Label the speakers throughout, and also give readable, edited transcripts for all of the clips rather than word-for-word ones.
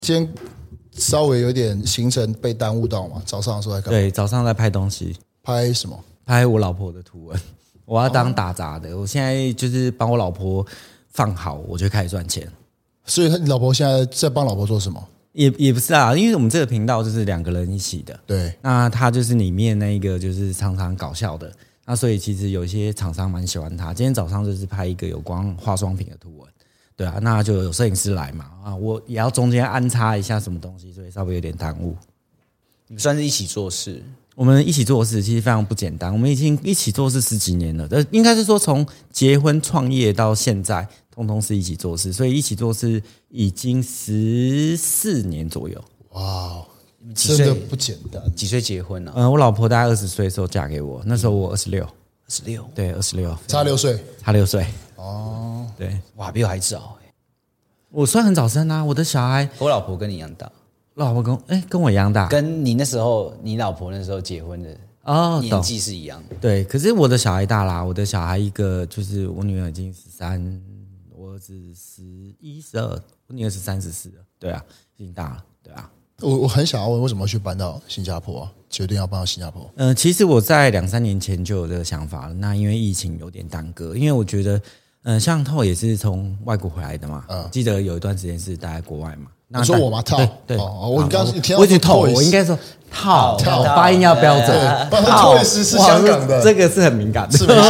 Speaker 1: 今天稍微有点行程被耽误到嘛，早上的时候在干嘛？
Speaker 2: 对，早上在拍东西，
Speaker 1: 拍什么？
Speaker 2: 拍我老婆的图文，我要当打杂的。我现在就是帮我老婆放好，我就开始赚钱。
Speaker 1: 所以你老婆现在在帮老婆做什么？
Speaker 2: 也不是啊，因为我们这个频道就是2个人一起的。
Speaker 1: 对，
Speaker 2: 那他就是里面那一个就是常常搞笑的，那所以其实有一些厂商蛮喜欢他。今天早上就是拍一个有关化妆品的图文。对啊，那就有摄影师来嘛，啊，我也要中间安插一下什么东西，所以稍微有点耽误。
Speaker 3: 你们算是一起做事，
Speaker 2: 我们一起做事其实非常不简单，我们已经一起做事10几年了，应该是说从结婚创业到现在，通通是一起做事，所以一起做事已经14年左右。
Speaker 1: 哇，真的不简单。
Speaker 3: 几岁结婚呢？
Speaker 2: 我老婆大概20岁的时候嫁给我，那时候我26，对，26，
Speaker 1: 差6岁，
Speaker 2: 差6岁。
Speaker 1: 哦，
Speaker 3: 对，哇，比我还早欸。
Speaker 2: 我算很早生啊，我的小孩，
Speaker 3: 我老婆跟你一样大，
Speaker 2: 老婆跟我一样大，
Speaker 3: 跟你那时候你老婆那时候结婚的年纪是一样的。
Speaker 2: 对，可是我的小孩大啦，我的小孩一个就是我女儿已经13，我儿子11、12，我女儿13、14了，对啊，已经大了，对啊。
Speaker 1: 我很想要问，为什么去搬到新加坡啊？决定要搬到新加坡？
Speaker 2: 其实我在2、3年前就有这个想法了，那因为疫情有点耽搁，因为我觉得，像Tao也是从外国回来的嘛，记得有一段时间是待在国外嘛。
Speaker 1: 你说我吗？Tao，
Speaker 2: 对，
Speaker 1: 我刚刚
Speaker 2: 我已经透，我应该说Tao，发音要标准。
Speaker 1: Tao是香港的，
Speaker 2: 这个是很敏感的。
Speaker 1: 是没错。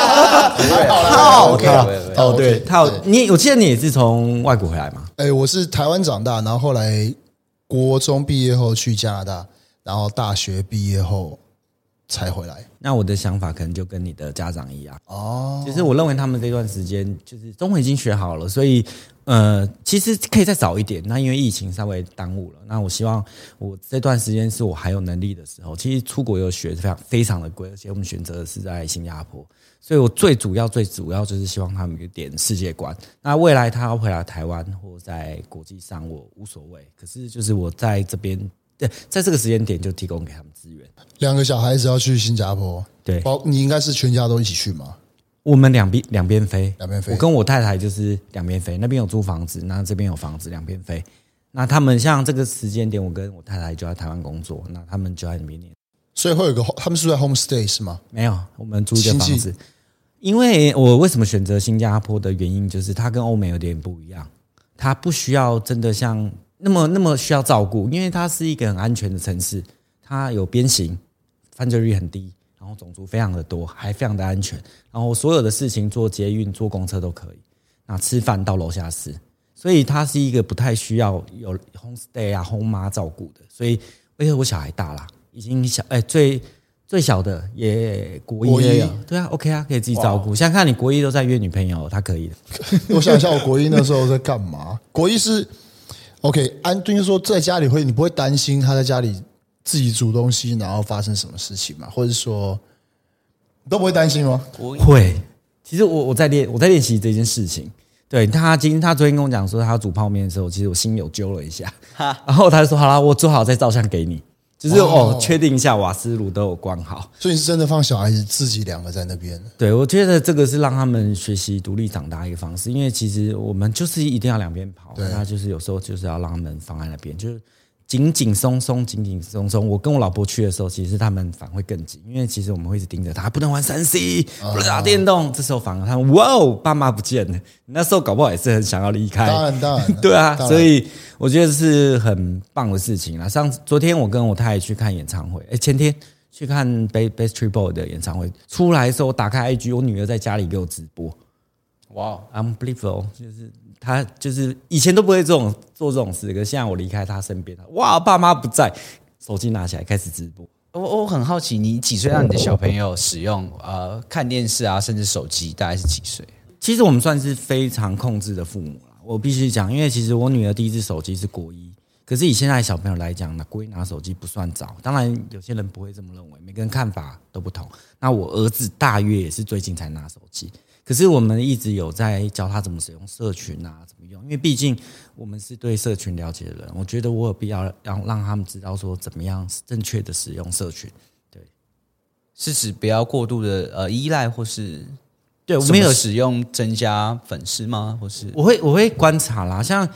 Speaker 2: Tao，对Tao，我记得你也是从外国回来嘛？
Speaker 1: 我是台湾长大，然后后来国中毕业后去加拿大，然后大学毕业后才回来。
Speaker 2: 那我的想法可能就跟你的家长一样
Speaker 1: 哦，
Speaker 2: 其实我认为他们这段时间就是中文已经学好了，所以其实可以再早一点。那因为疫情稍微耽误了，那我希望我这段时间是我还有能力的时候。其实出国游学非常的贵，而且我们选择的是在新加坡，所以我最主要就是希望他们有点世界观。那未来他要回来台湾或在国际上我无所谓，可是就是我在这边。对，在这个时间点就提供给他们资源。
Speaker 1: 2个小孩子要去新加坡，
Speaker 2: 对，
Speaker 1: 你应该是全家都一起去吗？
Speaker 2: 我们两边飞，
Speaker 1: 我
Speaker 2: 跟我太太就是2边飞，那边有租房子，那这边有房子，2边飞。那他们像这个时间点，我跟我太太就在台湾工作，那他们就在那边念。
Speaker 1: 所以会有他们是在 homestay 是吗？
Speaker 2: 没有，我们租一个房子。因为我为什么选择新加坡的原因，就是它跟欧美有点不一样，它不需要真的像。那么需要照顾，因为它是一个很安全的城市，它有边刑，犯罪率很低，然后种族非常的多，还非常的安全，然后所有的事情坐捷运、坐公车都可以，那吃饭到楼下吃，所以它是一个不太需要有 homestay 啊、home 妈照顾的，所以而且我小孩大啦，已经最小的也国一了，对啊 ，OK 啊，可以自己照顾。像看你国一都在约女朋友，他可以的。
Speaker 1: 我想一下，我国一那时候在干嘛？国一是。OK， 就是说在家里你不会担心他在家里自己煮东西，然后发生什么事情吗？或者说你都不会担心吗？
Speaker 2: 会，其实我在练习这件事情。对他昨天跟我讲说他要煮泡面的时候，其实我心有揪了一下，然后他就说好啦，我做好再照相给你。就是确定一下瓦斯炉都有关好，
Speaker 1: 所以你是真的放小孩子自己2个在那边？
Speaker 2: 对，我觉得这个是让他们学习独立长大一个方式，因为其实我们就是一定要2边跑，那就是有时候就是要让他们放在那边，就是紧紧松松。我跟我老婆去的时候，其实他们反而会更紧，因为其实我们会一直盯着他，不能玩3C，不能打电动。这时候反而他们哇哦，爸妈不见了，那时候搞不好也是很想要离开。
Speaker 1: 当然，
Speaker 2: 对啊，所以我觉得是很棒的事情啦。昨天我跟我太太去看演唱会，前天去看 Backstreet Boys 的演唱会，出来的时候我打开 IG， 我女儿在家里给我直播，哇 ，unbelievable， 就是他就是以前都不会做这种事，可是现在我离开他身边，哇，爸妈不在，手机拿起来开始直播。
Speaker 3: 我很好奇，你几岁让你的小朋友使用看电视啊，甚至手机？大概是几岁？
Speaker 2: 其实我们算是非常控制的父母啦，我必须讲，因为其实我女儿第一只手机是国一，可是以现在小朋友来讲，国一拿手机不算早。当然有些人不会这么认为，每个人看法都不同。那我儿子大约也是最近才拿手机。可是我们一直有在教他怎么使用社群啊，怎么用，因为毕竟我们是对社群了解的人，我觉得我有必要让他们知道说怎么样正确的使用社群。对，
Speaker 3: 是指不要过度的依赖，或是
Speaker 2: 对我没有
Speaker 3: 使用增加粉丝吗？或是
Speaker 2: 我会观察啦，像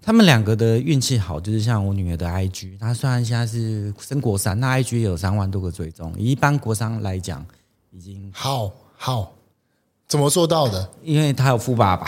Speaker 2: 他们两个的运气好，就是像我女儿的 IG， 她虽然现在是升国3，那 IG 也有3万多个追踪，以一般国商来讲，已经
Speaker 1: 好，怎么做到的？
Speaker 2: 因为她有富爸爸。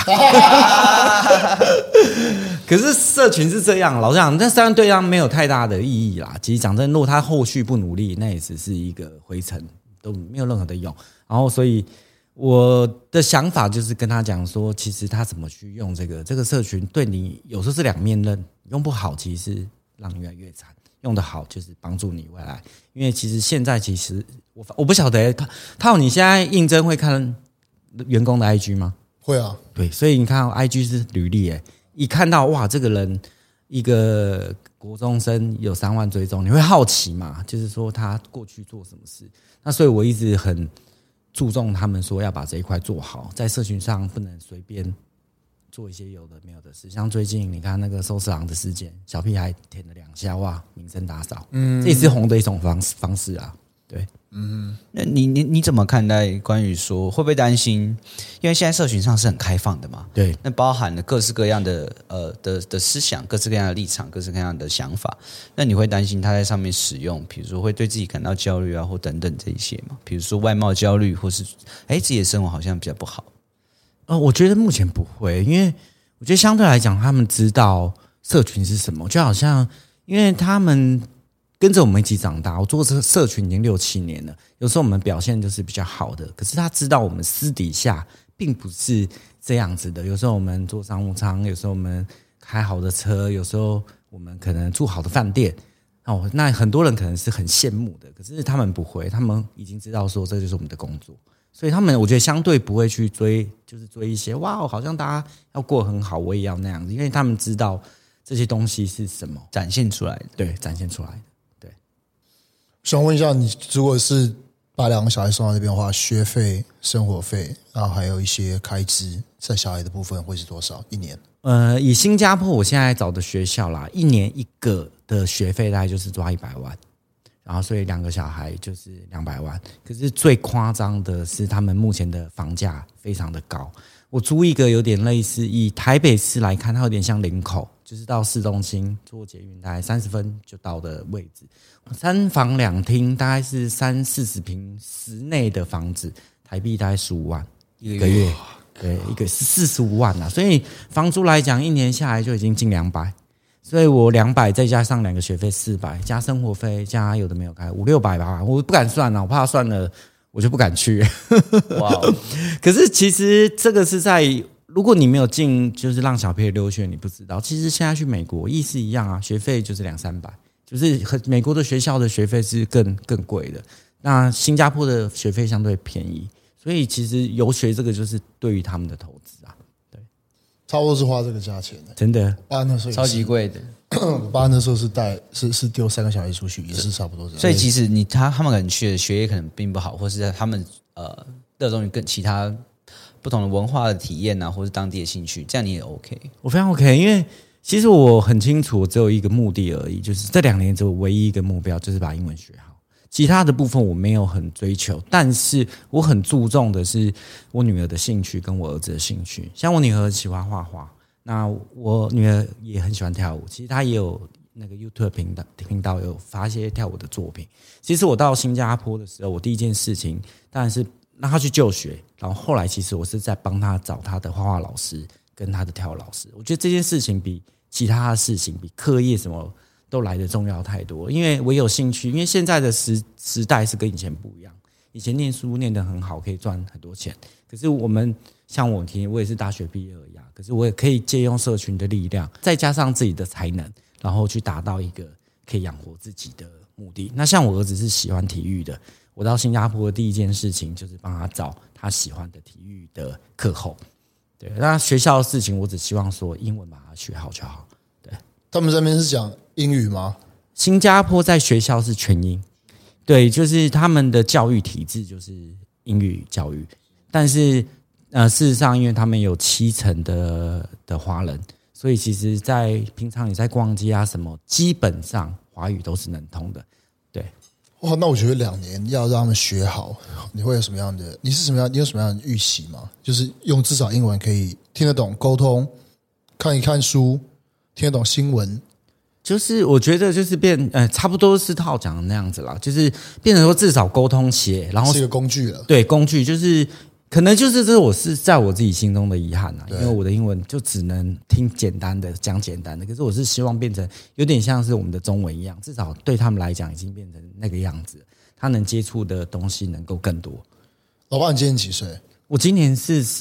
Speaker 2: 可是社群是这样，老实讲，那3万对他没有太大的意义啦。其实讲真，如果他后续不努力，那也只是一个灰尘，都没有任何的用。然后，所以我的想法就是跟他讲说，其实他怎么去用这个社群，对你有时候是两面刃，用不好其实是让你越来越惨，用得好就是帮助你未来。因为其实现在其实我不晓得，套你现在应征会看员工的 IG 吗？
Speaker 1: 会啊，
Speaker 2: 对，所以你看IG 是履历一看到哇，这个人一个国中生有3万追踪，你会好奇嘛？就是说他过去做什么事？那所以我一直很注重他们说要把这一块做好，在社群上不能随便做一些有的没有的事。像最近你看那个寿司郎的事件，小屁孩舔了2下，哇，名声大扫，这也是红的一种方式啊。对，
Speaker 3: 那你怎么看待关于说会不会担心？因为现在社群上是很开放的嘛，
Speaker 2: 对，
Speaker 3: 那包含了各式各样的的思想、各式各样的立场、各式各样的想法。那你会担心他在上面使用，比如说会对自己感到焦虑啊，或等等这一些嘛？比如说外貌焦虑，或是自己的生活好像比较不好。
Speaker 2: 我觉得目前不会，因为我觉得相对来讲，他们知道社群是什么，就好像因为他们跟着我们一起长大，我做这个社群已经6、7年了。有时候我们表现就是比较好的，可是他知道我们私底下并不是这样子的。有时候我们坐商务舱，有时候我们开好的车，有时候我们可能住好的饭店。那很多人可能是很羡慕的，可是他们不会，他们已经知道说这就是我们的工作，所以他们我觉得相对不会去追，就是追一些哇，好像大家要过得很好，我也要那样子，因为他们知道这些东西是什么
Speaker 3: 展现出来的，
Speaker 2: 对，展现出来的。
Speaker 1: 想问一下，你如果是把2个小孩送到那边的话，学费、生活费，然后还有一些开支，在小孩的部分会是多少？1年？
Speaker 2: 以新加坡我现在找的学校啦，1年一个的学费大概就是抓100万，然后所以2个小孩就是200万。可是最夸张的是，他们目前的房价非常的高。我租一个有点类似，以台北市来看，它有点像林口，就是到市中心坐捷运大概30分就到的位置，3房2厅，大概是30-40平室内的房子，台币大概15万一个月，对，一个是45万啊，所以房租来讲，1年下来就已经近200，所以我200再加上2个学费400，加生活费加有的没有开500-600吧，我不敢算了，我怕算了我就不敢去。
Speaker 3: 哇！
Speaker 2: 可是其实这个是在，如果你没有进，就是让小朋友留学，你不知道。其实现在去美国意思一样啊，学费就是200-300，就是美国的学校的学费是更贵的。那新加坡的学费相对便宜，所以其实游学这个就是对于他们的投资啊，对，
Speaker 1: 差不多是花这个价钱的，
Speaker 2: 真的。
Speaker 1: 爸那时候
Speaker 3: 超级贵的。
Speaker 1: 我爸那时候是丢3个小孩出去，也是差不多这样。
Speaker 3: 所以其实他们可能去的学业可能并不好，或是他们热衷于跟其他不同的文化的体验啊，或是当地的兴趣，这样你也 OK。
Speaker 2: 我非常 OK， 因为其实我很清楚，我只有一个目的而已，就是这2年只有唯一一个目标，就是把英文学好。其他的部分我没有很追求，但是我很注重的是我女儿的兴趣跟我儿子的兴趣。像我女儿喜欢画画，那我女儿也很喜欢跳舞，其实她也有那个 YouTube 频道有发一些跳舞的作品。其实我到新加坡的时候，我第一件事情当然是让她去就学，然后后来其实我是在帮她找她的画画老师跟她的跳舞老师。我觉得这件事情比其他的事情，比课业什么都来得重要太多，因为我有兴趣，因为现在的时代是跟以前不一样。以前念书念得很好，可以赚很多钱，可是像我也是大学毕业而已啊，可是我也可以借用社群的力量，再加上自己的才能，然后去达到一个可以养活自己的目的。那像我儿子是喜欢体育的，我到新加坡的第一件事情就是帮他找他喜欢的体育的课后。对，那学校的事情我只希望说英文把它学好就好。对，
Speaker 1: 他们这边是讲英语吗？
Speaker 2: 新加坡在学校是全英，对，就是他们的教育体制就是英语教育，但是事实上因为他们有70%的华人，所以其实在平常你在逛街啊什么，基本上华语都是能通的。对，
Speaker 1: 哇，那我觉得2年要让他们学好，你会有什么样的？你有什么样的预期吗？就是用至少英文可以听得懂、沟通，看一看书， 听得懂新闻？
Speaker 2: 就是我觉得就是差不多是套讲的那样子啦，就是变成说至少沟通写，然后
Speaker 1: 是一个工具了。
Speaker 2: 对，工具就是可能就是这我是在我自己心中的遗憾啊，因为我的英文就只能听简单的讲简单的，可是我是希望变成有点像是我们的中文一样，至少对他们来讲已经变成那个样子，他能接触的东西能够更多。
Speaker 1: 老爸，你今年几岁？
Speaker 2: 我今年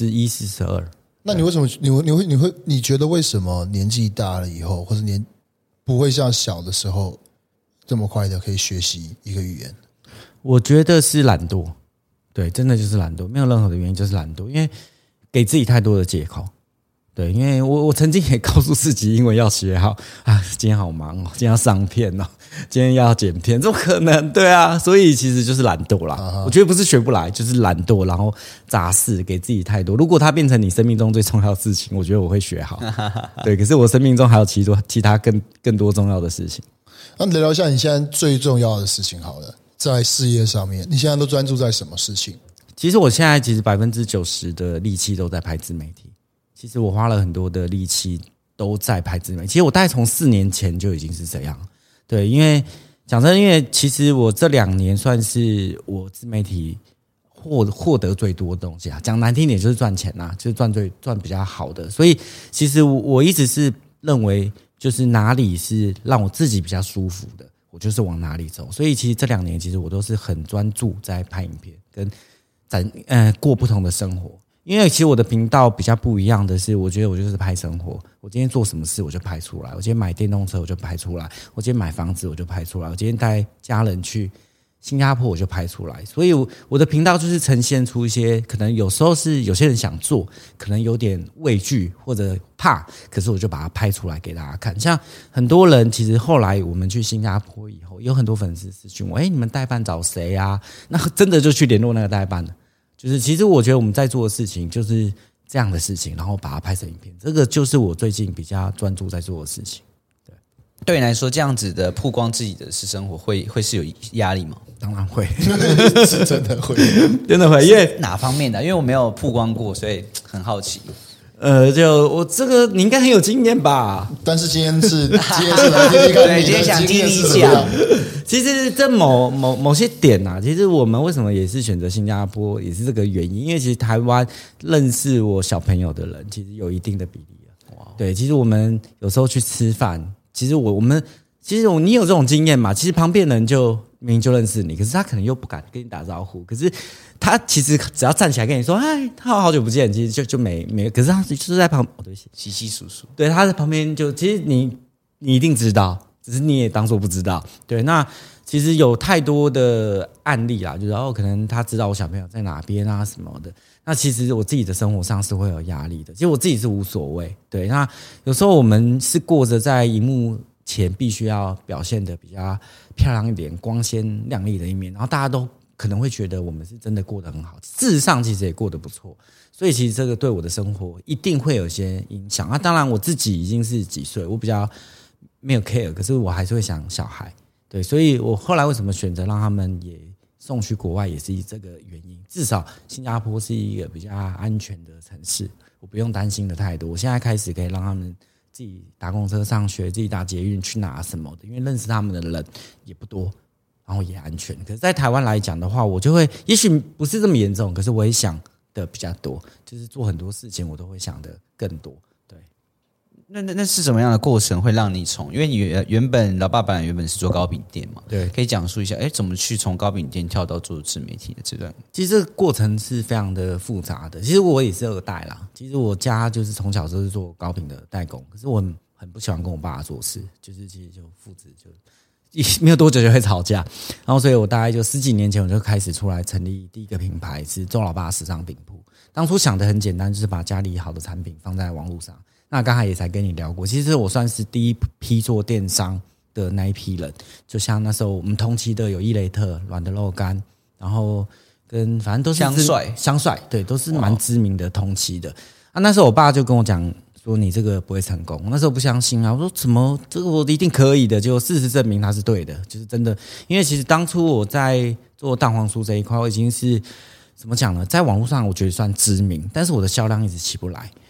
Speaker 2: 41、42。
Speaker 1: 那你为什么你觉得为什么年纪大了以后，或者不会像小的时候这么快的可以学习一个语言？
Speaker 2: 我觉得是懒惰，对，真的就是懒惰，没有任何的原因，就是懒惰，因为给自己太多的借口。对，因为我曾经也告诉自己英文要学好啊，今天好忙哦，今天要上片哦，今天要剪片，怎么可能？对啊，所以其实就是懒惰啦。我觉得不是学不来，就是懒惰，然后杂事给自己太多。如果它变成你生命中最重要的事情，我觉得我会学好。对，可是我生命中还有其他更多重要的事情。
Speaker 1: 那聊聊一下你现在最重要的事情好了，在事业上面，你现在都专注在什么事情？
Speaker 2: 其实我现在90%的力气都在拍自媒体。其实我花了很多的力气都在拍自媒体。其实我大概从4年前就已经是这样。对，因为讲真，因为其实我这2年算是我自媒体获得最多的东西啊。讲难听点就是赚钱啊，就是赚比较好的。所以其实我一直是认为，就是哪里是让我自己比较舒服的，我就是往哪里走。所以其实这2年，其实我都是很专注在拍影片跟过不同的生活。因为其实我的频道比较不一样的是，我觉得我就是拍生活。我今天做什么事我就拍出来，我今天买电动车我就拍出来，我今天买房子我就拍出来，我今天带家人去新加坡我就拍出来。所以我的频道就是呈现出一些可能有时候是有些人想做，可能有点畏惧或者怕，可是我就把它拍出来给大家看。像很多人其实后来我们去新加坡以后，有很多粉丝私讯我，你们代办找谁啊？那真的就去联络那个代办了。就是其实我觉得我们在做的事情就是这样的事情，然后把它拍成影片，这个就是我最近比较专注在做的事情。
Speaker 3: 对你来说，这样子的曝光自己的私生活会是有压力吗？
Speaker 2: 当然会，
Speaker 1: 是真的会，
Speaker 2: 真的会。因为
Speaker 3: 哪方面的？因为我没有曝光过，所以很好奇。
Speaker 2: 就我这个你应该很有经验吧？
Speaker 1: 但是今天是来听听看，
Speaker 3: 对，今天想听你讲。
Speaker 2: 其实这某些点啊，其实我们为什么也是选择新加坡，也是这个原因。因为其实台湾认识我小朋友的人，其实有一定的比例了。对，其实我们有时候去吃饭，其实你有这种经验嘛？其实旁边人就明明就认识你，可是他可能又不敢跟你打招呼。可是他其实只要站起来跟你说：“嗨，好久不见。”其实就没。可是他就是在旁，对不起，
Speaker 3: 稀稀疏疏。
Speaker 2: 对，他在旁边就其实你一定知道。只是你也当作不知道，对。那其实有太多的案例啦，就是可能他知道我小朋友在哪边啊什么的。那其实我自己的生活上是会有压力的，其实我自己是无所谓，对。那有时候我们是过着在荧幕前必须要表现的比较漂亮一点、光鲜亮丽的一面，然后大家都可能会觉得我们是真的过得很好，事实上其实也过得不错。所以其实这个对我的生活一定会有一些影响。那当然我自己已经是几岁，我比较没有 care， 可是我还是会想小孩，对，所以我后来为什么选择让他们也送去国外，也是这个原因。至少新加坡是一个比较安全的城市，我不用担心的太多。我现在开始可以让他们自己搭公车上学，自己搭捷运去哪什么的，因为认识他们的人也不多，然后也安全。可是，在台湾来讲的话，我就会也许不是这么严重，可是我也想的比较多，就是做很多事情我都会想的更多。
Speaker 3: 那是什么样的过程会让你因为你原本老爸本来原本是做糕饼店嘛，
Speaker 2: 对，
Speaker 3: 可以讲述一下，怎么去从糕饼店跳到做自媒体的这段？
Speaker 2: 其实这个过程是非常的复杂的。其实我也是2代啦，其实我家就是从小都是做糕饼的代工，可是我很不喜欢跟我爸做事，就是其实就父子就没有多久就会吵架，然后所以我大概就10几年前我就开始出来成立第一个品牌，是周老爸时尚饼铺。当初想的很简单，就是把家里好的产品放在网络上。那刚才也才跟你聊过，其实我算是第一批做电商的那一批人，就像那时候我们同期的有伊雷特、软的肉干，然后跟反正都是香帅，对，都是蛮知名的同期的。那时候我爸就跟我讲说你这个不会成功，那时候不相信啊，我说怎么这个我一定可以的，结果事实证明它是对的，就是真的。因为其实当初我在做蛋黄酥这一块，我已经是怎么讲呢，在网络上我觉得算知名，但是我的销量一直起不来。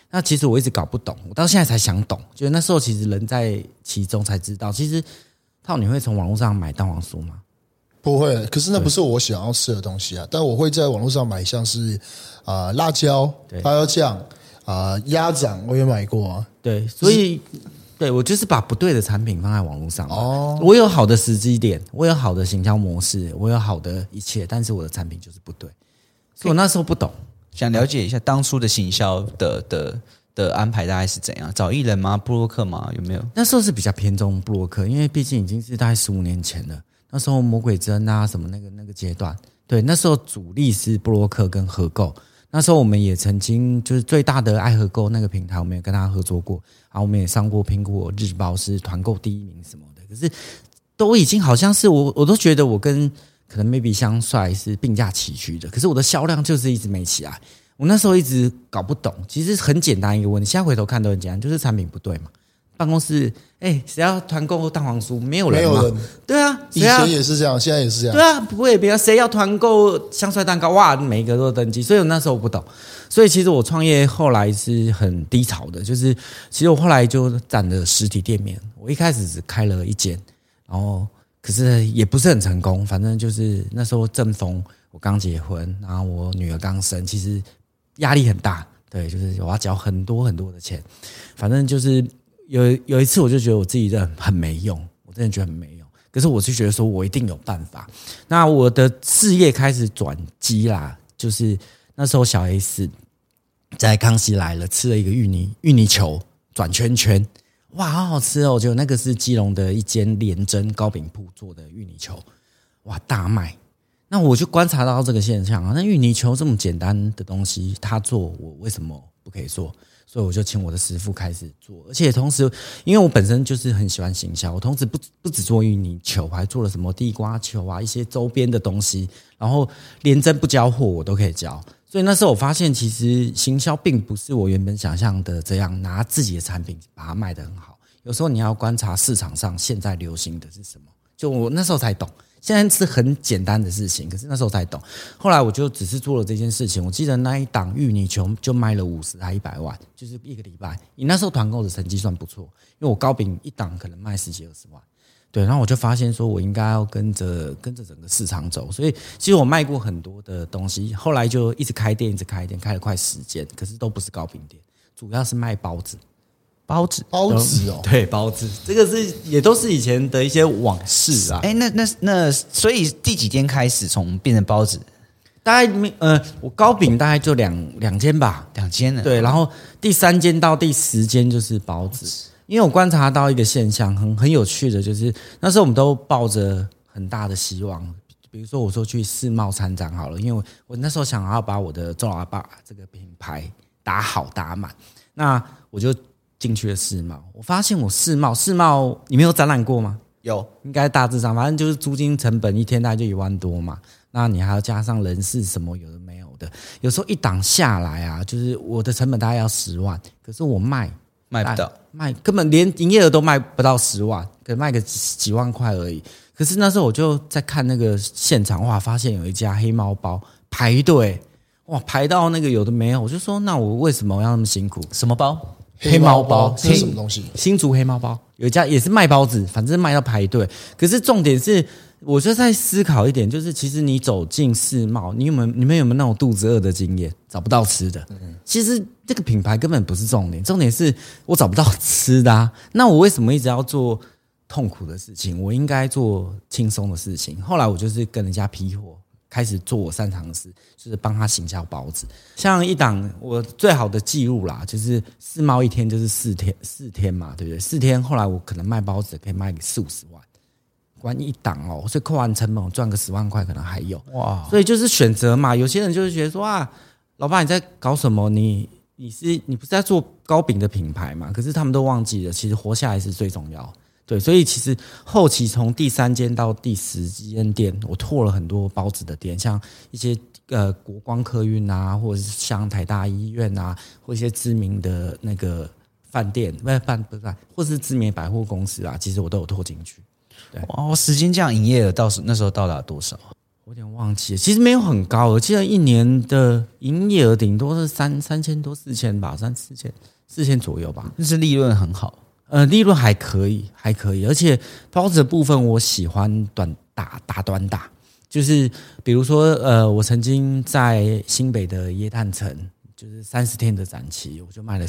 Speaker 2: 那其实我一直搞不懂，我到现在才想懂，就是那时候其实人在其中才知道，其实你会从网络上买蛋黄酥吗？
Speaker 1: 不会，可是那不是我想要吃的东西啊。但我会在网络上买，像是辣椒、花椒酱鸭掌，我也买过啊。
Speaker 2: 对，所以对我就是把不对的产品放在网络上。我有好的时机点，我有好的行销模式，我有好的一切，但是我的产品就是不对，所以我那时候不懂。
Speaker 3: 想了解一下当初的行销的安排大概是怎样？找艺人吗？部落客吗？有没有？
Speaker 2: 那时候是比较偏重部落客，因为毕竟已经是大概15年前了。那时候魔鬼针啊什么那个阶段，对，那时候主力是部落客跟合购。那时候我们也曾经就是最大的爱合购那个平台，我们也跟他合作过，然后我们也上过苹果日报是团购第1名什么的。可是都已经好像是我都觉得我跟可能 maybe 香帅是并驾齐驱的，可是我的销量就是一直没起来。我那时候一直搞不懂，其实很简单一个问题，现在回头看都很简单，就是产品不对嘛。办公室，谁要团购蛋黄酥？没有人嘛？对啊，
Speaker 1: 以前也是这样，现在也是这样。
Speaker 2: 对啊，不会，别人谁要团购香帅蛋糕？哇，每一个都登记。所以我那时候不懂，所以其实我创业后来是很低潮的，就是其实我后来就占了实体店面，我一开始只开了1间，然后可是也不是很成功，反正就是那时候正逢我刚结婚，然后我女儿刚生，其实压力很大，对，就是我要缴很多很多的钱，反正就是有一次我就觉得我自己很没用，我真的觉得很没用。可是我是觉得说我一定有办法。那我的事业开始转机啦，就是那时候小 S 在康熙来了吃了一个芋泥球转圈圈，哇，好好吃哦！就那个是基隆的一间连珍糕饼铺做的芋泥球，哇，大卖。那我就观察到这个现象啊，那芋泥球这么简单的东西，他做我为什么不可以做？所以我就请我的师傅开始做，而且同时，因为我本身就是很喜欢行销，我同时不只做芋泥球，还做了什么地瓜球啊，一些周边的东西，然后连真不交货我都可以交。所以那时候我发现，其实行销并不是我原本想象的这样，拿自己的产品把它卖得很好。有时候你要观察市场上现在流行的是什么，就我那时候才懂。现在是很简单的事情，可是那时候才懂。后来我就只是做了这件事情。我记得那一档芋泥球就卖了50还100万，就是一个礼拜。你那时候团购的成绩算不错，因为我糕饼一档可能卖10几20万。对，然后我就发现说我应该要跟着整个市场走。所以其实我卖过很多的东西，后来就一直开店，开了快10间，可是都不是糕饼店，主要是卖包子哦，对，包子，这个也都是以前的一些往事啊。
Speaker 3: 那所以第几天开始从变成包子？
Speaker 2: 大概我糕饼大概就两间吧
Speaker 3: ，2间了。
Speaker 2: 对，然后第3间到第10间就是包子。因为我观察到一个现象，很有趣的，就是那时候我们都抱着很大的希望，比如说我说去世贸参展好了，因为我那时候想要把我的周老爸这个品牌打好打满，那我就进去了世贸。我发现我世贸你没有展览过吗？
Speaker 3: 有，
Speaker 2: 应该大致上，反正就是租金成本1天大概就1万多嘛，那你还要加上人事什么有的没有的，有时候一档下来啊，就是我的成本大概要10万，可是我卖
Speaker 3: 不到，
Speaker 2: 根本连营业额都卖不到10万，可能卖个几万块而已。可是那时候我就在看那个现场，哇，发现有一家黑猫包排队，哇，排到那个有的没有，我就说那我为什么要那么辛苦？
Speaker 3: 什么包？
Speaker 1: 黑猫包是什么东西？
Speaker 2: 新竹黑猫包有一家也是卖包子，反正卖到排队。可是重点是，我就在思考一点，就是其实你走进世贸，你们有没有那种肚子饿的经验，找不到吃的？其实这个品牌根本不是重点，重点是我找不到吃的啊。那我为什么一直要做痛苦的事情？我应该做轻松的事情。后来我就是跟人家批货。开始做我擅长的事，就是帮他行销包子。像一档我最好的记录啦，就是世贸一天就是4天嘛，对不对？4天后来我可能卖包子可以卖40-50万，关一档哦，所以扣完成本我赚个10万块可能还有哇。所以就是选择嘛，有些人就是觉得说啊，老爸你在搞什么？你不是在做糕饼的品牌嘛？可是他们都忘记了，其实活下来是最重要的。对，所以其实后期从第3间到第10间店，我拓了很多包子的店，像一些国光客运啊，或者是像台大医院啊，或一些知名的那个饭店，不是，或是知名百货公司啊，其实我都有拓进去。对，
Speaker 3: 哇，时间这样营业额那时候到达多少？
Speaker 2: 我有点忘记了，其实没有很高，我记得一年的营业额顶多是3000多4000吧，4000左右吧。
Speaker 3: 那是利润很好，
Speaker 2: 利润还可以，而且包子的部分我喜欢短打，就是比如说我曾经在新北的耶诞城，就是30天的展期，我就卖了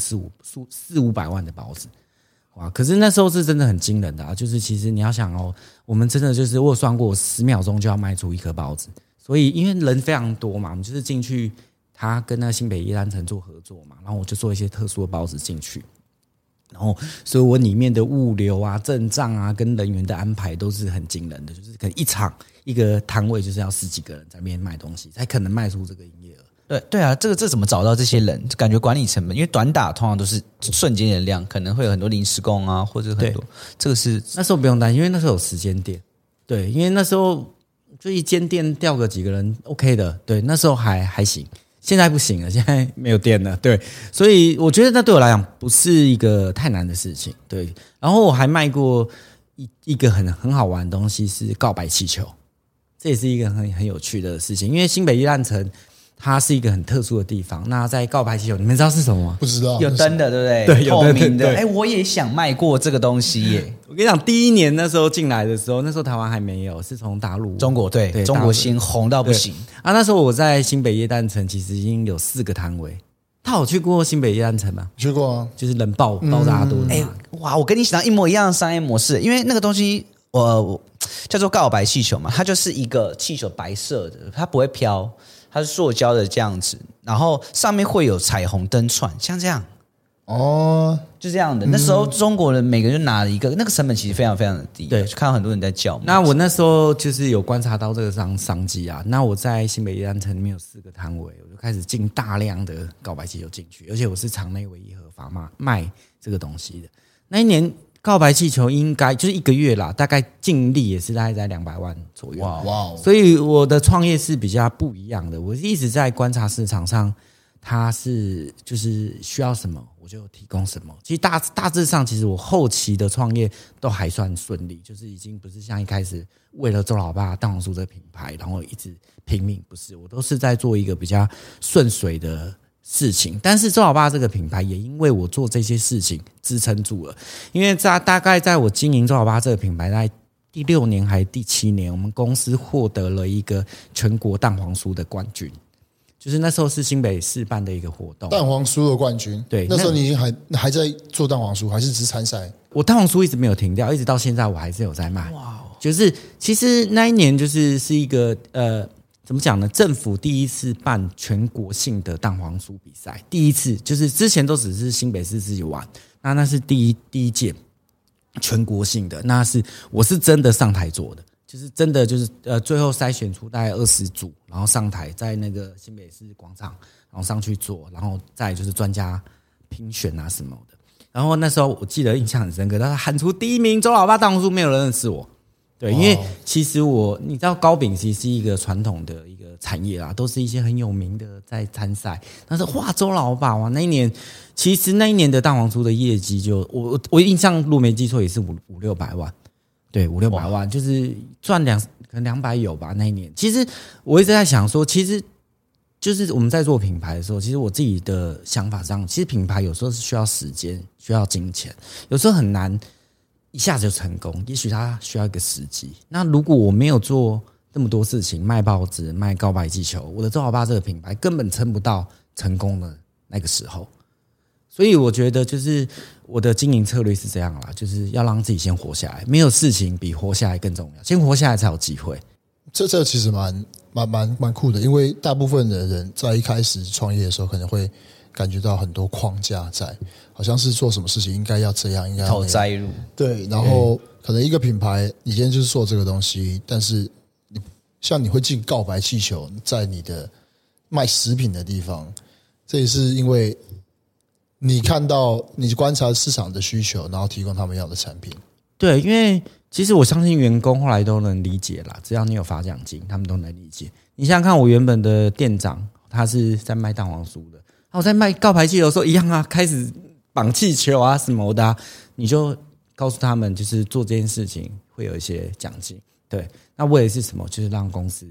Speaker 2: 400-500万的包子。哇！可是那时候是真的很惊人的啊！就是其实你要想哦，我们真的就是我有算过，10秒钟就要卖出一颗包子，所以因为人非常多嘛，我们就是进去，他跟那新北耶诞城做合作嘛，然后我就做一些特殊的包子进去，然后所以我里面的物流啊、阵仗啊跟人员的安排都是很惊人的，就是可能一个摊位就是要10几个人在那边卖东西，才可能卖出这个营业额。
Speaker 3: 对啊，这怎么找到这些人？感觉管理成本，因为短打通常都是瞬间的量，可能会有很多临时工啊，或者很多。这个是
Speaker 2: 那时候不用担心，因为那时候有时间店。对，因为那时候就一间店调个几个人 OK 的。对，那时候还行，现在不行了，现在没有店了。对，所以我觉得那对我来讲不是一个太难的事情。对，然后我还卖过一个很好玩的东西是告白气球，这也是一个很有趣的事情，因为新北耶诞城。它是一个很特殊的地方。那在告白气球，你们知道是什么吗？
Speaker 1: 不知道，
Speaker 3: 有灯的，对不对？
Speaker 2: 对，
Speaker 3: 透明的。我也想卖过这个东西耶。
Speaker 2: 我跟你讲，第一年那时候进来的时候，那时候台湾还没有，是从大陆、
Speaker 3: 中国对中国先红到不行
Speaker 2: 啊。那时候我在新北耶诞城，其实已经有4个摊位。他有去过新北耶诞城吗？
Speaker 1: 去过啊，
Speaker 2: 就是人爆炸多。
Speaker 3: 哇！我跟你想到一模一样的商业模式，因为那个东西我叫做告白气球嘛，它就是一个气球，白色的，它不会飘。它是塑胶的这样子，然后上面会有彩虹灯串，像这样
Speaker 1: 哦，
Speaker 3: 就这样的。那时候中国人每个人就拿了一个，那个成本其实非常非常的低，对，看到很多人在叫。
Speaker 2: 那我那时候就是有观察到这个商机啊。那我在新北耶诞城里面有4个摊位，我就开始进大量的告白气球进去，而且我是场内唯一合法卖这个东西的。那一年告白气球应该就是1个月啦，大概净利也是大概在200万左右。哇！所以我的创业是比较不一样的，我一直在观察市场上，它是就是需要什么我就提供什么。其实大致上，其实我后期的创业都还算顺利，就是已经不是像一开始为了周老爸蛋黄酥这个品牌，然后一直拼命，不是，我都是在做一个比较顺水的事情。但是周老爸这个品牌也因为我做这些事情支撑住了，因为大概在我经营周老爸这个品牌在第6年还是第7年，我们公司获得了一个全国蛋黄酥的冠军，就是那时候是新北市办的一个活动，
Speaker 1: 蛋黄酥的冠军。
Speaker 2: 对，
Speaker 1: 那时候你已经还在做蛋黄酥，还是只参赛？
Speaker 2: 我蛋黄酥一直没有停掉，一直到现在我还是有在卖。哇，就是其实那一年就是一个怎么讲呢？政府第一次办全国性的蛋黄酥比赛，第一次就是之前都只是新北市自己玩，那是第一届全国性的，我是真的上台做的，就是真的就是最后筛选出大概20组，然后上台在那个新北市广场，然后上去做，然后再就是专家评选啊什么的。然后那时候我记得印象很深刻，他喊出第1名周老爸蛋黄酥，没有人认识我。对，因为其实你知道糕饼其实是一个传统的一个产业啦，都是一些很有名的在参赛。但是哇，周老爸哇，其实那一年的蛋黄酥的业绩就我印象如果没记错也是500-600万，对，500-600万就是赚可能200有吧那一年。其实我一直在想说，其实就是我们在做品牌的时候，其实我自己的想法上，其实品牌有时候是需要时间，需要金钱，有时候很难一下子就成功，也许它需要一个时机。那如果我没有做这么多事情，卖报纸、卖告白气球，我的周老爸这个品牌根本撑不到成功的那个时候。所以我觉得就是我的经营策略是这样啦，就是要让自己先活下来，没有事情比活下来更重要，先活下来才有机会。
Speaker 1: 这其实蛮酷的，因为大部分的人在一开始创业的时候，可能会感觉到很多框架在，好像是做什么事情应该要这样，应该要
Speaker 3: 投摘入。
Speaker 1: 对，然后可能一个品牌，你今天就是做这个东西，但是你会进告白气球，在你的卖食品的地方，这也是因为你看到你观察市场的需求，然后提供他们要的产品。
Speaker 2: 对，因为其实我相信员工后来都能理解啦，只要你有发奖金，他们都能理解。你想想看，我原本的店长他是在卖蛋黄酥的，我在卖告白气球的时候一样啊，开始绑气球啊什么的啊，你就告诉他们，就是做这件事情会有一些奖金。对，那为的是什么？就是让公司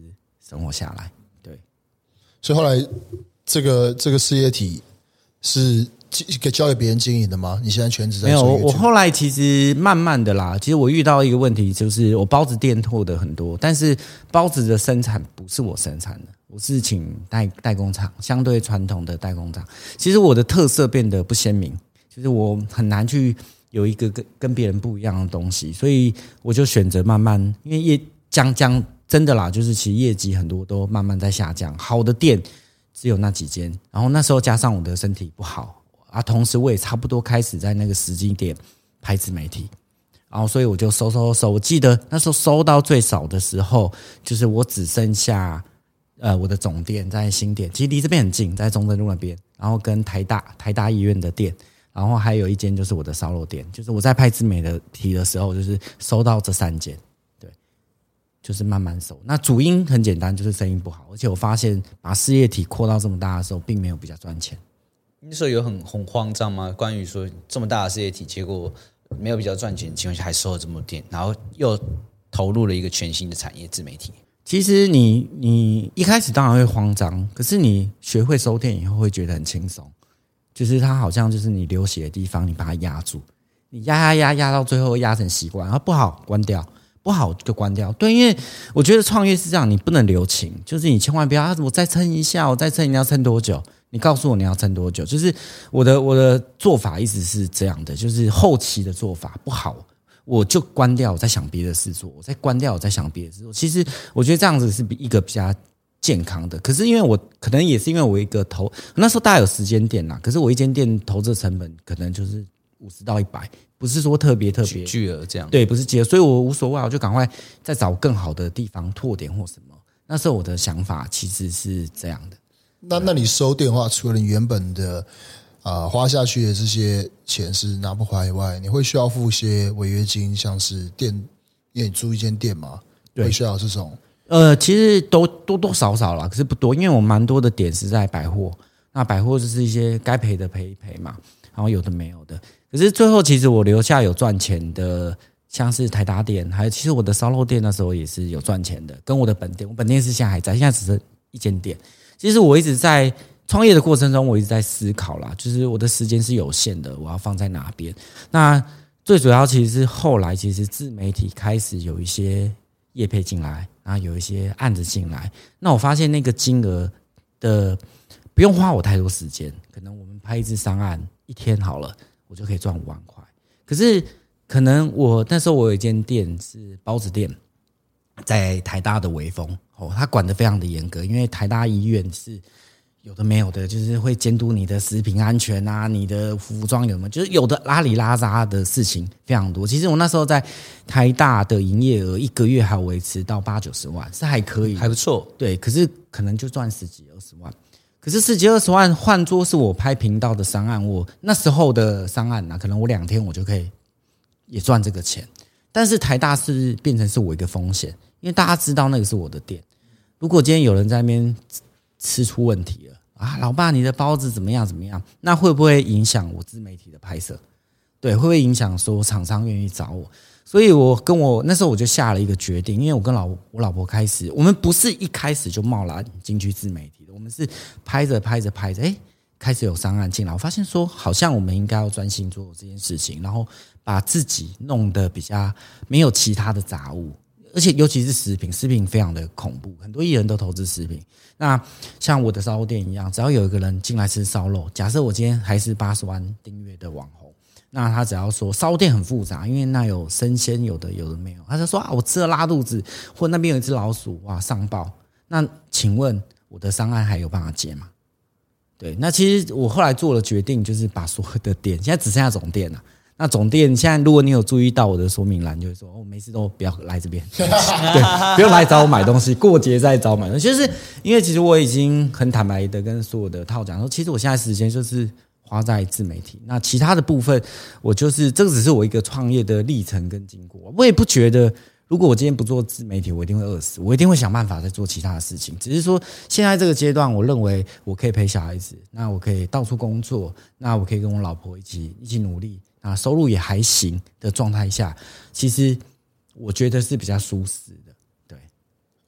Speaker 2: 生活下来。对，
Speaker 1: 所以后来这个事业体是给交给别人经营的吗？你现在全职在做 YouTube？
Speaker 2: 没有，我后来其实慢慢的啦，其实我遇到一个问题，就是我包子店拓的很多，但是包子的生产不是我生产的，我是请代工厂，相对传统的代工厂。其实我的特色变得不鲜明，就是我很难去有一个跟别人不一样的东西，所以我就选择慢慢，因为讲真的啦，就是其实业绩很多都慢慢在下降，好的店只有那几间，然后那时候加上我的身体不好。同时我也差不多开始在那个时机点拍自媒体，然后所以我就收，我记得那时候收到最少的时候，就是我只剩下我的总店在新店，其实离这边很近，在中正路那边，然后跟台大医院的店，然后还有一间就是我的烧肉店，就是我在拍自媒体的时候，就是收到这3间，对，就是慢慢收。那主因很简单，就是生意不好，而且我发现把事业体扩到这么大的时候，并没有比较赚钱。
Speaker 3: 那时候有很慌张吗？关于说这么大的事业体，结果没有比较赚钱的情况下，还收了这么多店，然后又投入了一个全新的产业自媒体。
Speaker 2: 其实你一开始当然会慌张，可是你学会收店以后，会觉得很轻松。就是它好像就是你流血的地方，你把它压住，你压到最后压成习惯，然后不好关掉，不好就关掉。对，因为我觉得创业是这样，你不能留情，就是你千万不要我再撑一下，你要撑多久？你告诉我你要撑多久？就是我的做法一直是这样的，就是后期的做法不好，我就关掉，我再想别的事做，我再关掉，我再想别的事做。其实我觉得这样子是一个比较健康的。可是因为我可能也是因为我一个那时候大概有10间店啦，可是我一间店投资成本可能就是50到100，不是说特别
Speaker 3: 巨额这样。
Speaker 2: 对，不是巨额，所以我无所谓，我就赶快再找更好的地方拓点或什么。那时候我的想法其实是这样的。
Speaker 1: 那你收店的话，除了你原本的花下去的这些钱是拿不回来以外，你会需要付一些违约金，像是店，因为你租一间店嘛，会需要这种。
Speaker 2: 其实都多少少啦，可是不多，因为我蛮多的点是在百货，那百货就是一些该赔的赔一赔嘛，然后有的没有的。可是最后其实我留下有赚钱的，像是台达店，还有其实我的烧肉店那时候也是有赚钱的，跟我的本店，我本店是现在还在，现在只剩1间店。其实我一直在创业的过程中，我一直在思考啦，就是我的时间是有限的，我要放在哪边？那最主要其实是后来，其实自媒体开始有一些业配进来，然后有一些案子进来，那我发现那个金额的不用花我太多时间，可能我们拍一支商案1天好了，我就可以赚5万块。可是可能那时候我有一间店是包子店，在台大的微风。他管得非常的严格，因为台大医院是有的没有的，就是会监督你的食品安全啊，你的服装有没有，就是有的拉里拉杂的事情非常多。其实我那时候在台大的营业额1个月还维持到80-90万，是还可以，
Speaker 3: 还不错。
Speaker 2: 对，可是可能就赚10几20万。可是10几20万换作是我拍频道的商案，我那时候的商案可能我2天我就可以也赚这个钱。但是台大是变成是我一个风险，因为大家知道那个是我的店。如果今天有人在那边吃出问题了啊，老爸你的包子怎么样，那会不会影响我自媒体的拍摄？对，会不会影响说厂商愿意找我？所以那时候我就下了一个决定，因为我跟我老婆开始，我们不是一开始就贸然进去自媒体的，我们是拍着，开始有商案进来，我发现说好像我们应该要专心做这件事情，然后把自己弄得比较没有其他的杂物。而且尤其是食品非常的恐怖，很多艺人都投资食品。那像我的烧肉店一样，只要有一个人进来吃烧肉，假设我今天还是80万订阅的网红，那他只要说烧肉店很复杂，因为那有生鲜，有的没有，他就说我吃了拉肚子，或那边有一只老鼠，哇上报。那请问我的商案还有办法接吗？对，那其实我后来做了决定，就是把所有的店，现在只剩下总店了。那总店现在如果你有注意到我的说明栏，就会说每次都不要来这边，对，不用来找我买东西，过节再找我买东西。就是因为其实我已经很坦白的跟所有的套讲说，其实我现在时间就是花在自媒体，那其他的部分我就是这个只是我一个创业的历程跟经过，我也不觉得如果我今天不做自媒体，我一定会饿死，我一定会想办法再做其他的事情。只是说现在这个阶段，我认为我可以陪小孩子，那我可以到处工作，那我可以跟我老婆一起努力。收入也还行的状态下，其实我觉得是比较舒适的。对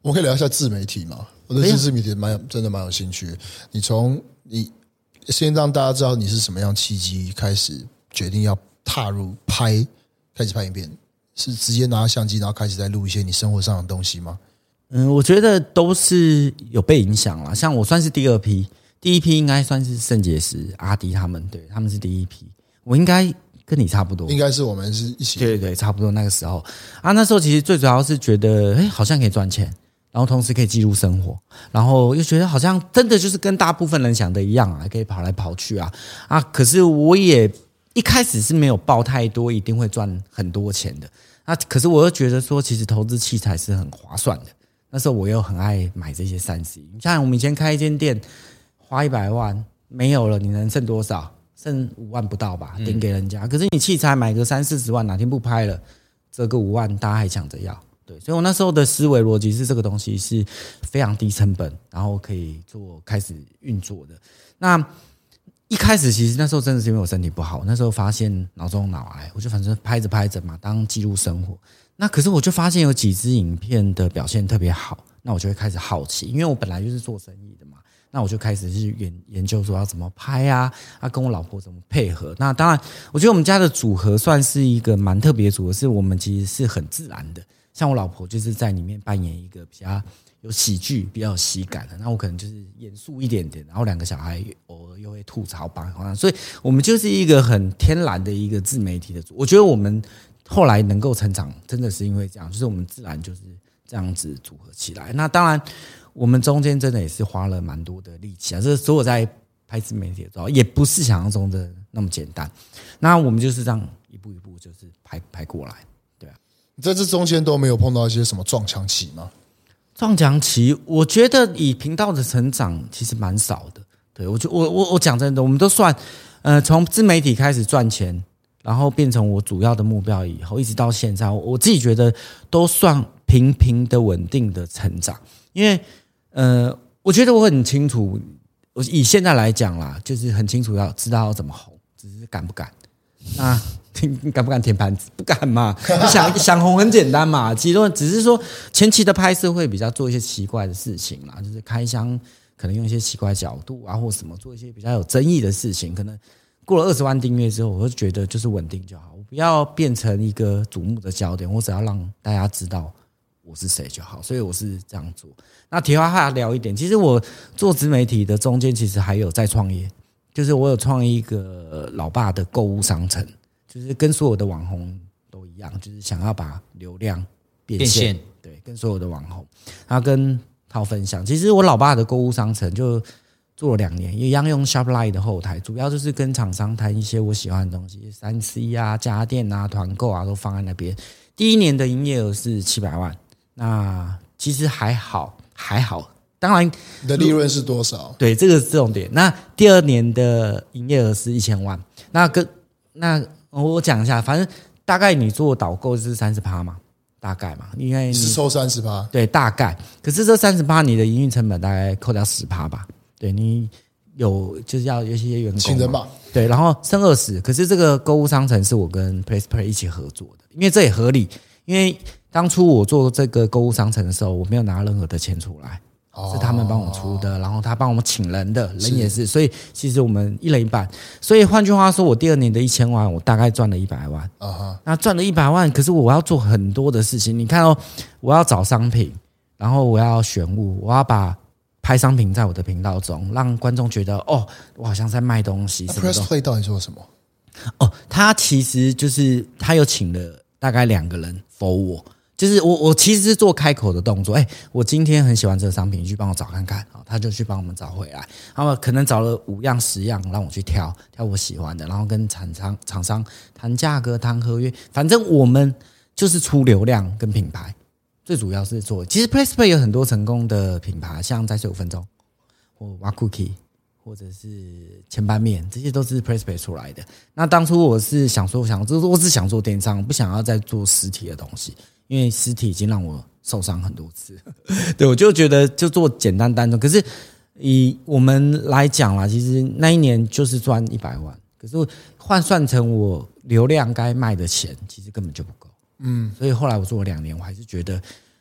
Speaker 1: 我们可以聊一下自媒体嘛？我对自媒体真的蛮有兴趣的。你先让大家知道你是什么样契机开始决定要踏入开始拍影片，是直接拿相机然后开始在录一些你生活上的东西吗？
Speaker 2: 我觉得都是有被影响啦。像我算是第二批，第一批应该算是圣结石、阿迪他们，对，他们是第一批。我应该跟你差不多，
Speaker 1: 应该是我们是一起，
Speaker 2: 对，差不多那个时候啊。那时候其实最主要是觉得，好像可以赚钱，然后同时可以记录生活，然后又觉得好像真的就是跟大部分人想的一样啊，可以跑来跑去啊。可是我也一开始是没有抱太多一定会赚很多钱的。可是我又觉得说，其实投资器材是很划算的。那时候我又很爱买这些3C，像我们以前开一间店，花100万没有了，你能剩多少？剩5万不到吧，顶给人家。可是你器材买个30-40万，哪天不拍了，这个5万大家还抢着要。对，所以我那时候的思维逻辑是这个东西是非常低成本，然后可以开始运作的。那一开始其实那时候真的是因为我身体不好，那时候发现脑中脑癌，我就反正拍着嘛，当记录生活。那可是我就发现有几支影片的表现特别好，那我就会开始好奇，因为我本来就是做生意的嘛，那我就开始去研究说要怎么拍啊，跟我老婆怎么配合。那当然，我觉得我们家的组合算是一个蛮特别的组合，是我们其实是很自然的。像我老婆就是在里面扮演一个比较有喜剧、比较有喜感的，那我可能就是严肃一点点，然后2个小孩偶尔又会吐槽吧，所以我们就是一个很天然的一个自媒体的组。我觉得我们后来能够成长，真的是因为这样，就是我们自然就是这样子组合起来。那当然，我们中间真的也是花了蛮多的力气啊，这所有在拍自媒体的时候，也不是想象中的那么简单。那我们就是这样一步一步就是拍过来，对啊。
Speaker 1: 在这中间都没有碰到一些什么撞墙期吗？
Speaker 2: 撞墙期，我觉得以频道的成长其实蛮少的。对，我讲真的，我们都算从自媒体开始赚钱，然后变成我主要的目标以后，一直到现在，我自己觉得都算平的稳定的成长。因为我觉得我很清楚，我以现在来讲啦，就是很清楚要知道要怎么红，只是敢不敢。那你敢不敢填盘子？不敢嘛。你想红很简单嘛，其实只是说前期的拍摄会比较做一些奇怪的事情啦，就是开箱可能用一些奇怪角度啊，或什么做一些比较有争议的事情。可能过了20万订阅之后，我就觉得就是稳定就好，我不要变成一个瞩目的焦点，我只要让大家知道我是谁就好。所以我是这样做。那题外话聊一点，其实我做自媒体的中间，其实还有在创业。就是我有创一个老爸的购物商城，就是跟所有的网红都一样，就是想要把流量变现，对，跟所有的网红，然后跟他分享。其实我老爸的购物商城就做了2年，一样用 Shopline 的后台，主要就是跟厂商谈一些我喜欢的东西，3C 啊、家电啊、团购啊都放在那边。第1年的营业额是700万，那其实还好。当然，
Speaker 1: 你的利润是多少？
Speaker 2: 对，这个是重点。那第2年的营业额是1000万。那我讲一下，反正大概你做导购是30%嘛，大概嘛，因为你
Speaker 1: 是收30%，
Speaker 2: 对，大概。可是这30%你的营运成本大概扣掉10%吧，对，你就是要有一些员工
Speaker 1: 请人吧，
Speaker 2: 对，然后剩20%。可是这个购物商城是我跟 PressPlay 一起合作的，因为这也合理，因为当初我做这个购物商城的时候，我没有拿任何的钱出来。是他们帮我出的，然后他帮我们请人的，人也是，所以其实我们一人一半。所以换句话说，我第2年的1000万，我大概赚了100万。那赚了100万，可是我要做很多的事情。你看哦，我要找商品，然后我要选物，我要把拍商品在我的频道中，让观众觉得哦，我好像在卖东西。
Speaker 1: PressPlay 到底做什么？
Speaker 2: 他其实就是他有请了大概2个人 for 我。就是我其实是做开口的动作，我今天很喜欢这个商品，你去帮我找看看，他就去帮我们找回来，他们可能找了5样10样让我去挑我喜欢的，然后跟厂商谈价格谈合约，反正我们就是出流量跟品牌，最主要是做。其实 PressPlay 有很多成功的品牌，像再睡5分钟或 Wakuki 或者是前半面，这些都是 PressPlay 出来的。那当初我是想做电商，不想要再做实体的东西。因为实体已经让我受伤很多次，对，我就觉得就做简单单纯。可是以我们来讲啦，其实那1年就是赚100万，可是换算成我流量该卖的钱，其实根本就不够。所以后来我做了2年，我还是觉得，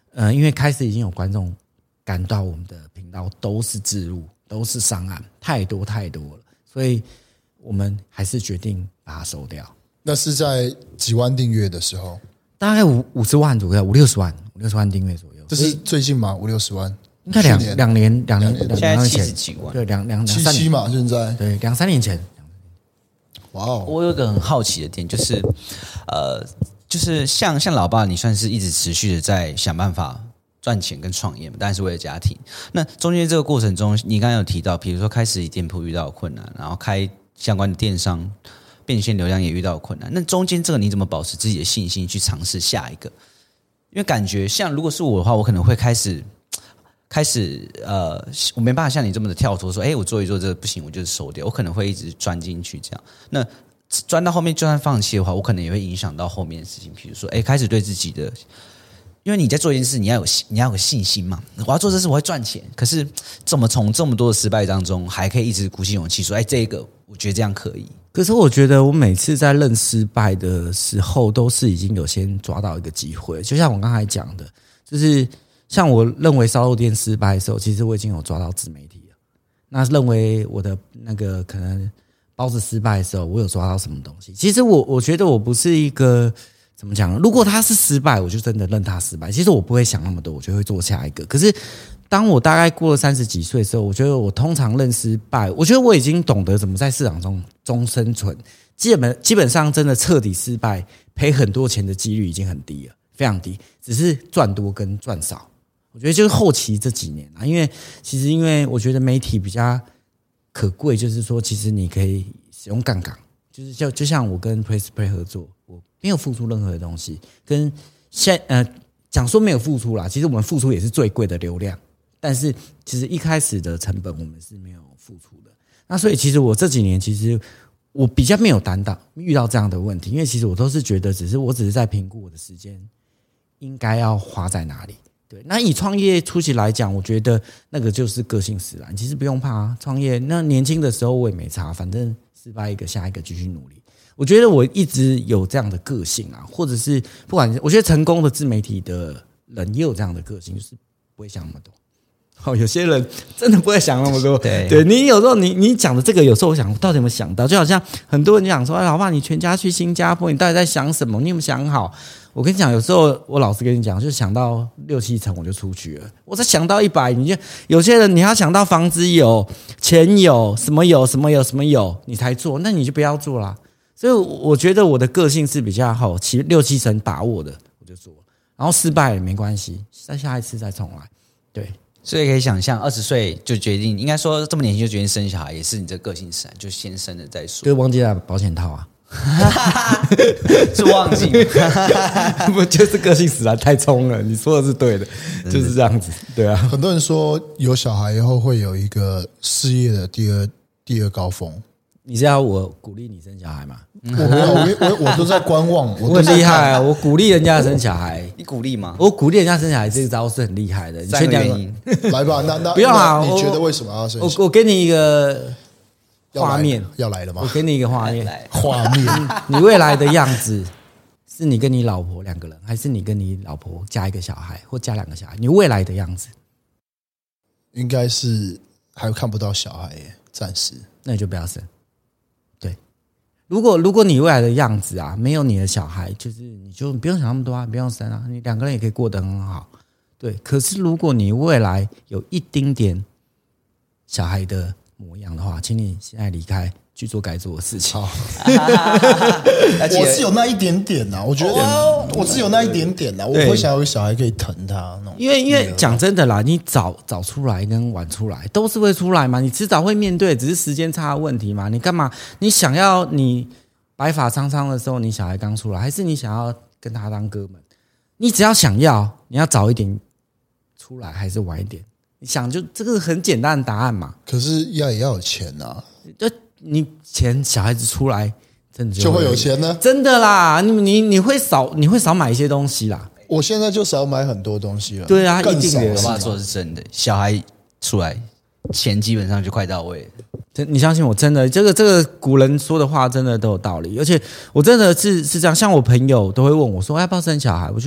Speaker 2: 因为开始已经有观众感到我们的频道都是置入，都是上岸，太多了，所以我们还是决定把它收掉。
Speaker 1: 那是在几万订阅的时候，
Speaker 2: 大概50万左右，50-60万订阅左右。
Speaker 1: 这是最近吗？50-60万，
Speaker 2: 应该两年
Speaker 3: 现在
Speaker 2: 前
Speaker 3: 70几万，
Speaker 2: 对
Speaker 1: 77嘛，现在
Speaker 2: 对2-3年前。
Speaker 1: 哇哦！
Speaker 3: 我有一个很好奇的点，就是像老爸，你算是一直持续的在想办法赚钱跟创业嘛，当然是为了家庭。那中间这个过程中，你刚刚有提到，比如说开始店铺遇到困难，然后开相关的电商变现流量也遇到困难，那中间这个你怎么保持自己的信心去尝试下一个？因为感觉像如果是我的话，我可能会开始我没办法像你这么的跳脱说，我做一做这个不行，我就是收掉，我可能会一直钻进去这样。那钻到后面就算放弃的话，我可能也会影响到后面的事情，比如说开始对自己的，因为你在做一件事，你要有信心嘛。我要做这事我会赚钱，可是怎么从这么多的失败当中，还可以一直鼓起勇气说，这个我觉得这样可以。
Speaker 2: 可是我觉得我每次在认失败的时候，都是已经有先抓到一个机会，就像我刚才讲的，就是像我认为烧肉店失败的时候，其实我已经有抓到自媒体了。那认为我的那个可能包子失败的时候，我有抓到什么东西？其实我觉得我不是一个怎么讲，如果他是失败，我就真的认他失败。其实我不会想那么多，我就会做下一个。可是当我大概过了30几岁的时候，我觉得我通常认失败，我觉得我已经懂得怎么在市场中生存。基本上真的彻底失败，赔很多钱的几率已经很低了，非常低，只是赚多跟赚少。我觉得就是后期这几年因为我觉得媒体比较可贵，就是说其实你可以使用杠杆，就像我跟 PressPlay 合作，我没有付出任何的东西，跟讲说没有付出啦，其实我们付出也是最贵的流量，但是其实一开始的成本我们是没有付出的。那所以其实我这几年其实我比较没有遇到这样的问题，因为其实我都是觉得我只是在评估我的时间应该要花在哪里。对，那以创业初期来讲，我觉得那个就是个性使然，其实不用怕创业。那年轻的时候我也没差，反正失败一个下一个继续努力。我觉得我一直有这样的个性或者是不管我觉得成功的自媒体的人也有这样的个性，就是不会想那么多。有些人真的不会想那么多。对，你有时候你讲的这个，有时候我想到底有没有想到，就好像很多人讲说，老爸，你全家去新加坡，你到底在想什么？你有没有想好？我跟你讲，有时候我老实跟你讲，就想到6-7成我就出去了。我才想到100，你就有些人你要想到房子有、钱有、什么有、你才做，那你就不要做啦。所以我觉得我的个性是比较好，6-7成把握的我就做，然后失败也没关系，再下一次再重来。对，
Speaker 3: 所以可以想象，20岁就决定，应该说这么年轻就决定生小孩，也是你这个性使然，就先生了再说。
Speaker 2: 就忘记了保险套
Speaker 3: 是忘记
Speaker 2: 不就是个性使然太冲了？你说的是对的，就是这样子。对啊，
Speaker 1: 很多人说有小孩以后会有一个事业的第二高峰。
Speaker 2: 你是要我鼓励你生小孩吗？
Speaker 1: 我都在观望。
Speaker 2: 我很厉害我鼓励人家生小孩。
Speaker 3: 你鼓励吗？
Speaker 2: 我鼓励人家生小孩这招是很厉害的。
Speaker 3: 3个原因，
Speaker 1: 来吧，那
Speaker 2: 不要啊！
Speaker 1: 你觉得为什么要生小孩？
Speaker 2: 我给你一个画面，
Speaker 1: 要来了吗？
Speaker 2: 我给你一个画面，你未来的样子是你跟你老婆2个人，还是你跟你老婆加一个小孩，或加2个小孩？你未来的样子
Speaker 1: 应该是还看不到小孩耶，暂时。
Speaker 2: 那你就不要生。对，如果你未来的样子没有你的小孩，就是你就不用想那么多不用生你2个人也可以过得很好。对，可是如果你未来有一丁点小孩的模样的话，请你现在离开，去做该做的事情。
Speaker 1: 我是有那一点点我觉得我是有那一点点我会想有个小孩可以疼他那种。
Speaker 2: 因为讲真的啦，你早出来跟晚出来都是会出来嘛，你迟早会面对，只是时间差的问题嘛。你干嘛？你想要你白发苍苍的时候，你小孩刚出来，还是你想要跟他当哥们？你只要想要，你要早一点出来还是晚一点？你想就这个很简单的答案嘛。
Speaker 1: 可是也要有钱
Speaker 2: 你钱小孩子出来真的
Speaker 1: 就会有钱呢？
Speaker 2: 真的啦，你会少买一些东西啦。
Speaker 1: 我现在就少买很多东西了。
Speaker 2: 对啊，
Speaker 1: 更少
Speaker 2: 一定的。
Speaker 3: 我爸说的是真的，小孩出来钱基本上就快到位了。
Speaker 2: 你相信我，真的，这个古人说的话真的都有道理，而且我真的是这样。像我朋友都会问我说要不要生小孩，我就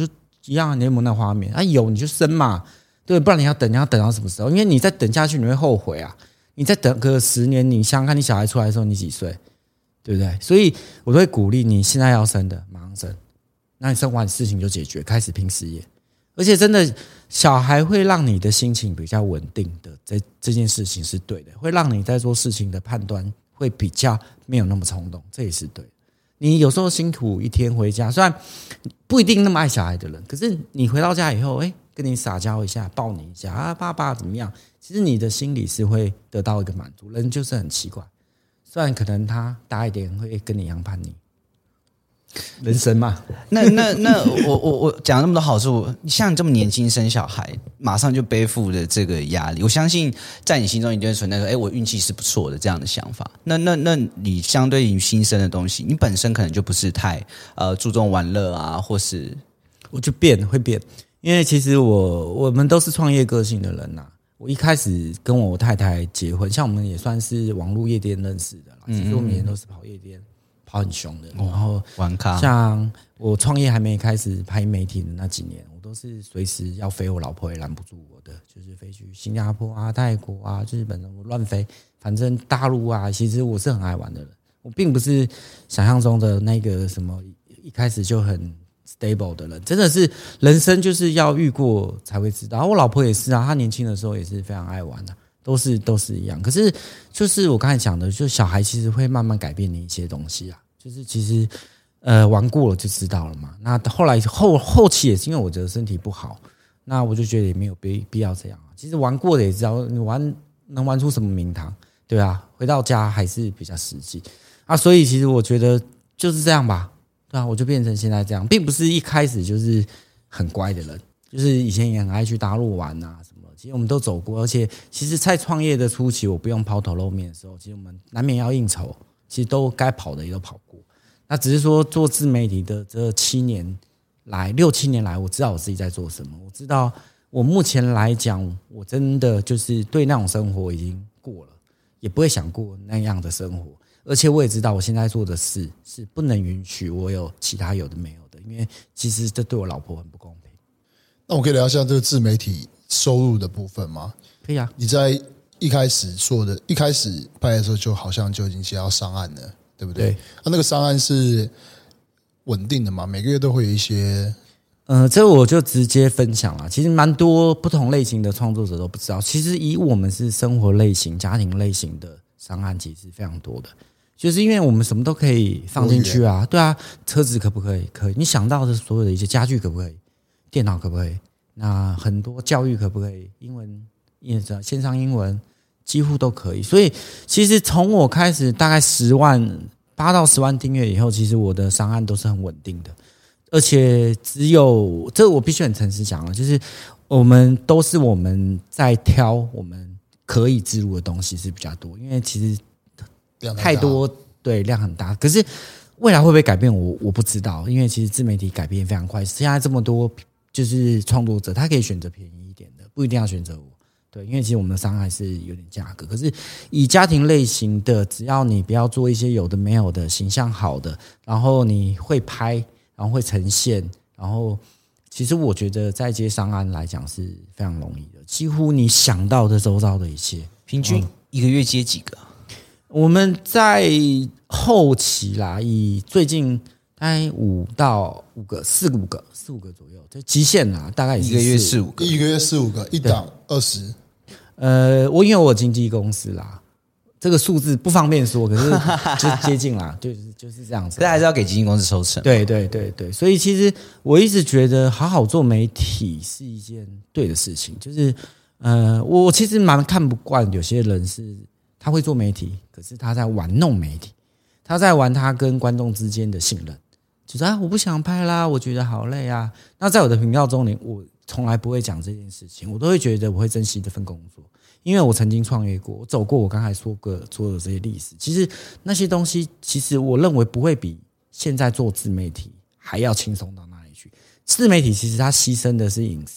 Speaker 2: 一样，你有没有那画面？有你就生嘛，对，不然你要等到什么时候？因为你再等下去你会后悔啊！你再等个10年，你想想看你小孩出来的时候你几岁，对不对？所以我都会鼓励你现在要生的马上生，那你生完事情就解决，开始拼事业。而且真的，小孩会让你的心情比较稳定的，这件事情是对的，会让你在做事情的判断会比较没有那么冲动，这也是对的。你有时候辛苦一天回家，虽然不一定那么爱小孩的人，可是你回到家以后，跟你撒娇一下，抱你一下啊，爸爸怎么样？其实你的心里是会得到一个满足。人就是很奇怪，虽然可能他大一点会跟你一样叛逆。人生嘛，
Speaker 3: 那我讲那么多好处，像你这么年轻生小孩，马上就背负了这个压力，我相信在你心中一定会存在说，我运气是不错的这样的想法。那你相对于新生的东西，你本身可能就不是太注重玩乐啊，或是
Speaker 2: 我就会变，因为其实我们都是创业个性的人呐。我一开始跟我太太结婚，像我们也算是网络夜店认识的啦，其实我每天都是跑夜店。跑很凶的，然后
Speaker 3: 玩咖。
Speaker 2: 像我创业还没开始拍媒体的那几年，我都是随时要飞，我老婆也拦不住我的，就是飞去新加坡啊、泰国啊、日本，我乱飞，反正大陆啊，其实我是很爱玩的人，我并不是想象中的那个什么一开始就很 stable 的人，真的是人生就是要遇过才会知道。我老婆也是啊，她年轻的时候也是非常爱玩的。都是一样，可是就是我刚才讲的，就小孩其实会慢慢改变你一些东西啊。就是其实玩过了就知道了嘛。那后来后期也是因为我的身体不好，那我就觉得也没有必要这样啊。其实玩过的也知道，你能玩出什么名堂，对啊，回到家还是比较实际啊。所以其实我觉得就是这样吧，对啊，我就变成现在这样，并不是一开始就是很乖的人，就是以前也很爱去大陆玩啊。其实我们都走过，而且其实在创业的初期，我不用抛头露面的时候，其实我们难免要应酬，其实都该跑的也都跑过。那只是说做自媒体的这6、7年来，我知道我自己在做什么。我知道我目前来讲，我真的就是对那种生活已经过了，也不会想过那样的生活。而且我也知道我现在做的事是不能允许我有其他有的没有的，因为其实这对我老婆很不公平。
Speaker 1: 那我可以聊一下这个自媒体收入的部分吗？
Speaker 2: 可以啊。
Speaker 1: 你在一开始拍的时候，就好像就已经接到商案了，对不对？
Speaker 2: 对。
Speaker 1: 那个商案是稳定的嘛？每个月都会有一些。
Speaker 2: 这我就直接分享了。其实蛮多不同类型的创作者都不知道，其实以我们是生活类型、家庭类型的商案，其实非常多的。就是因为我们什么都可以放进去啊，对啊，车子可不可以？可以。你想到的所有的一些家具可不可以？电脑可不可以？那很多教育可不可以？英文、线上英文几乎都可以。所以其实从我开始大概8到10万订阅以后，其实我的商案都是很稳定的，而且只有这我必须很诚实讲了，就是我们在挑我们可以置入的东西是比较多，因为其实太多，对，量很大。可是未来会不会改变我不知道，因为其实自媒体改变非常快，现在这么多。就是创作者，他可以选择便宜一点的，不一定要选择我。对，因为其实我们的商还是有点价格。可是以家庭类型的，只要你不要做一些有的没有的，形象好的，然后你会拍，然后会呈现，然后其实我觉得在接商案来讲是非常容易的，几乎你想到的周遭的一切，
Speaker 3: 平均一个月接几个？
Speaker 2: 我们在后期啦，以最近。大概4、5个左右，这极限啦，大概也是
Speaker 3: 一个月4、5个，
Speaker 1: 一个月4、5个，一档20。
Speaker 2: 我因为我有经纪公司啦，这个数字不方便说，可是就接近啦，就是这样子。
Speaker 3: 但还是要给经纪公司抽成。
Speaker 2: 对，所以其实我一直觉得好好做媒体是一件对的事情。就是我其实蛮看不惯有些人是他会做媒体，可是他在玩弄媒体，他在玩他跟观众之间的信任。就是我不想拍啦，我觉得好累啊。那在我的频道中，我从来不会讲这件事情，我都会觉得我会珍惜这份工作，因为我曾经创业过，我走过我刚才说的这些历史。其实那些东西，其实我认为不会比现在做自媒体还要轻松到哪里去。自媒体其实它牺牲的是隐私，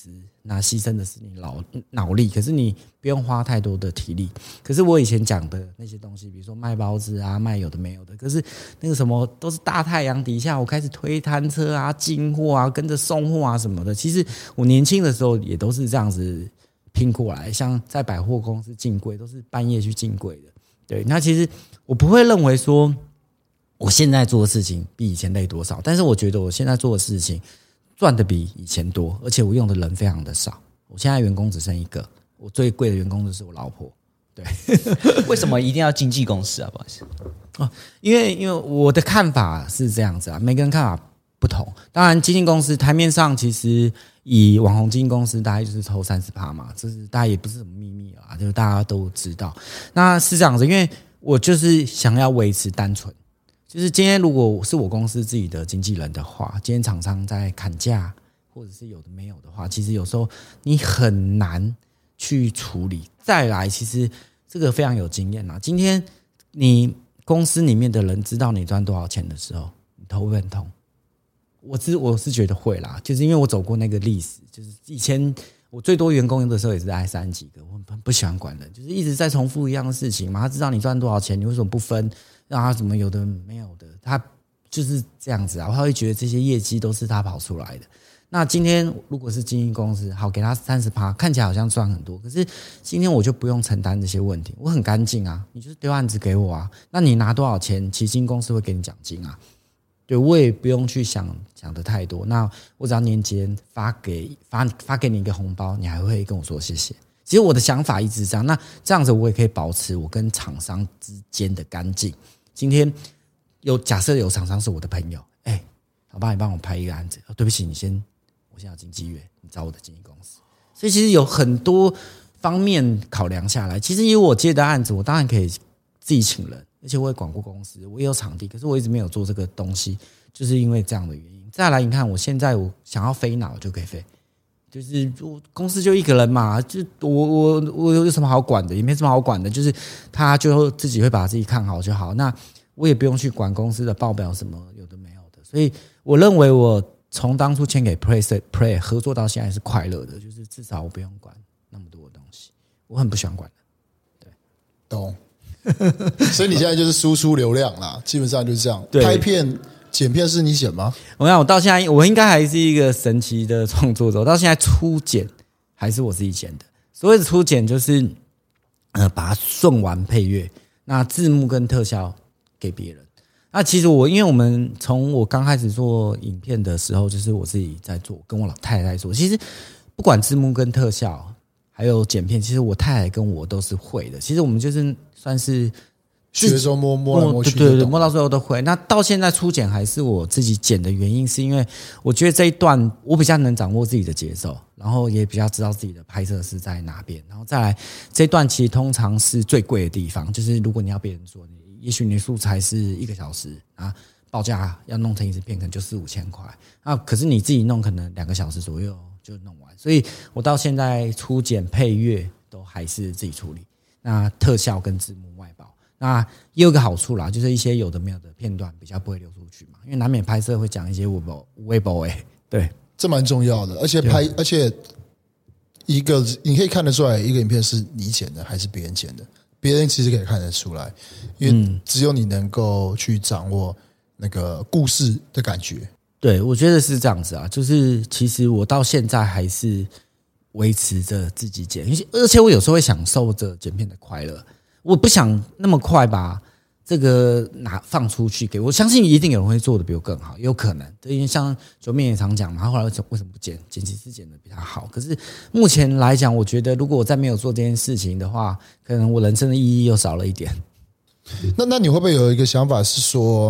Speaker 2: 那牺牲的是你脑力，可是你不用花太多的体力。可是我以前讲的那些东西，比如说卖包子啊，卖有的没有的，可是那个什么都是大太阳底下，我开始推摊车啊、进货啊、跟着送货啊什么的。其实我年轻的时候也都是这样子拼过来，像在百货公司进柜都是半夜去进柜的。对，那其实我不会认为说我现在做的事情比以前累多少，但是我觉得我现在做的事情赚的比以前多，而且我用的人非常的少。我现在员工只剩一个，我最贵的员工就是我老婆。对，
Speaker 3: 为什么一定要经纪公司啊？不好意思，
Speaker 2: 因为我的看法是这样子啊，每个人看法不同。当然，经纪公司台面上其实以网红经纪公司大概就是抽30%嘛，这是大家也不是什么秘密啊，就是大家都知道。那是这样子，因为我就是想要维持单纯。就是今天如果是我公司自己的经纪人的话，今天厂商在砍价或者是有的没有的话，其实有时候你很难去处理。再来，其实这个非常有经验啦。今天你公司里面的人知道你赚多少钱的时候，你头会很痛。我是觉得会啦，就是因为我走过那个历史，就是以前我最多员工的时候也是在30几个，我很不喜欢管人，就是一直在重复一样的事情嘛。他知道你赚多少钱，你为什么不分？让他怎么有的没有的，他就是这样子啊，他会觉得这些业绩都是他跑出来的。那今天如果是经纪公司，好给他30%，看起来好像赚很多，可是今天我就不用承担这些问题，我很干净啊，你就是丢案子给我啊，那你拿多少钱，其实经纪公司会给你奖金啊，对我也不用去想的太多，那我只要年节发给你一个红包，你还会跟我说谢谢。其实我的想法一直是这样，那这样子我也可以保持我跟厂商之间的干净。今天假设有厂商是我的朋友，好吧，你帮我拍一个案子，对不起，我现在有经纪约，你找我的经纪公司。所以其实有很多方面考量下来，其实以我接的案子，我当然可以自己请人，而且我也管过公司，我也有场地，可是我一直没有做这个东西，就是因为这样的原因。再来，你看我现在我想要飞哪我就可以飞。就是我公司就一个人嘛，就我有什么好管的，也没什么好管的，就是他就自己会把自己看好就好，那我也不用去管公司的报表什么有的没有的，所以我认为我从当初签给 Play 合作到现在是快乐的，就是至少我不用管那么多的东西，我很不喜欢管的。对，
Speaker 1: 懂。所以你现在就是输出流量啦，基本上就是这样。
Speaker 2: 对，
Speaker 1: 拍片剪片是你剪吗？
Speaker 2: 我到现在我应该还是一个神奇的创作者，我到现在初剪还是我自己剪的。所谓的初剪就是把它顺完配乐，那字幕跟特效给别人。那其实因为我们从我刚开始做影片的时候，就是我自己在做，跟我老太太在做。其实不管字幕跟特效还有剪片，其实我太太跟我都是会的。其实我们就是算是
Speaker 1: 学中摸来摸去，
Speaker 2: 对，摸到最后都会。那到现在初剪还是我自己剪的原因，是因为我觉得这一段我比较能掌握自己的节奏，然后也比较知道自己的拍摄是在哪边，然后再来这一段其实通常是最贵的地方，就是如果你要别人做，也许你素材是1个小时啊，报价要弄成一支片可能就4-5千块啊，可是你自己弄可能2个小时左右就弄完，所以我到现在初剪配乐都还是自己处理，那特效跟字幕外包。那也有个好处啦，就是一些有的没有的片段比较不会流出去嘛，因为难免拍摄会讲一些微博对，
Speaker 1: 这蛮重要的。而且一个你可以看得出来，一个影片是你剪的还是别人剪的，别人其实可以看得出来，因为只有你能够去掌握那个故事的感觉。
Speaker 2: 对，我觉得是这样子啊，就是其实我到现在还是维持着自己剪，而且我有时候会享受着剪片的快乐。我不想那么快把这个放出去给我相信一定有人会做的比我更好，有可能，因为像九面也常讲嘛，他后来为什么不剪辑师剪的比他好？可是目前来讲，我觉得如果我再没有做这件事情的话，可能我人生的意义又少了一点。
Speaker 1: 那你会不会有一个想法是说，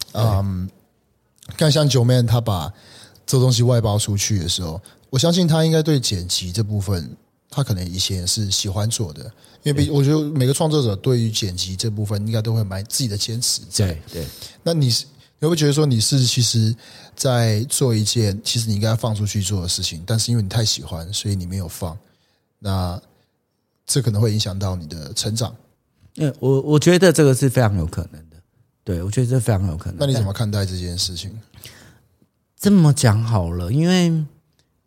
Speaker 1: 看像九面他把这东西外包出去的时候，我相信他应该对剪辑这部分，他可能以前是喜欢做的。因为我觉得每个创作者对于剪辑这部分应该都会买自己的坚持。
Speaker 2: 对，
Speaker 1: 那你会不会觉得说你是其实在做一件其实你应该放出去做的事情，但是因为你太喜欢，所以你没有放，那这可能会影响到你的成长。
Speaker 2: 我觉得这个是非常有可能的。对，我觉得这非常有可能。
Speaker 1: 那你怎么看待这件事情？
Speaker 2: 这么讲好了，因为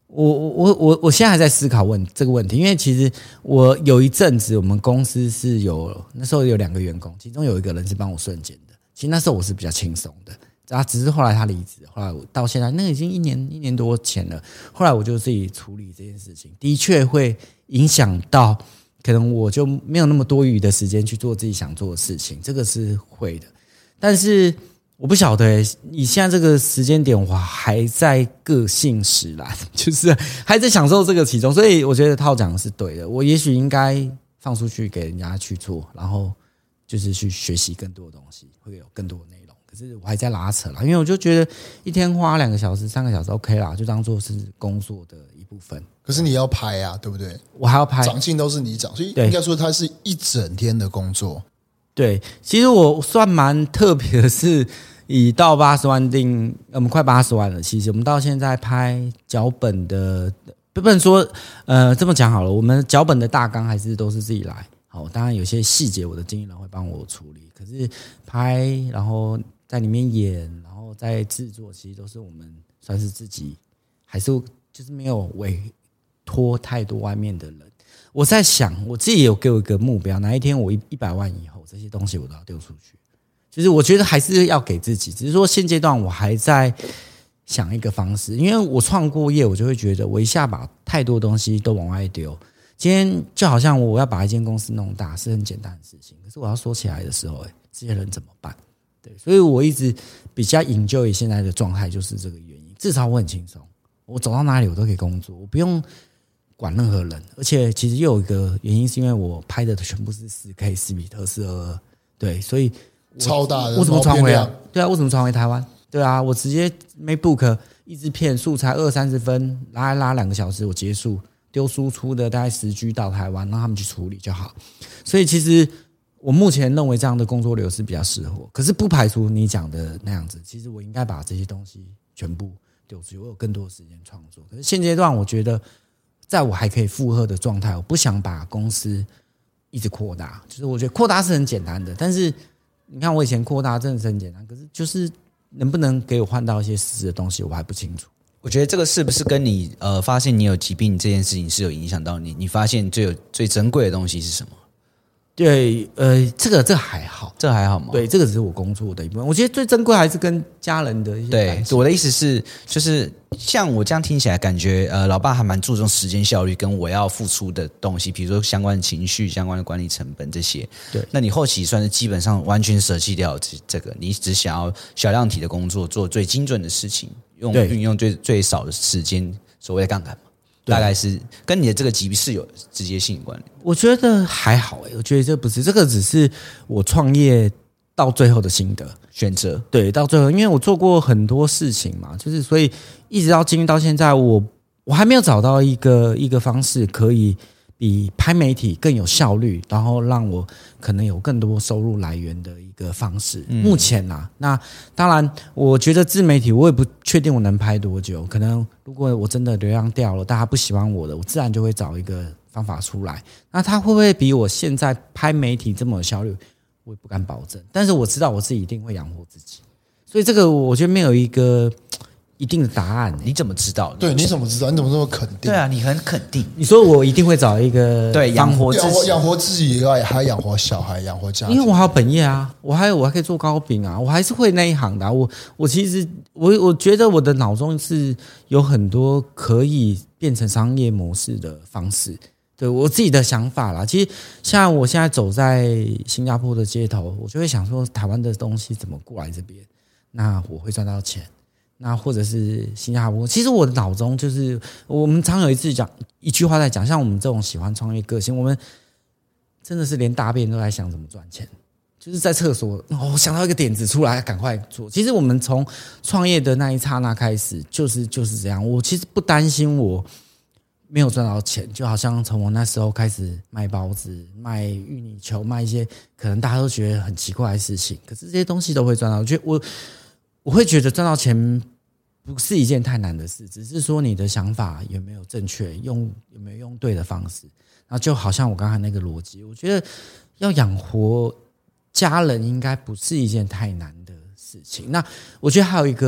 Speaker 2: 我现在还在思考这个问题，因为其实我有一阵子我们公司是那时候有2个员工，其中有一个人是帮我瞬间的，其实那时候我是比较轻松的。只是后来他离职，后来我到现在那个已经一年多前了。后来我就自己处理这件事情，的确会影响到，可能我就没有那么多余的时间去做自己想做的事情，这个是会的。但是我不晓得以现在这个时间点，我还在个性使然，就是还在享受这个其中，所以我觉得套讲的是对的。我也许应该放出去给人家去做，然后就是去学习更多的东西，会有更多的内容。可是我还在拉扯啦，因为我就觉得一天花2个小时、3个小时 OK 啦，就当做是工作的一部分。
Speaker 1: 可是你要拍啊，对不对？
Speaker 2: 我还要拍，
Speaker 1: 长进都是你长，所以应该说它是一整天的工作。
Speaker 2: 对，其实我算蛮特别的是，以到80万订，我们快80万了。其实我们到现在拍脚本的，不能说这么讲好了，我们脚本的大纲还是都是自己来。好，当然有些细节我的经纪人会帮我处理，可是拍然后在里面演，然后在制作，其实都是我们算是自己，还是就是没有委托太多外面的人。我在想，我自己有给我一个目标，哪一天我100万以后，这些东西我都要丢出去。就是我觉得还是要给自己，只是说现阶段我还在想一个方式，因为我创过业，我就会觉得我一下把太多东西都往外丢。今天就好像我要把一间公司弄大是很简单的事情，可是我要说起来的时候，这些人怎么办？对，所以我一直比较enjoy现在的状态，就是这个原因。至少我很轻松，我走到哪里我都可以工作，我不用管任何人。而且其实又有一个原因，是因为我拍的全部是4K 4比特422，对，所以
Speaker 1: 超大的，
Speaker 2: 为什么传回来？对啊，为什么传回台湾？对啊，我直接 MacBook 一支片素材20-30分，拉2个小时，我结束。丢输出的大概10G 到台湾，让他们去处理就好。所以其实我目前认为这样的工作流是比较适合，可是不排除你讲的那样子。其实我应该把这些东西全部丢出去，我有更多的时间创作。可是现阶段我觉得，在我还可以负荷的状态，我不想把公司一直扩大。就是我觉得扩大是很简单的，但是你看我以前扩大真的是很简单，可是就是能不能给我换到一些实质的东西，我还不清楚。
Speaker 3: 我觉得这个是不是跟你发现你有疾病这件事情是有影响到你？你发现最珍贵的东西是什么？
Speaker 2: 对，这个还好，
Speaker 3: 这还好吗？
Speaker 2: 对，这个只是我工作的一部分。我觉得最珍贵还是跟家人的一些
Speaker 3: 对，我的意思是，就是像我这样听起来，感觉老爸还蛮注重时间效率跟我要付出的东西，比如说相关的情绪、相关的管理成本这些。
Speaker 2: 对，
Speaker 3: 那你后期算是基本上完全舍弃掉这个，你只想要小量体的工作，做最精准的事情。运用最少的时间，所谓的杠杆嘛，大概是跟你的这个疾病是有直接性关联。
Speaker 2: 我觉得还好我觉得这不是，这个只是我创业到最后的心得
Speaker 3: 选择。
Speaker 2: 对，到最后，因为我做过很多事情嘛，就是所以一直到经历到现在，我还没有找到一个方式可以比拍媒体更有效率，然后让我可能有更多收入来源的一个方式。目前啊，那当然，我觉得自媒体我也不确定我能拍多久。可能如果我真的流量掉了，大家不喜欢我的，我自然就会找一个方法出来。那它会不会比我现在拍媒体这么有效率？我也不敢保证。但是我知道我自己一定会养活自己，所以这个我觉得没有一个一定的答案。
Speaker 3: 你怎么知道？
Speaker 1: 对，你怎么知道？你怎么这么肯定？
Speaker 3: 对啊，你很肯定。
Speaker 2: 你说我一定会找一个
Speaker 3: 对养活
Speaker 1: 自己以外，还养活小孩，养活家庭。
Speaker 2: 因为我还有本业啊，我还可以做糕饼啊，我还是会那一行的啊。我其实我觉得我的脑中是有很多可以变成商业模式的方式。对我自己的想法啦，其实像我现在走在新加坡的街头，我就会想说，台湾的东西怎么过来这边？那我会赚到钱。那或者是新加坡，其实我的脑中就是我们常有一句话在讲，像我们这种喜欢创业个性，我们真的是连大便都在想怎么赚钱，就是在厕所想到一个点子出来，赶快做。其实我们从创业的那一刹那开始，就是这样。我其实不担心我没有赚到钱，就好像从我那时候开始卖包子、卖芋泥球、卖一些可能大家都觉得很奇怪的事情，可是这些东西都会赚到。我会觉得赚到钱不是一件太难的事，只是说你的想法有没有正确，有没有用对的方式。然后就好像我刚才那个逻辑，我觉得要养活家人应该不是一件太难的事情。那我觉得还有一个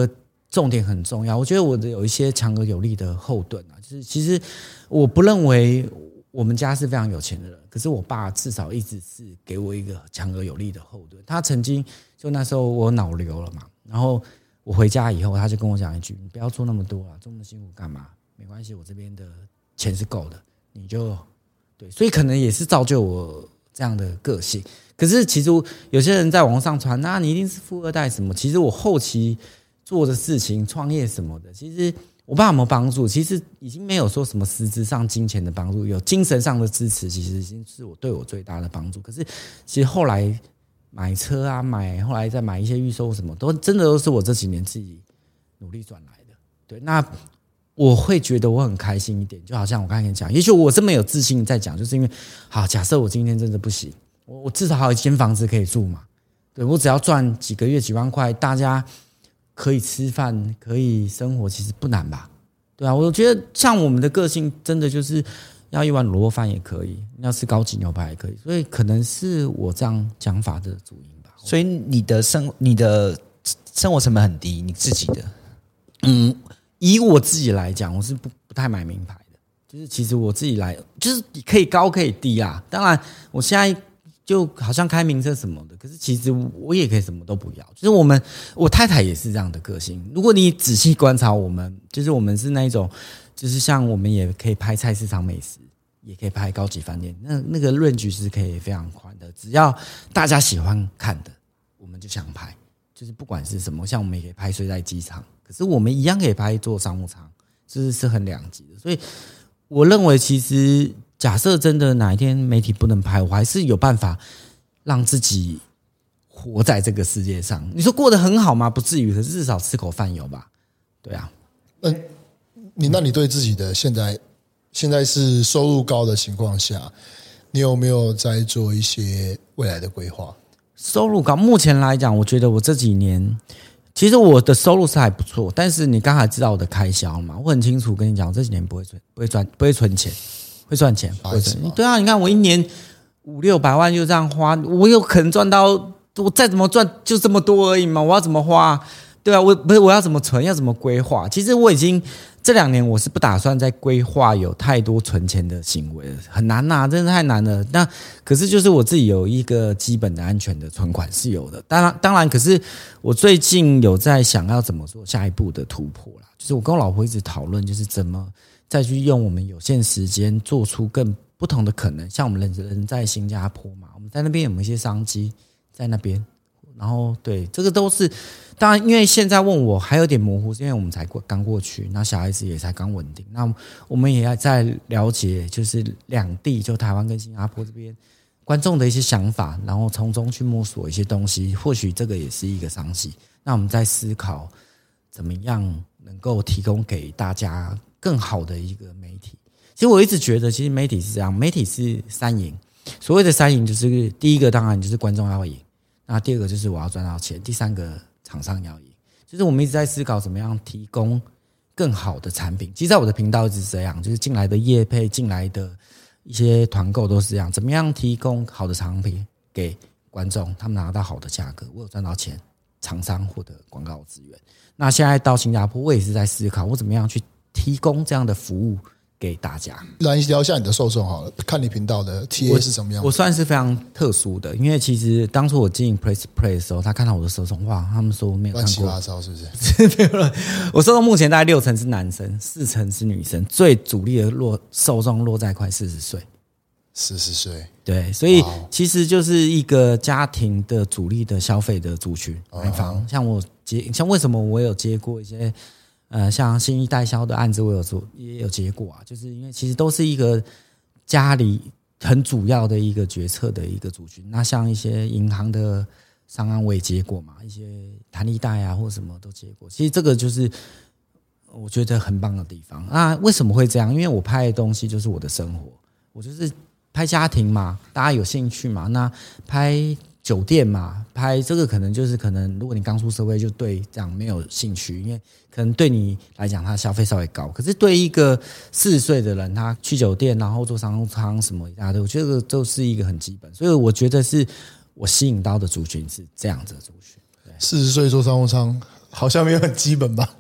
Speaker 2: 重点很重要。我觉得我的有一些强而有力的后盾啊，就是其实我不认为我们家是非常有钱的人，可是我爸至少一直是给我一个强而有力的后盾。他曾经就那时候我脑瘤了嘛，然后我回家以后，他就跟我讲一句：“你不要做那么多了，这么辛苦干嘛？没关系，我这边的钱是够的，你就对。”所以可能也是造就我这样的个性。可是其实有些人在网上传，那你一定是富二代什么？其实我后期做的事情、创业什么的，其实我爸有没有帮助？其实已经没有说什么实质上金钱的帮助，有精神上的支持，其实已经是对我最大的帮助。可是其实后来买车啊，后来再买一些预售什么，都真的都是我这几年自己努力赚来的。对，那我会觉得我很开心一点，就好像我刚才跟你讲，也许我这么有自信在讲，就是因为好，假设我今天真的不行，我至少还有一间房子可以住嘛。对，我只要赚几个月几万块，大家可以吃饭，可以生活，其实不难吧？对啊，我觉得像我们的个性，真的就是要一碗卤肉饭也可以，要吃高级牛排也可以，所以可能是我这样讲法的主因吧。
Speaker 3: 所以你的生活成本很低，你自己的，
Speaker 2: 以我自己来讲，我是不太买名牌的，就是其实我自己来，就是可以高可以低啊。当然，我现在就好像开名车什么的，可是其实我也可以什么都不要。就是我太太也是这样的个性。如果你仔细观察我们，就是我们是那一种，就是像我们也可以拍菜市场美食，也可以拍高级饭店，那个range是可以非常宽的，只要大家喜欢看的，我们就想拍。就是不管是什么，像我们也可以拍睡在机场，可是我们一样可以拍坐商务舱，是很两极的。所以我认为，其实假设真的哪一天媒体不能拍，我还是有办法让自己活在这个世界上。你说过得很好吗？不至于，可是至少吃口饭有吧？对啊。
Speaker 1: 那你对自己的现在是收入高的情况下，你有没有在做一些未来的规划？
Speaker 2: 收入高，目前来讲，我觉得我这几年，其实我的收入是还不错，但是你刚才知道我的开销嘛，我很清楚跟你讲，我这几年不会存钱，会赚钱，不会存。对啊，你看我一年500-600万就这样花，我有可能赚到，我再怎么赚就这么多而已嘛，我要怎么花？对啊，我要怎么存，要怎么规划？其实我已经这2年我是不打算再规划有太多存钱的行为了，很难呐，真的太难了。那可是就是我自己有一个基本的安全的存款是有的，当然，可是我最近有在想要怎么做下一步的突破啦，就是我跟我老婆一直讨论，就是怎么再去用我们有限时间做出更不同的可能。像我们人在新加坡嘛，我们在那边有没有一些商机在那边？然后对，这个都是当然，因为现在问我还有点模糊，是因为我们才刚过去，那小孩子也才刚稳定，那我们也要再了解，就是两地就台湾跟新加坡这边观众的一些想法，然后从中去摸索一些东西，或许这个也是一个商机。那我们在思考怎么样能够提供给大家更好的一个媒体。其实我一直觉得，其实媒体是这样，媒体是3赢。所谓的3赢，就是第一个当然就是观众要赢。那第二个就是我要赚到钱，第三个厂商要赢，就是我们一直在思考怎么样提供更好的产品。其实在我的频道一直是这样，就是进来的业配、进来的一些团购都是这样，怎么样提供好的产品给观众，他们拿到好的价格，我有赚到钱，厂商获得广告资源。那现在到新加坡，我也是在思考我怎么样去提供这样的服务给大家。
Speaker 1: 来聊一下你的受众好了，看你频道的 TA 是怎么样的。
Speaker 2: 我算是非常特殊的，因为其实当初我经营 Press Play 的时候，他看到我的受众，哇，他们说没有看过，
Speaker 1: 乱七八糟是不是？
Speaker 2: 没有了。我受众目前大概6成是男生，4成是女生，最主力的受众落在快40岁。
Speaker 1: 40岁，
Speaker 2: 对，所以其实就是一个家庭的主力的消费的族群买房。像为什么我有接过一些像新一代销的案子，我也有接过啊，就是因为其实都是一个家里很主要的一个决策的一个族群。那像一些银行的商案我也接过嘛，一些弹力贷啊或什么都接过。其实这个就是我觉得很棒的地方。那为什么会这样？因为我拍的东西就是我的生活，我就是拍家庭嘛，大家有兴趣嘛，那拍酒店嘛，拍这个可能如果你刚出社会就对这样没有兴趣，因为可能对你来讲他消费稍微高，可是对一个40岁的人，他去酒店然后做商务舱什么一大堆，我觉得这个都是一个很基本，所以我觉得是我吸引到的族群是这样子的族群。
Speaker 1: 40岁做商务舱好像没有很基本吧？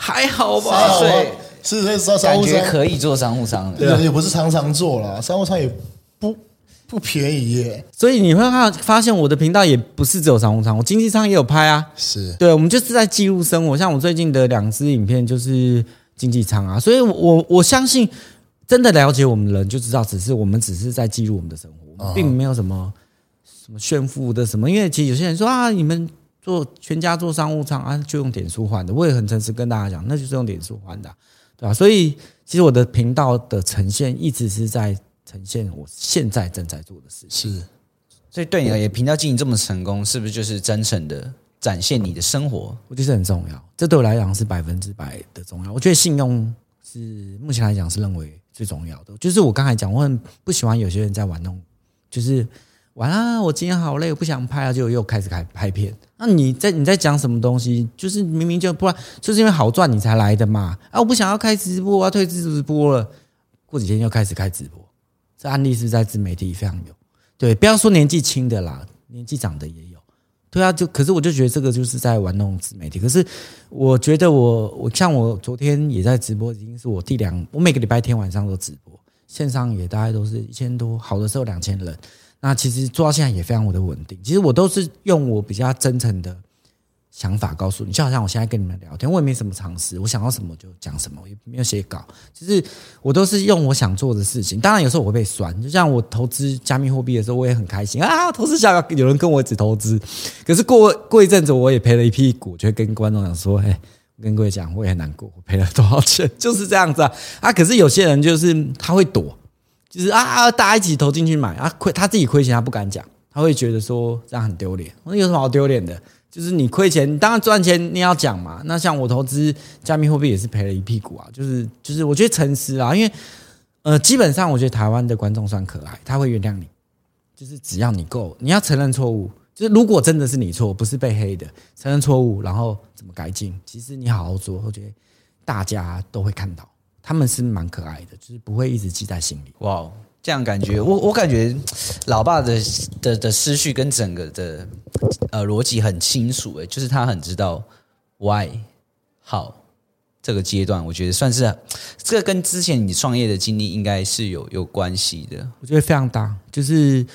Speaker 2: 还好吧？
Speaker 1: 还好啊
Speaker 3: 对，
Speaker 1: 是商
Speaker 3: 感
Speaker 1: 务舱
Speaker 3: 觉可以做商务舱的。
Speaker 1: 也不是常常做啦，商务舱也不便宜耶。
Speaker 2: 所以你会发现我的频道也不是只有商务舱，我经济舱也有拍啊。
Speaker 1: 是，
Speaker 2: 对，我们就是在记录生活。像我最近的2支影片就是经济舱啊，所以我相信真的了解我们的人就知道，我们只是在记录我们的生活，我们并没有什么炫富的什么。因为其实有些人说啊，你们全家做商务舱啊，就用点数换的。我也很诚实跟大家讲，那就是用点数换的，对吧？所以其实我的频道的呈现一直是在呈现我现在正在做的事情。
Speaker 1: 是，
Speaker 3: 所以对你而言，频道经营这么成功，是不是就是真诚的展现你的生活？
Speaker 2: 我觉得很重要，这对我来讲是100%的重要。我觉得信用是目前来讲是认为最重要的。就是我刚才讲，我很不喜欢有些人在玩弄，就是玩啊，我今天好累，我不想拍啊，就又开始拍片。那你在讲什么东西？就是明明就不然，就是因为好赚你才来的嘛。啊，我不想要开直播，我要退直播了。过几天又开始开直播，这案例是在自媒体非常有。对，不要说年纪轻的啦，年纪长的也有。对啊，可是我就觉得这个就是在玩弄自媒体。可是我觉得我像我昨天也在直播，已经是我我每个礼拜天晚上都直播，线上也大概都是1000多，好的时候2000人。那其实做到现在也非常的稳定。其实我都是用我比较真诚的想法告诉你，就好像我现在跟你们聊天，我也没什么常识，我想要什么就讲什么，也没有写稿，就是我都是用我想做的事情。当然有时候我会被酸，就像我投资加密货币的时候，我也很开心啊，投资下来有人跟我一起投资。可是过一阵子，我也赔了一屁股，就会跟观众讲说，我跟各位讲，我也很难过，我赔了多少钱，就是这样子啊。可是有些人就是他会躲。就是大家一起投进去买啊，他自己亏钱他不敢讲，他会觉得说这样很丢脸。我说有什么好丢脸的？就是你亏钱，当然赚钱你要讲嘛。那像我投资加密货币也是赔了一屁股啊，就是我觉得诚实啦，因为基本上我觉得台湾的观众算可爱，他会原谅你，就是只要你要承认错误，就是如果真的是你错，不是被黑的，承认错误，然后怎么改进，其实你好好做，我觉得大家都会看到。他们是蛮可爱的，就是不会一直记在心里。
Speaker 3: 哇，这样感觉，我感觉老爸的思绪跟整个的逻辑很清楚，就是他很知道 why how 这个阶段，我觉得算是这个跟之前你创业的经历应该是有关系的。
Speaker 2: 我觉得非常大，就是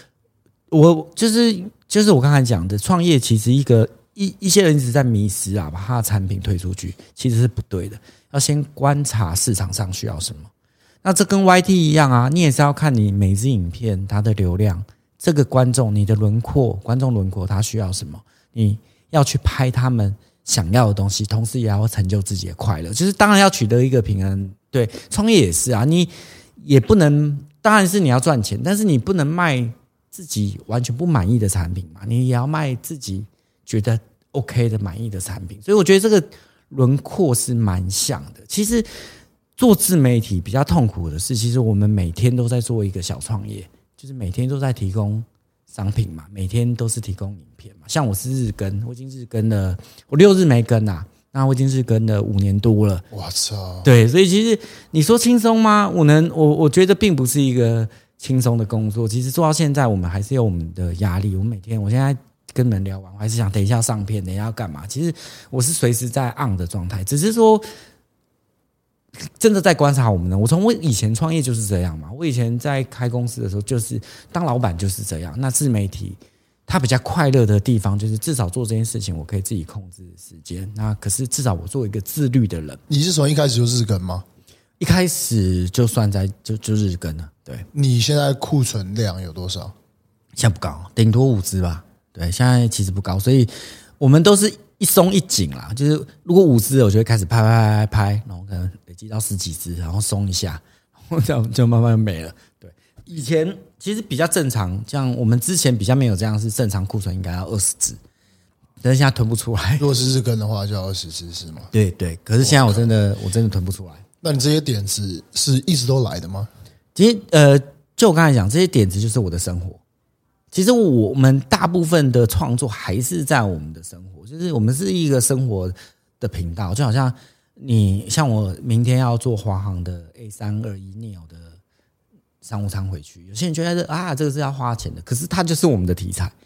Speaker 2: 我刚才讲的创业，其实一些人一直在迷失啊，把他的产品推出去，其实是不对的。要先观察市场上需要什么。那这跟 YT 一样啊，你也是要看你每支影片它的流量，这个观众你的观众轮廓他需要什么，你要去拍他们想要的东西，同时也要成就自己的快乐。就是当然要取得一个平衡。对，创业也是啊，你也不能，当然是你要赚钱，但是你不能卖自己完全不满意的产品嘛，你也要卖自己觉得 OK 的满意的产品。所以我觉得这个轮廓是蛮像的。其实做自媒体比较痛苦的是，其实我们每天都在做一个小创业，就是每天都在提供商品嘛，每天都是提供影片嘛。像我是日更，我已经日更了，我6日没更啊，那我已经日更了5年多了。
Speaker 1: 我操！
Speaker 2: 对，所以其实你说轻松吗？我觉得并不是一个轻松的工作。其实做到现在，我们还是有我们的压力。我现在跟你们聊完，我还是想等一下上片，等一下要干嘛？其实我是随时在 on 的状态，只是说真的在观察我们呢。我以前创业就是这样嘛，我以前在开公司的时候就是当老板就是这样。那自媒体它比较快乐的地方就是至少做这件事情我可以自己控制时间。那可是至少我做一个自律的人。
Speaker 1: 你是从一开始就日更吗？
Speaker 2: 一开始就算就日更了。对，
Speaker 1: 你现在库存量有多少？
Speaker 2: 现在不高，顶多5支吧。对，现在其实不高，所以我们都是一松一紧啦。就是如果5支，我就会开始拍，然后可能累积到10几支，然后松一下，然后这样就慢慢没了。对，以前其实比较正常，像我们之前比较没有这样，是正常库存应该要20支，但是现在囤不出来。
Speaker 1: 如果是日更的话，就要20支是吗？
Speaker 2: 对，可是现在我真的囤不出来。
Speaker 1: 那你这些点子是一直都来的吗？
Speaker 2: 其实就我刚才讲，这些点子就是我的生活。其实我们大部分的创作还是在我们的生活，就是我们是一个生活的频道，就好像像我明天要做华航的 A321neo 的商务舱回去，有些人觉得这个是要花钱的，可是它就是我们的题材，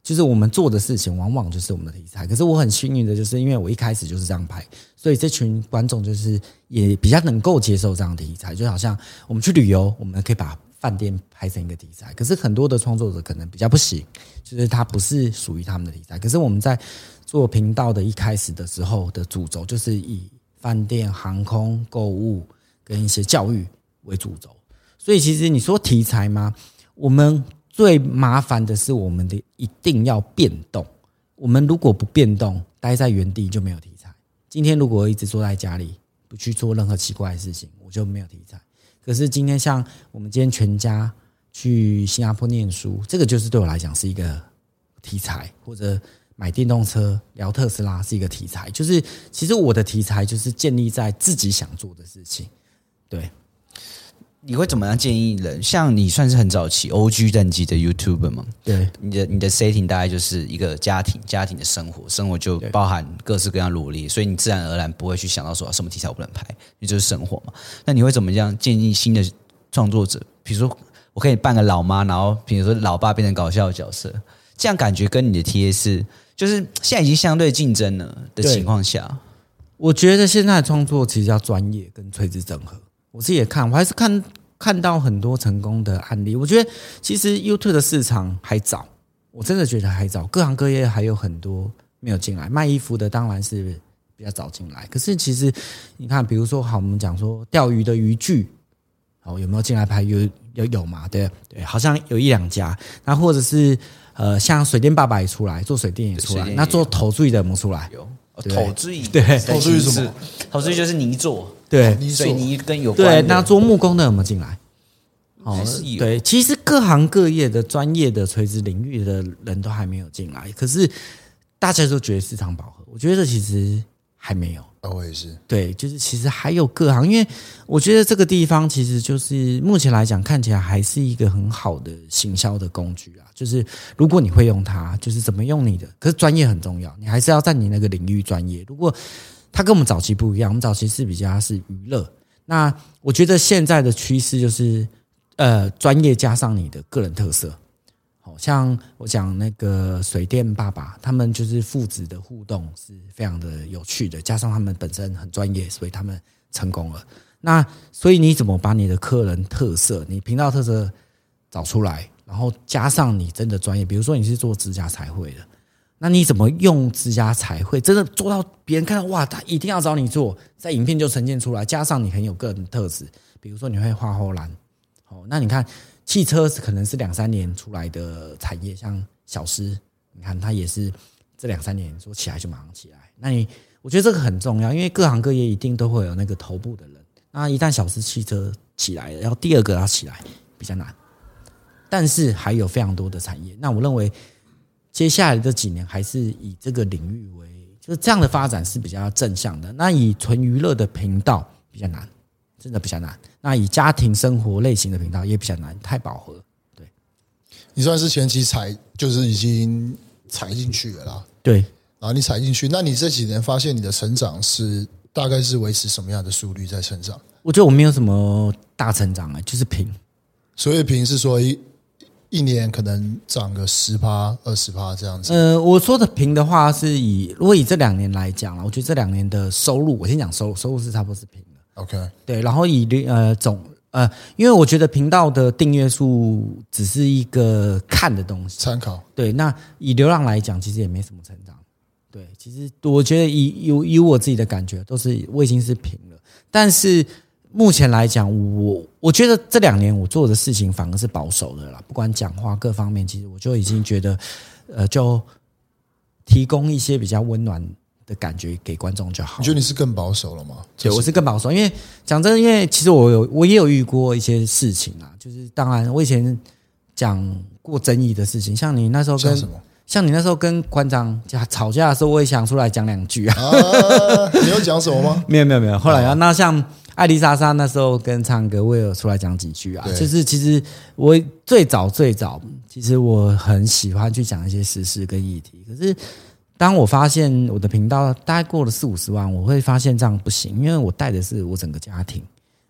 Speaker 2: 就是我们做的事情往往就是我们的题材。可是我很幸运的就是因为我一开始就是这样拍，所以这群观众就是也比较能够接受这样的题材，就好像我们去旅游，我们可以把饭店拍成一个题材，可是很多的创作者可能比较不行，就是它不是属于他们的题材。可是我们在做频道的一开始的时候的主轴就是以饭店、航空、购物跟一些教育为主轴，所以其实你说题材吗？我们最麻烦的是我们的一定要变动，我们如果不变动，待在原地就没有题材。今天如果我一直坐在家里，不去做任何奇怪的事情，我就没有题材。可是今天像我们今天全家去新加坡念书，这个就是对我来讲是一个题材，或者买电动车聊特斯拉是一个题材，就是其实我的题材就是建立在自己想做的事情。对，
Speaker 3: 你会怎么样建议人？像你算是很早期 OG 等级的 YouTuber 吗？
Speaker 2: 对，
Speaker 3: 你的 setting 大概就是一个家庭的生活就包含各式各样罗列，所以你自然而然不会去想到说什么题材我不能拍，因为就是生活嘛。那你会怎么样建议新的创作者？比如说我可以扮个老妈，然后比如说老爸变成搞笑的角色，这样感觉跟你的 TA 是就是现在已经相对竞争了的情况下，
Speaker 2: 我觉得现在的创作其实要专业跟垂直整合。我自己也看，我还是看到很多成功的案例。我觉得其实 YouTube 的市场还早，我真的觉得还早，各行各业还有很多没有进来。卖衣服的当然是比较早进来，可是其实你看，比如说好，我们讲说钓鱼的渔具，有没有进来拍？有嘛？对，好像有一两家。那或者是像水电爸爸也出来，做水电也出来，那做投注的有没有出来？
Speaker 3: 有。投注，
Speaker 2: 对，
Speaker 1: 投注是什么？
Speaker 3: 投注就是泥做，
Speaker 2: 对，
Speaker 3: 水泥跟有关的。
Speaker 2: 对，那做木工的有没有进来？
Speaker 3: 还是有。
Speaker 2: 对，其实各行各业的专业的垂直领域的人都还没有进来，可是大家都觉得市场饱和，我觉得其实还没有。
Speaker 1: 我也是，
Speaker 2: 对，就是其实还有各行，因为我觉得这个地方其实就是目前来讲看起来还是一个很好的行销的工具啊。就是如果你会用它，就是怎么用你的，可是专业很重要，你还是要在你那个领域专业。如果它跟我们早期不一样，我们早期是比较是娱乐，那我觉得现在的趋势就是专业加上你的个人特色。像我讲那个水电爸爸，他们就是父子的互动是非常的有趣的，加上他们本身很专业，所以他们成功了。那所以你怎么把你的客人特色、你频道特色找出来，然后加上你真的专业，比如说你是做指甲彩绘的，那你怎么用指甲彩绘真的做到别人看到哇，他一定要找你做，在影片就呈现出来，加上你很有个人特质，比如说你会画后栏，那你看。汽车可能是2-3年出来的产业，像小狮，你看它也是这2-3年说起来就马上起来。那我觉得这个很重要，因为各行各业一定都会有那个头部的人。那一旦小狮汽车起来了，然后第二个要起来比较难，但是还有非常多的产业。那我认为接下来这几年还是以这个领域为，就是这样的发展是比较正向的。那以纯娱乐的频道比较难。真的比较难。那以家庭生活类型的频道也比较难，太饱和。对，
Speaker 1: 你算是前期就是已经踩进去了啦。
Speaker 2: 对，
Speaker 1: 然后你踩进去，那你这几年发现你的成长是大概是维持什么样的速率在成长？
Speaker 2: 我觉得我没有什么大成长就是平。
Speaker 1: 所谓平是说一年可能涨个10%、20%这样子。
Speaker 2: 我说的平的话是如果以这2年来讲，我觉得这2年的收入，我先讲收入是差不多是平的。
Speaker 1: OK，
Speaker 2: 对，然后以因为我觉得频道的订阅数只是一个看的东西，
Speaker 1: 参考。
Speaker 2: 对，那以流量来讲，其实也没什么成长。对，其实我觉得以我自己的感觉，我已经是平了。但是目前来讲，我觉得这2年我做的事情反而是保守的啦，不管讲话各方面，其实我就已经觉得，就提供一些比较温暖的感觉给观众就好。
Speaker 1: 你觉得你是更保守了吗？
Speaker 2: 对，我是更保守，因为讲真的，因为其实我也有遇过一些事情啊，就是当然我以前讲过争议的事情，像你那时候跟馆长吵架的时候，我也想出来讲2句啊。
Speaker 1: 你有讲什么吗？
Speaker 2: 没有。后来那像艾丽莎莎那时候跟唱歌，我也有出来讲几句啊。就是其实我最早，其实我很喜欢去讲一些时事跟议题，可是。当我发现我的频道大概过了40-50万，我会发现这样不行，因为我带的是我整个家庭，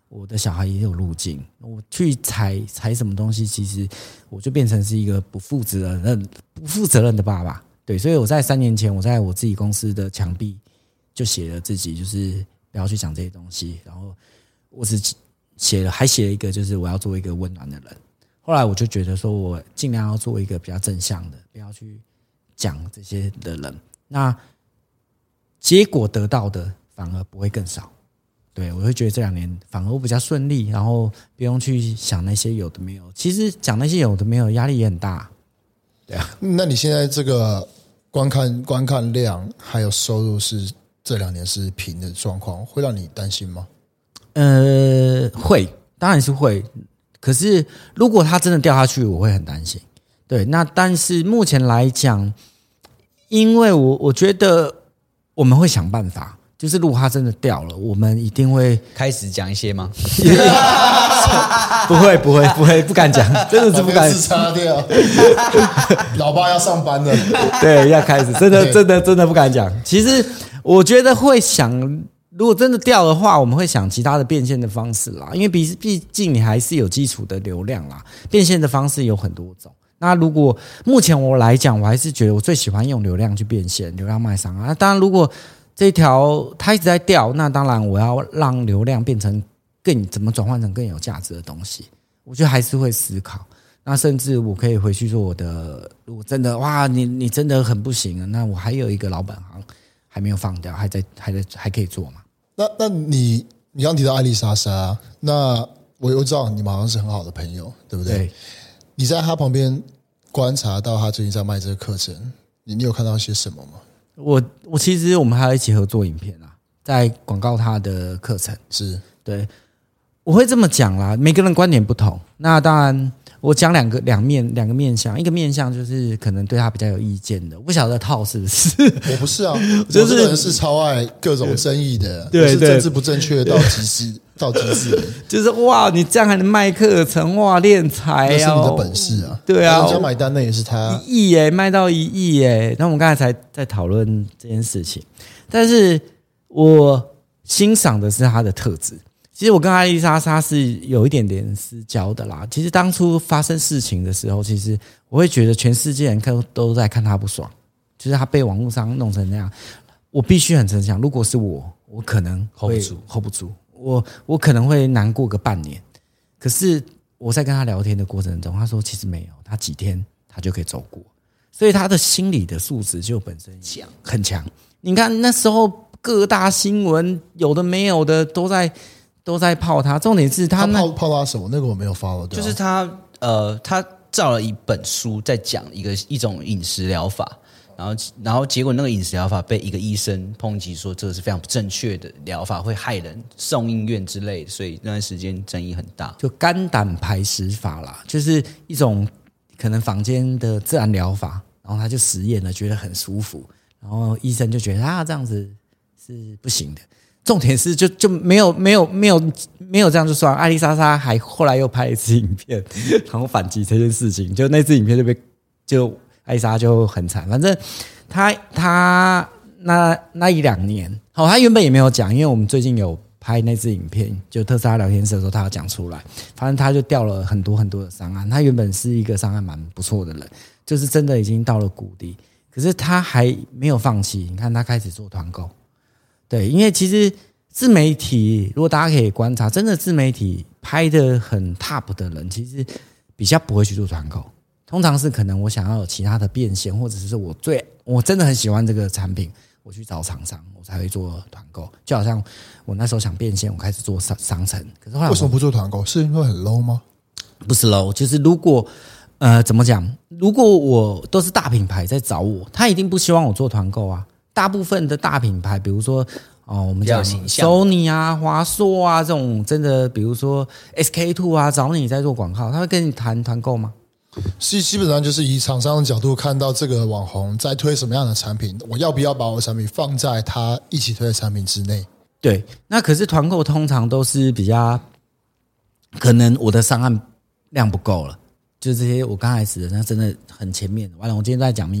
Speaker 2: 我的小孩也有路径，我去踩什么东西，其实我就变成是一个不负责任的爸爸。对，所以我在3年前，我在我自己公司的墙壁就写了自己，就是不要去讲这些东西。然后我只还写了一个，就是我要做一个温暖的人。后来我就觉得说，我尽量要做一个比较正向的，不要去讲这些的人。那结果得到的反而不会更少。对，我会觉得这2年反而我比较顺利，然后不用去想那些有的没有。其实讲那些有的没有，压力也很大。对啊，那
Speaker 1: 你现在这个观看量还有收入是这2年是平的状况，会让你担心吗？
Speaker 2: 会，当然是会。可是如果它真的掉下去，我会很担心。对，那但是目前来讲，因为我觉得我们会想办法。就是如果它真的掉了，我们一定会
Speaker 3: 开始讲一些吗？
Speaker 2: 不会，不敢讲，真的是不敢。
Speaker 1: 擦掉，老爸要上班了。
Speaker 2: 对，要开始，真的不敢讲。其实我觉得会想，如果真的掉的话，我们会想其他的变现的方式啦。因为毕竟你还是有基础的流量啦，变现的方式有很多种。那如果目前我来讲，我还是觉得我最喜欢用流量去变现，流量卖商啊。当然，如果这一条它一直在掉，那当然我要让流量变成怎么转换成更有价值的东西，我觉得还是会思考。那甚至我可以回去做如果真的哇，你真的很不行了，那我还有一个老本行还没有放掉，还可以做嘛？
Speaker 1: 那你刚提到艾丽莎莎，那我知道你们好像是很好的朋友，对不对？对。你在他旁边观察到他最近在卖这个课程，你有看到些什么吗？
Speaker 2: 我其实我们还要一起合作影片啊，在广告他的课程。
Speaker 1: 是
Speaker 2: 对，我会这么讲啦，每个人观点不同。那当然，我讲两个面向，一个面向就是可能对他比较有意见的，我不晓得套是不是？
Speaker 1: 我不是啊，我这个人是超爱各种争议的，对，是政治不正确到极致，
Speaker 2: 就是哇，你这样还能卖课程哇，敛财
Speaker 1: 那是你的本事啊！
Speaker 2: 对啊，
Speaker 1: 人家买单那也是他
Speaker 2: 1亿耶，卖到1亿耶。那我们刚才在讨论这件事情，但是我欣赏的是他的特质。其实我跟艾丽莎莎是有一点点私交的啦。其实当初发生事情的时候，其实我会觉得全世界人都在看他不爽，就是他被网络上弄成那样。我必须很诚实讲，如果是我可能会 hold 不住。我可能会难过个半年，可是我在跟他聊天的过程中，他说其实没有，他几天他就可以走过，所以他的心理的素质就本身很强。你看那时候各大新闻有的没有的都在泡他，重点是他
Speaker 1: 泡他什么？那个我没有 follow 掉。
Speaker 3: 就是他造了一本书，在讲一种饮食疗法。然后结果那个饮食疗法被一个医生抨击说这个是非常不正确的疗法，会害人，送医院之类的，所以那段时间争议很大。
Speaker 2: 就肝胆排石法啦，就是一种可能坊间的自然疗法，然后他就实验了，觉得很舒服，然后医生就觉得这样子是不行的。重点是就没有这样就算。艾丽莎莎还后来又拍了一支影片，然后反击这件事情，就那支影片就艾莎就很惨，反正他那1-2年，好，他原本也没有讲，因为我们最近有拍那支影片，就特斯拉聊天室的时候，他要讲出来，反正他就掉了很多很多的商案。他原本是一个商案蛮不错的人，就是真的已经到了谷底，可是他还没有放弃。你看他开始做团购，对，因为其实自媒体，如果大家可以观察，真的自媒体拍的很 top 的人，其实比较不会去做团购。通常是可能我想要有其他的变现，或者是我真的很喜欢这个产品，我去找厂商，我才会做团购。就好像我那时候想变现，我开始做商城，可是后来
Speaker 1: 为什么不做团购？是因为很 low 吗？
Speaker 2: 不是 low， 就是如果怎么讲？如果我都是大品牌在找我，他一定不希望我做团购啊。大部分的大品牌，比如说我们讲 Sony 啊、华硕啊这种，真的比如说 SK2 啊，找你在做广告，他会跟你谈团购吗？
Speaker 1: 基本上就是以厂商的角度看到这个网红在推什么样的产品，我要不要把我的产品放在他一起推的产品之内？
Speaker 2: 对，那可是团购通常都是比较可能我的商案量不够了，就这些我刚开始的那真的很前面。完了，我今天都在讲秘密，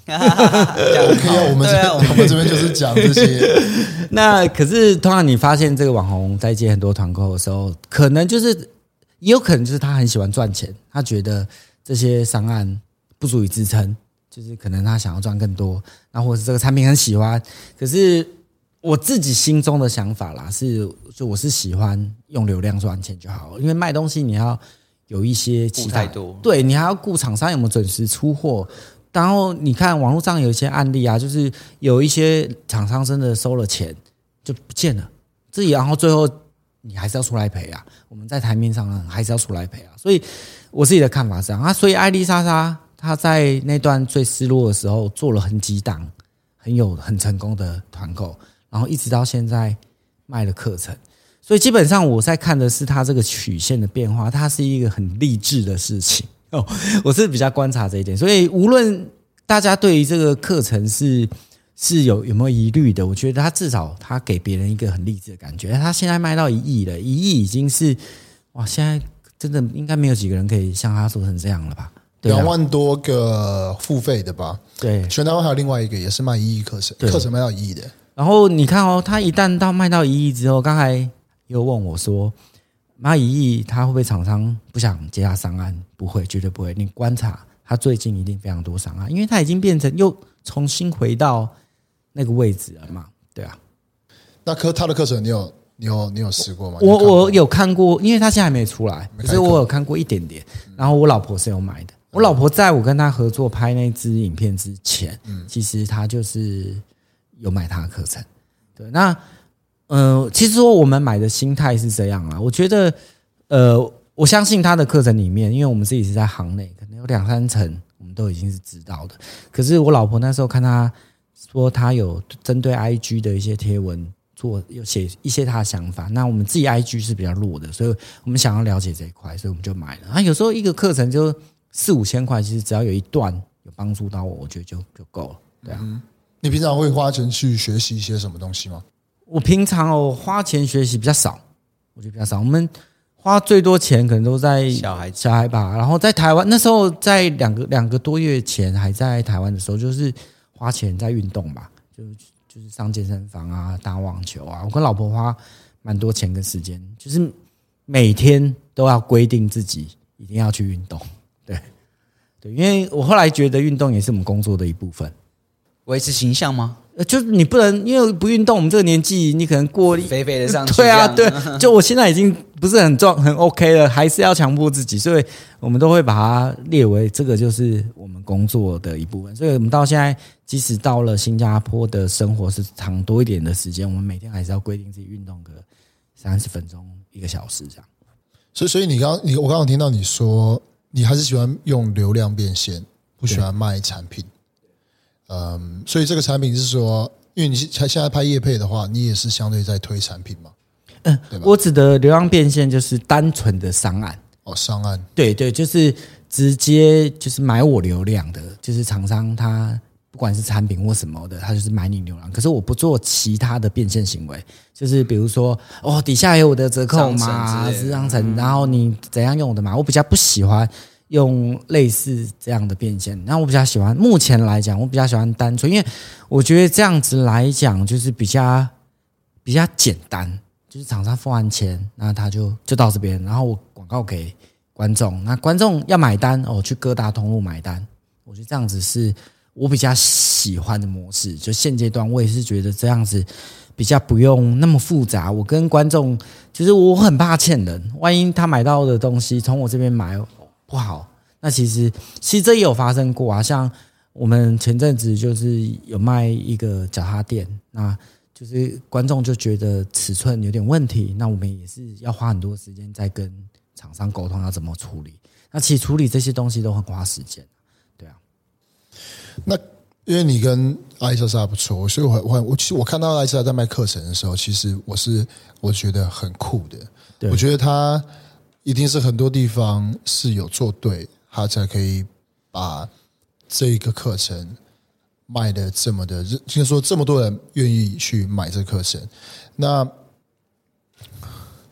Speaker 1: OK， 我们这边就是讲这些。
Speaker 2: 那可是通常你发现这个网红在接很多团购的时候，可能就是也有可能就是他很喜欢赚钱，他觉得这些商案不足以支撑，就是可能他想要赚更多，那或者是这个产品很喜欢，可是我自己心中的想法啦，就我是喜欢用流量赚钱就好了，因为卖东西你要有一些其他
Speaker 3: 顾太多，
Speaker 2: 对你还要顾厂商有没有准时出货。然后你看网络上有一些案例啊，就是有一些厂商真的收了钱就不见了，然后最后你还是要出来赔啊。我们在台面上还是要出来赔啊。所以我自己的看法是这样啊。所以艾丽莎莎她在那段最失落的时候做了很几档很成功的团购，然后一直到现在卖了课程。所以基本上我在看的是它这个曲线的变化，它是一个很励志的事情。我是比较观察这一点，所以无论大家对于这个课程是有没有疑虑的，我觉得他至少他给别人一个很励志的感觉。他现在卖到1亿了，1亿已经是哇，现在真的应该没有几个人可以像他做成这样了吧
Speaker 1: ？2万多个付费的吧？
Speaker 2: 对，
Speaker 1: 全台湾还有另外一个也是卖1亿课程，课程卖到1亿的。
Speaker 2: 然后你看哦，他一旦卖到1亿之后，刚才又问我说，卖1亿，他会不会厂商不想接他商案？不会，绝对不会。你观察他最近一定非常多商案，因为他已经变成又重新回到那个位置了嘛，对啊。
Speaker 1: 那他的课程你有试过吗？
Speaker 2: 我有看过，因为他现在还没出来，可是我有看过一点点。然后我老婆是有买的，我老婆在我跟他合作拍那支影片之前，其实他就是有买他的课程。对，那其实说我们买的心态是这样啦，我觉得我相信他的课程里面，因为我们自己是在行内，可能有2-3成我们都已经是知道的。可是我老婆那时候看他说他有针对 IG 的一些贴文有写一些他的想法，那我们自己 IG 是比较弱的，所以我们想要了解这一块，所以我们就买了。有时候一个课程就4-5千块，其实只要有一段有帮助到我觉得就够了。对啊，
Speaker 1: 你平常会花钱去学习一些什么东西吗？
Speaker 2: 我平常花钱学习比较少，我觉得比较少。我们花最多钱可能都在小孩吧。然后在台湾那时候，在两个多月前还在台湾的时候，就是花钱在运动吧，就是上健身房啊，打网球啊。我跟老婆花蛮多钱跟时间，就是每天都要规定自己一定要去运动。对，因为我后来觉得运动也是我们工作的一部分。
Speaker 3: 维持形象吗？
Speaker 2: 就是你不能因为不运动，我们这个年纪你可能过
Speaker 3: 肥肥的上去。
Speaker 2: 对啊，对，就我现在已经不是很壮很 OK 了，还是要强迫自己，所以我们都会把它列为这个就是我们工作的一部分。所以我们到现在，即使到了新加坡的生活是长多一点的时间，我们每天还是要规定自己运动个30分钟、1个小时这样。
Speaker 1: 所以我刚刚听到你说，你还是喜欢用流量变现，不喜欢卖产品。所以这个产品是说，因为你现在拍业配的话，你也是相对在推产品嘛？对吧？
Speaker 2: 我指的流量变现就是单纯的商案。
Speaker 1: 商案。对，
Speaker 2: 就是直接就是买我流量的，就是厂商他不管是产品或什么的，他就是买你流量。可是我不做其他的变现行为，就是比如说底下有我的折扣码是商城，然后你怎样用我的码，我比较不喜欢用类似这样的变现。那我比较喜欢，目前来讲我比较喜欢单纯，因为我觉得这样子来讲就是比较简单，就是厂商付完钱，那他就到这边，然后我广告给观众，那观众要买单去各大通路买单。我觉得这样子是我比较喜欢的模式，就现阶段我也是觉得这样子比较不用那么复杂。我跟观众就是我很怕欠人，万一他买到的东西从我这边买不好，那其实这也有发生过啊。像我们前阵子就是有卖一个脚踏垫，那就是观众就觉得尺寸有点问题，那我们也是要花很多时间在跟厂商沟通要怎么处理。那其实处理这些东西都很花时间，对啊。
Speaker 1: 那因为你跟艾丽莎莎不错，所以我看到艾丽莎在卖课程的时候，其实我觉得很酷的。我觉得他一定是很多地方是有做对，他才可以把这个课程卖的这么的，就是说这么多人愿意去买这个课程。那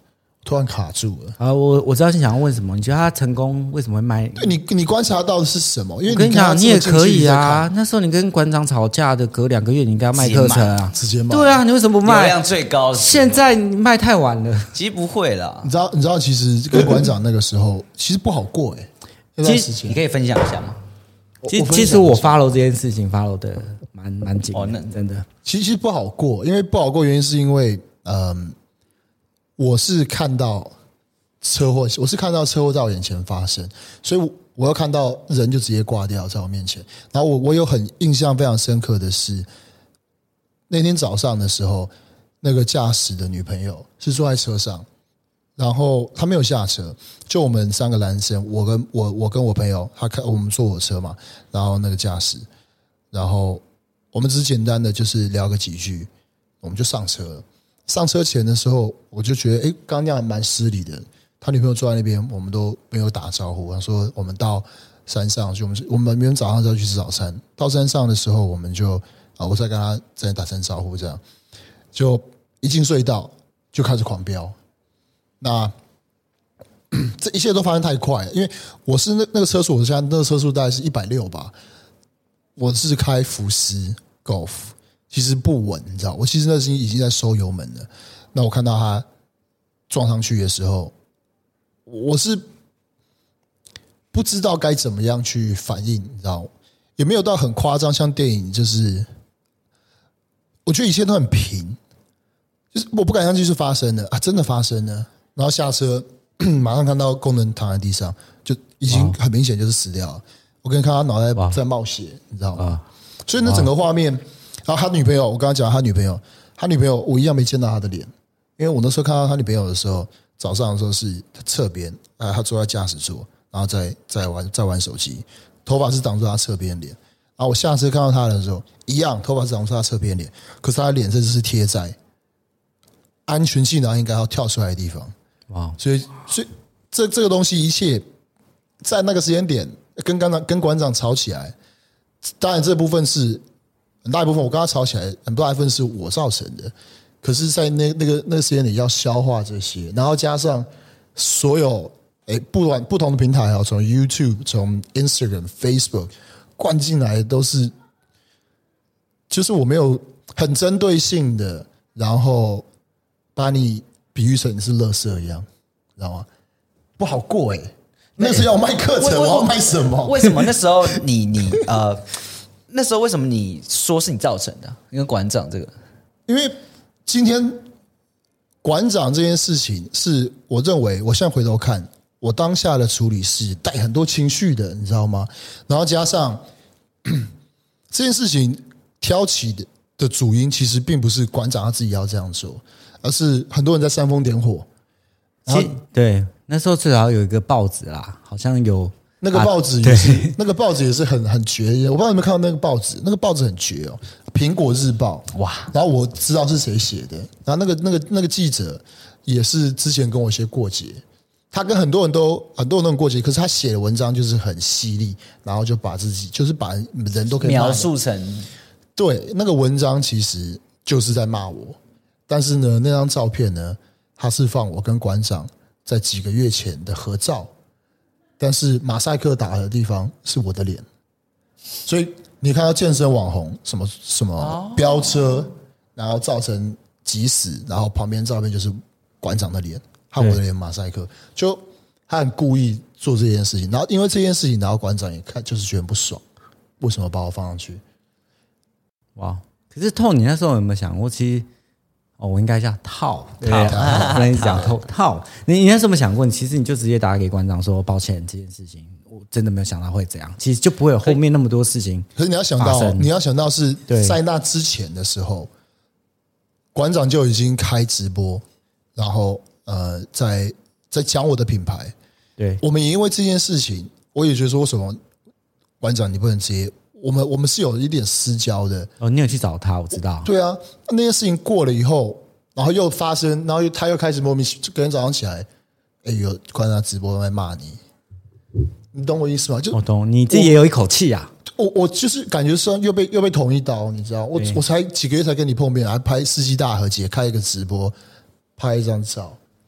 Speaker 1: 突然卡住了。
Speaker 2: 啊，我知道你想要问什么，你觉得他成功为什么会卖？
Speaker 1: 对你观察到的是什么？因为
Speaker 2: 我跟你讲，你也可以啊。
Speaker 1: 那
Speaker 2: 那时候你跟馆长吵架的，隔2个月你应该卖课程啊，
Speaker 1: 直接卖。
Speaker 2: 对啊，你为什么不卖？
Speaker 3: 流量最高，
Speaker 2: 现在你卖太晚了。
Speaker 3: 其实不会啦。
Speaker 1: 你知道，其实跟馆长那个时候其实不好过
Speaker 3: 其实你可以分享一下吗？
Speaker 2: 其实我 follow 这件事情 follow 的蛮紧的，真的。
Speaker 1: 其实不好过，因为不好过原因是因为我是看到车祸在我眼前发生，所以我又看到人就直接挂掉在我面前。然后我有很印象非常深刻的是，那天早上的时候，那个驾驶的女朋友是坐在车上，然后她没有下车，就我们3个男生，我跟我朋友，我们坐我车嘛，然后那个驾驶，然后我们只简单的就是聊个几句，我们就上车了。上车前的时候，我就觉得，刚刚那样蛮失礼的。他女朋友坐在那边，我们都没有打招呼。他说：“我们到山上去，我们明天早上就要去吃早餐。到山上的时候，我们就我再跟他再打声招呼，这样就一进隧道就开始狂飙。那这一切都发生太快了，因为我是那个车速，我现在那个车速大概是160吧。我是开福斯 Golf。”其实不稳，你知道，我其实那时候已经在收油门了。那我看到他撞上去的时候，我是不知道该怎么样去反应，你知道，也没有到很夸张，像电影，就是我觉得一切都很平，就是我不敢相信是发生了啊，真的发生了。然后下车，马上看到工人躺在地上，就已经很明显就是死掉了。我可以看他脑袋在冒血，你知道吗？所以那整个画面。然后他女朋友，我刚刚讲他女朋友，我一样没见到他的脸，因为我那时候看到他女朋友的时候，早上的时候是侧边，他坐在驾驶座，然后在玩手机，头发是挡住他侧边脸。然后我下车看到他的时候，一样头发是挡住他侧边脸，可是他的脸这是贴在安全气囊应该要跳出来的地方。
Speaker 2: 哇！
Speaker 1: 所以这个东西一切在那个时间点跟馆长吵起来，当然这部分是。很大一部分我跟他吵起来，很大一部分是我造成的。可是，在那个时间里要消化这些，然后加上所有不同的平台从 YouTube、从 Instagram、Facebook 灌进来都是，就是我没有很针对性的，然后把你比喻成你是垃圾一样，知道吗？不好过那是要卖课程，我要卖什么？
Speaker 3: 为什么那时候那时候为什么你说是你造成的？因为馆长这个，
Speaker 1: 因为今天馆长这件事情是我认为，我现在回头看，我当下的处理是带很多情绪的，你知道吗？然后加上这件事情挑起的主因，其实并不是馆长他自己要这样做，而是很多人在煽风点火。
Speaker 2: 对，那时候最早有一个报纸啦，好像有。
Speaker 1: 那个报纸也是，那个报纸也是很绝的。我不知道你们看到那个报纸，那个报纸很绝哦，《苹果日报》哇。然后我知道是谁写的，然后那个记者也是之前跟我一些过节，他跟很多人都过节，可是他写的文章就是很犀利，然后就把自己就是把人都可以
Speaker 3: 描述成
Speaker 1: 对那个文章其实就是在骂我，但是呢，那张照片呢，他是放我跟馆长在几个月前的合照。但是马赛克打的地方是我的脸，所以你看到健身网红什么飙车，然后造成急死，然后旁边照片就是馆长的脸和我的脸马赛克，就他很故意做这件事情，然后因为这件事情，然后馆长也看就是觉得不爽，为什么把我放上去？
Speaker 2: 哇！可是透，你那时候有没有想过，其实我应该叫套，不能讲套。你那时候有没有想过，其实你就直接打给馆长说抱歉，这件事情我真的没有想到会这样，其实就不会有后面那么多事情。
Speaker 1: 可是你要想到是在那之前的时候，馆长就已经开直播，然后在讲我的品牌。
Speaker 2: 对，
Speaker 1: 我们也因为这件事情，我也觉得说，为什么馆长你不能直接？我们是有一点私交的。
Speaker 2: 你有去找他，我知道。
Speaker 1: 对啊，那件事情过了以后，然后又发生，然后他又开始莫名其妙，隔天早上起来，有馆长直播在骂你，你懂我意思吗？就
Speaker 2: 我懂，你自己也有一口气啊。
Speaker 1: 我就是感觉说又被捅一刀，你知道？我才几个月才跟你碰面，还拍世纪大和解，开一个直播，拍一张照，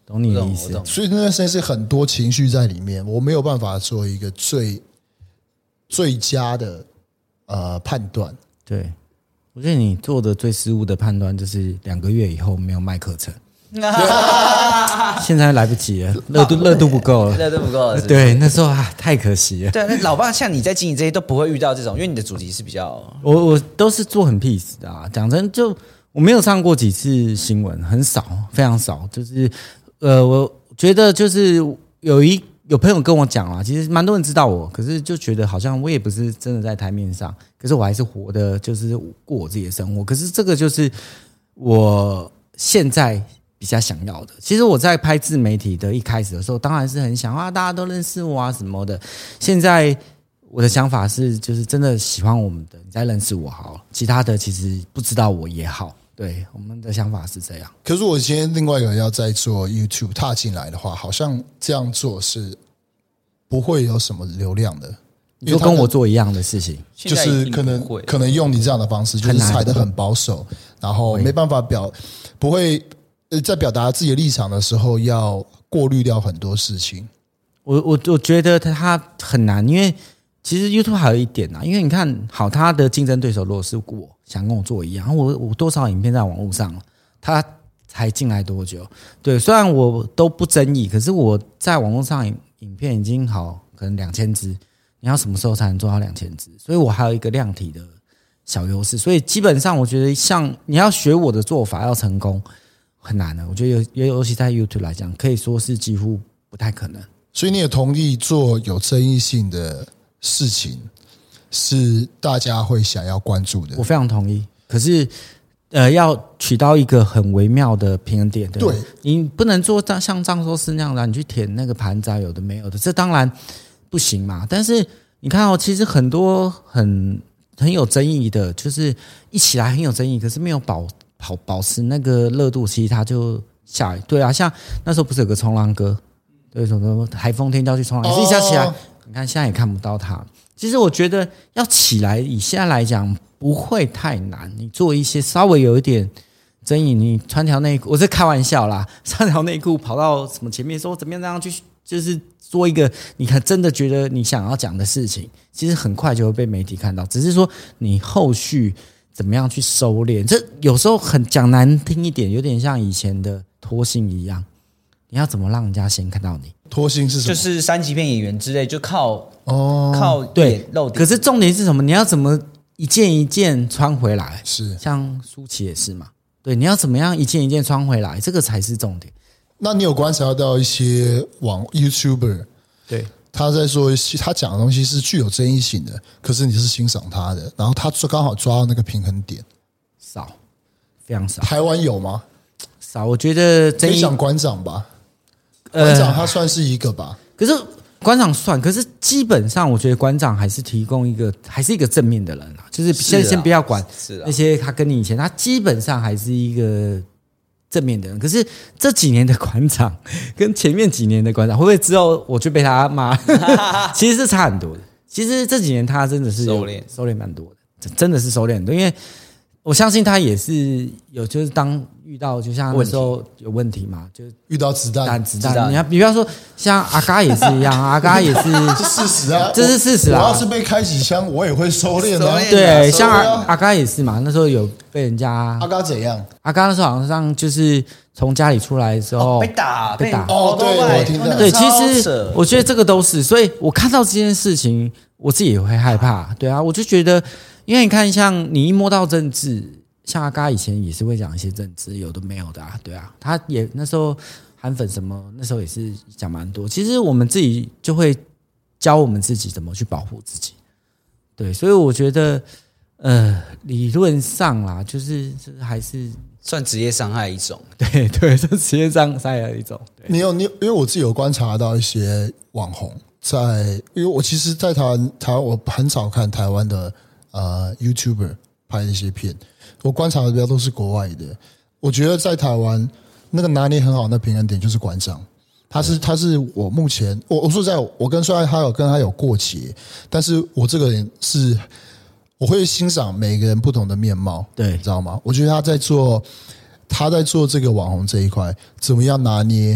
Speaker 2: 懂你的意思。
Speaker 1: 所以那段时间是很多情绪在里面，我没有办法做一个最佳的判断。
Speaker 2: 对，我觉得你做的最失误的判断就是2个月以后没有卖课程。现在来不及了，热度不够了，
Speaker 3: 热度不够了。
Speaker 2: 对，那时候太可惜了。
Speaker 3: 对，那老爸像你在经营这些都不会遇到这种，因为你的主题是比较……
Speaker 2: 我都是做很 peace 的啊。讲真，就我没有上过几次新闻，很少，非常少。就是我觉得就是有朋友跟我讲啦，其实蛮多人知道我，可是就觉得好像我也不是真的在台面上，可是我还是活的，就是过我自己的生活。可是这个就是我现在比较想要的。其实我在拍自媒体的一开始的时候，当然是很想大家都认识我啊什么的。现在我的想法是，就是真的喜欢我们的，你再认识我好了，其他的其实不知道我也好。对，我们的想法是这样。
Speaker 1: 可是我今天另外一个要再做 YouTube 踏进来的话，好像这样做是不会有什么流量的。
Speaker 2: 你就跟我做一样的事情，
Speaker 1: 就是可能用你这样的方式，就是踩得很保守，然后没办法不会在表达自己的立场的时候要过滤掉很多事情。
Speaker 2: 我觉得它很难，因为其实 YouTube 还有一点因为你看好他的竞争对手，如果是我想跟我做一样，我多少影片在网络上，他才进来多久？对，虽然我都不争议，可是我在网络上影片已经可能2000支，你要什么时候才能做到2000支？所以我还有一个量体的小优势，所以基本上我觉得像你要学我的做法要成功很难的，我觉得尤其在 YouTube 来讲，可以说是几乎不太可能。
Speaker 1: 所以你也同意做有争议性的事情是大家会想要关注的？
Speaker 2: 我非常同意。可是要取到一个很微妙的平衡点，对，你不能做像藏寿司那样的，你去舔那个盘子有的没有的，这当然不行嘛。但是你看其实很多很有争议的，就是一起来很有争议，可是没有保持那个热度，其实它就下来。对啊，像那时候不是有个冲浪哥，对，什么海风天就要去冲浪，可是一下起来，你看现在也看不到他。其实我觉得要起来，以现在来讲不会太难。你做一些稍微有一点争议，你穿条内裤，我是开玩笑啦，穿条内裤跑到什么前面说怎么样这样去，就是做一个你真的觉得你想要讲的事情，其实很快就会被媒体看到。只是说你后续怎么样去收敛，这有时候讲难听一点，有点像以前的脱星一样。你要怎么让人家先看到你？
Speaker 1: 脱星是什么？
Speaker 3: 就是3级片演员之类，就靠
Speaker 2: 对
Speaker 3: 露点。
Speaker 2: 可是重点是什么？你要怎么一件一件穿回来？
Speaker 1: 是
Speaker 2: 像舒淇也是嘛？对，你要怎么样一件一件穿回来？这个才是重点。
Speaker 1: 那你有观察到一些YouTuber，
Speaker 2: 对，
Speaker 1: 他在说他讲的东西是具有争议性的，可是你是欣赏他的，然后他刚好抓到那个平衡点，
Speaker 2: 少，非常少。
Speaker 1: 台湾有吗？
Speaker 2: 少，我觉得
Speaker 1: 可以讲馆长吧。馆长他算是一个吧，
Speaker 2: 可是馆长算，可是基本上我觉得馆长还是提供还是一个正面的人啦，就是先不要管那些他跟你以前，他基本上还是一个正面的人。可是这几年的馆长跟前面几年的馆长，会不会之后我就被他骂？其实是差很多的。其实这几年他真的是收敛蛮多的，真的是收敛很多，因为我相信他也是有，就是当遇到就像那时候有问题嘛，就遇
Speaker 1: 到子弹，
Speaker 2: 你比方说像阿嘎也是一样，阿嘎也是
Speaker 1: 这事实啊，
Speaker 2: 这是事实啊。
Speaker 1: 我要是被开几枪，我也会收敛啊。
Speaker 2: 对，像阿嘎也是嘛，那时候有被人家
Speaker 1: 阿嘎怎样？
Speaker 2: 阿嘎那时候好像就是从家里出来的时候
Speaker 3: 被打
Speaker 1: 哦，对，我听到。
Speaker 2: 对，其实我觉得这个都是，所以我看到这件事情，我自己也会害怕。对啊，我就觉得。因为你看，像你一摸到政治，像阿嘎以前也是会讲一些政治，有的没有的啊，对啊，他也那时候韩粉什么，那时候也是讲蛮多。其实我们自己就会教我们自己怎么去保护自己，对，所以我觉得，理论上啦，就是还是
Speaker 3: 算职业伤害一种，
Speaker 2: 对，是职业伤害的一种。
Speaker 1: 你有，因为我自己有观察到一些网红因为我其实，在台湾我很少看台湾的。YouTuber 拍的一些片，我观察的比较都是国外的。我觉得在台湾那个拿捏很好，那平衡点就是馆长。他是我目前我说实在，我跟帅他有过节，但是我这个人是我会欣赏每个人不同的面貌，
Speaker 2: 对，
Speaker 1: 你知道吗？我觉得他在做这个网红这一块，怎么样拿捏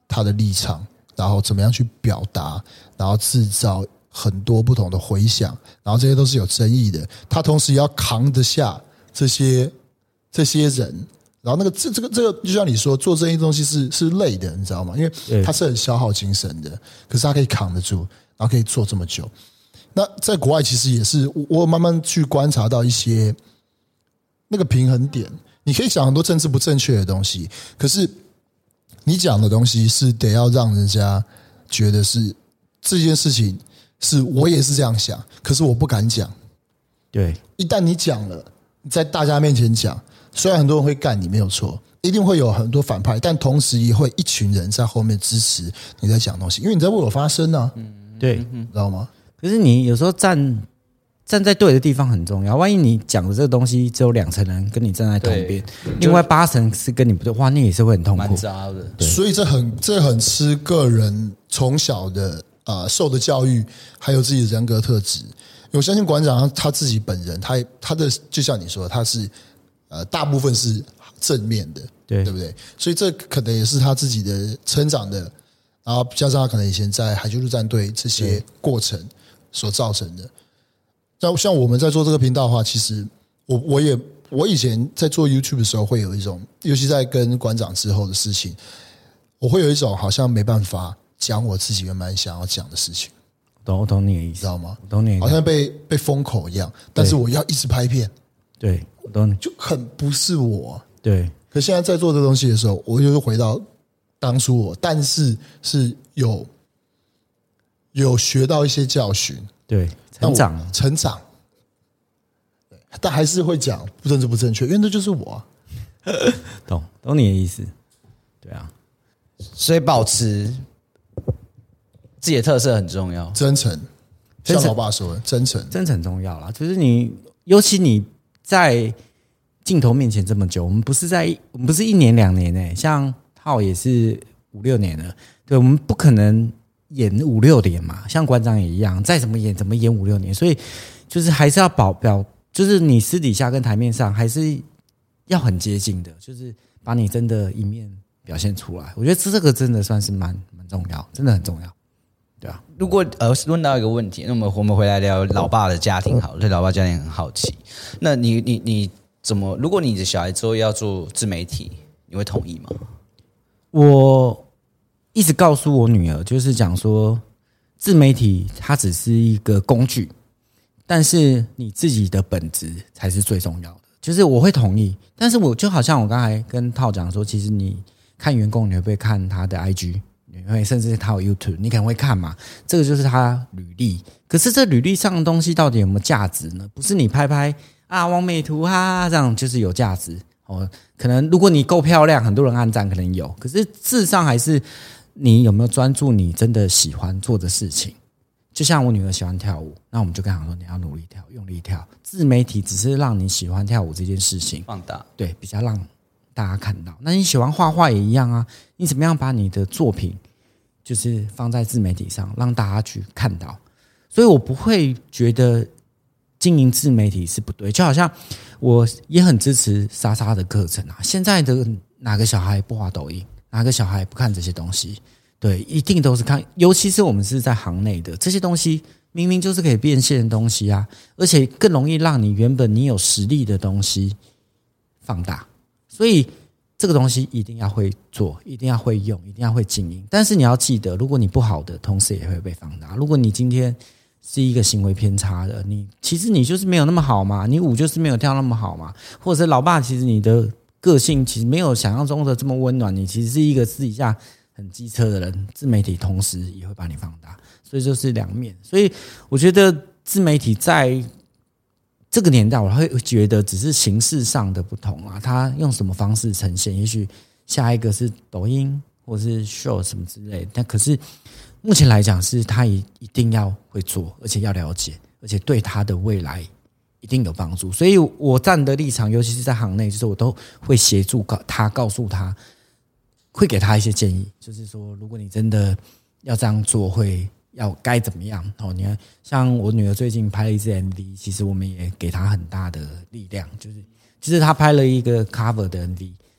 Speaker 1: 他的立场，然后怎么样去表达，然后制造很多不同的回响，然后这些都是有争议的。他同时也要扛得下这些人，然后这个，就像你说，做这些东西是累的，你知道吗？因为它是很消耗精神的，可是他可以扛得住，然后可以做这么久。那在国外其实也是，我慢慢去观察到一些那个平衡点。你可以讲很多政治不正确的东西，可是你讲的东西是得要让人家觉得是这件事情是我也是这样想，可是我不敢讲。
Speaker 2: 对，
Speaker 1: 一旦你讲了，在大家面前讲，虽然很多人会干你没有错，一定会有很多反派，但同时也会一群人在后面支持你在讲东西，因为你在为我发声啊。
Speaker 2: 对，
Speaker 1: 知道吗？
Speaker 2: 可是你有时候站在对的地方很重要。万一你讲的这个东西只有2成人跟你站在同边，另外8成是跟你不对，哇，那也是会很痛苦，
Speaker 3: 蛮渣的。
Speaker 1: 所以这很吃个人从小的受的教育，还有自己的人格特质。我相信馆长他自己本人，他的就像你说，他是大部分是正面的，对不对？所以这可能也是他自己的成长的，然后加上他可能以前在海军陆战队这些过程所造成的。像我们在做这个频道的话，其实我以前在做 YouTube 的时候，会有一种，尤其在跟馆长之后的事情，我会有一种好像没办法讲我自己原本想要讲的事情。
Speaker 2: 我懂你的意思，
Speaker 1: 知道吗？
Speaker 2: 懂你的意思，
Speaker 1: 好像被封口一样，但是我要一直拍片，
Speaker 2: 对，我懂你，
Speaker 1: 就很不是我。
Speaker 2: 对，
Speaker 1: 可现在在做这东西的时候，我就是回到当初我，但是有学到一些教训，
Speaker 2: 对，成长，
Speaker 1: 但还是会讲政治不正确，因为那就是我啊。
Speaker 2: 懂你的意思，对啊，
Speaker 3: 所以保持自己的特色很重要，
Speaker 1: 真诚，像老爸说的，真诚
Speaker 2: 重要啦。就是尤其你在镜头面前这么久，我们不是1年2年像浩也是5、6年了，对，我们不可能演5、6年嘛，像馆长也一样，再怎么演5、6年，所以就是还是要就是你私底下跟台面上还是要很接近的，就是把你真的一面表现出来。我觉得这个真的算是蛮重要，真的很重要。对啊，
Speaker 3: 如果问到一个问题，那我们回来聊老爸的家庭好了，对老爸家庭很好奇。那你怎么？如果你的小孩之后要做自媒体，你会同意吗？
Speaker 2: 我一直告诉我女儿，就是讲说，自媒体它只是一个工具，但是你自己的本质才是最重要的。就是我会同意，但是我就好像我刚才跟套讲说，其实你看员工，你会不会看他的 IG？因为甚至他有 YouTube， 你可能会看嘛，这个就是他履历。可是这履历上的东西到底有没有价值呢？不是你拍完美图这样就是有价值哦。可能如果你够漂亮，很多人按赞可能有，可是事实上还是你有没有专注你真的喜欢做的事情。就像我女儿喜欢跳舞，那我们就跟她说你要努力跳，用力跳。自媒体只是让你喜欢跳舞这件事情
Speaker 3: 放大，
Speaker 2: 对，比较让大家看到。那你喜欢画画也一样啊，你怎么样把你的作品就是放在自媒体上，让大家去看到。所以我不会觉得经营自媒体是不对，就好像我也很支持莎莎的课程啊。现在的哪个小孩不滑抖音，哪个小孩不看这些东西？对，一定都是看。尤其是我们是在行内的，这些东西明明就是可以变现的东西啊，而且更容易让你原本你有实力的东西放大。所以这个东西一定要会做，一定要会用，一定要会经营。但是你要记得，如果你不好的，同时也会被放大。如果你今天是一个行为偏差的，其实你就是没有那么好嘛，你舞就是没有跳那么好嘛，或者是老爸其实你的个性其实没有想象中的这么温暖，你其实是一个私底下很机车的人，自媒体同时也会把你放大，所以就是两面。所以我觉得自媒体在这个年代，我会觉得只是形式上的不同啊，他用什么方式呈现，也许下一个是抖音或是 show 什么之类的，但可是目前来讲是他一定要会做，而且要了解，而且对他的未来一定有帮助。所以我站的立场，尤其是在行内，就是我都会协助他，告诉他，会给他一些建议，就是说如果你真的要这样做，要该怎么样？你看，像我女儿最近拍了一支 MV， 其实我们也给她很大的力量，就是她拍了一个 cover 的 MV，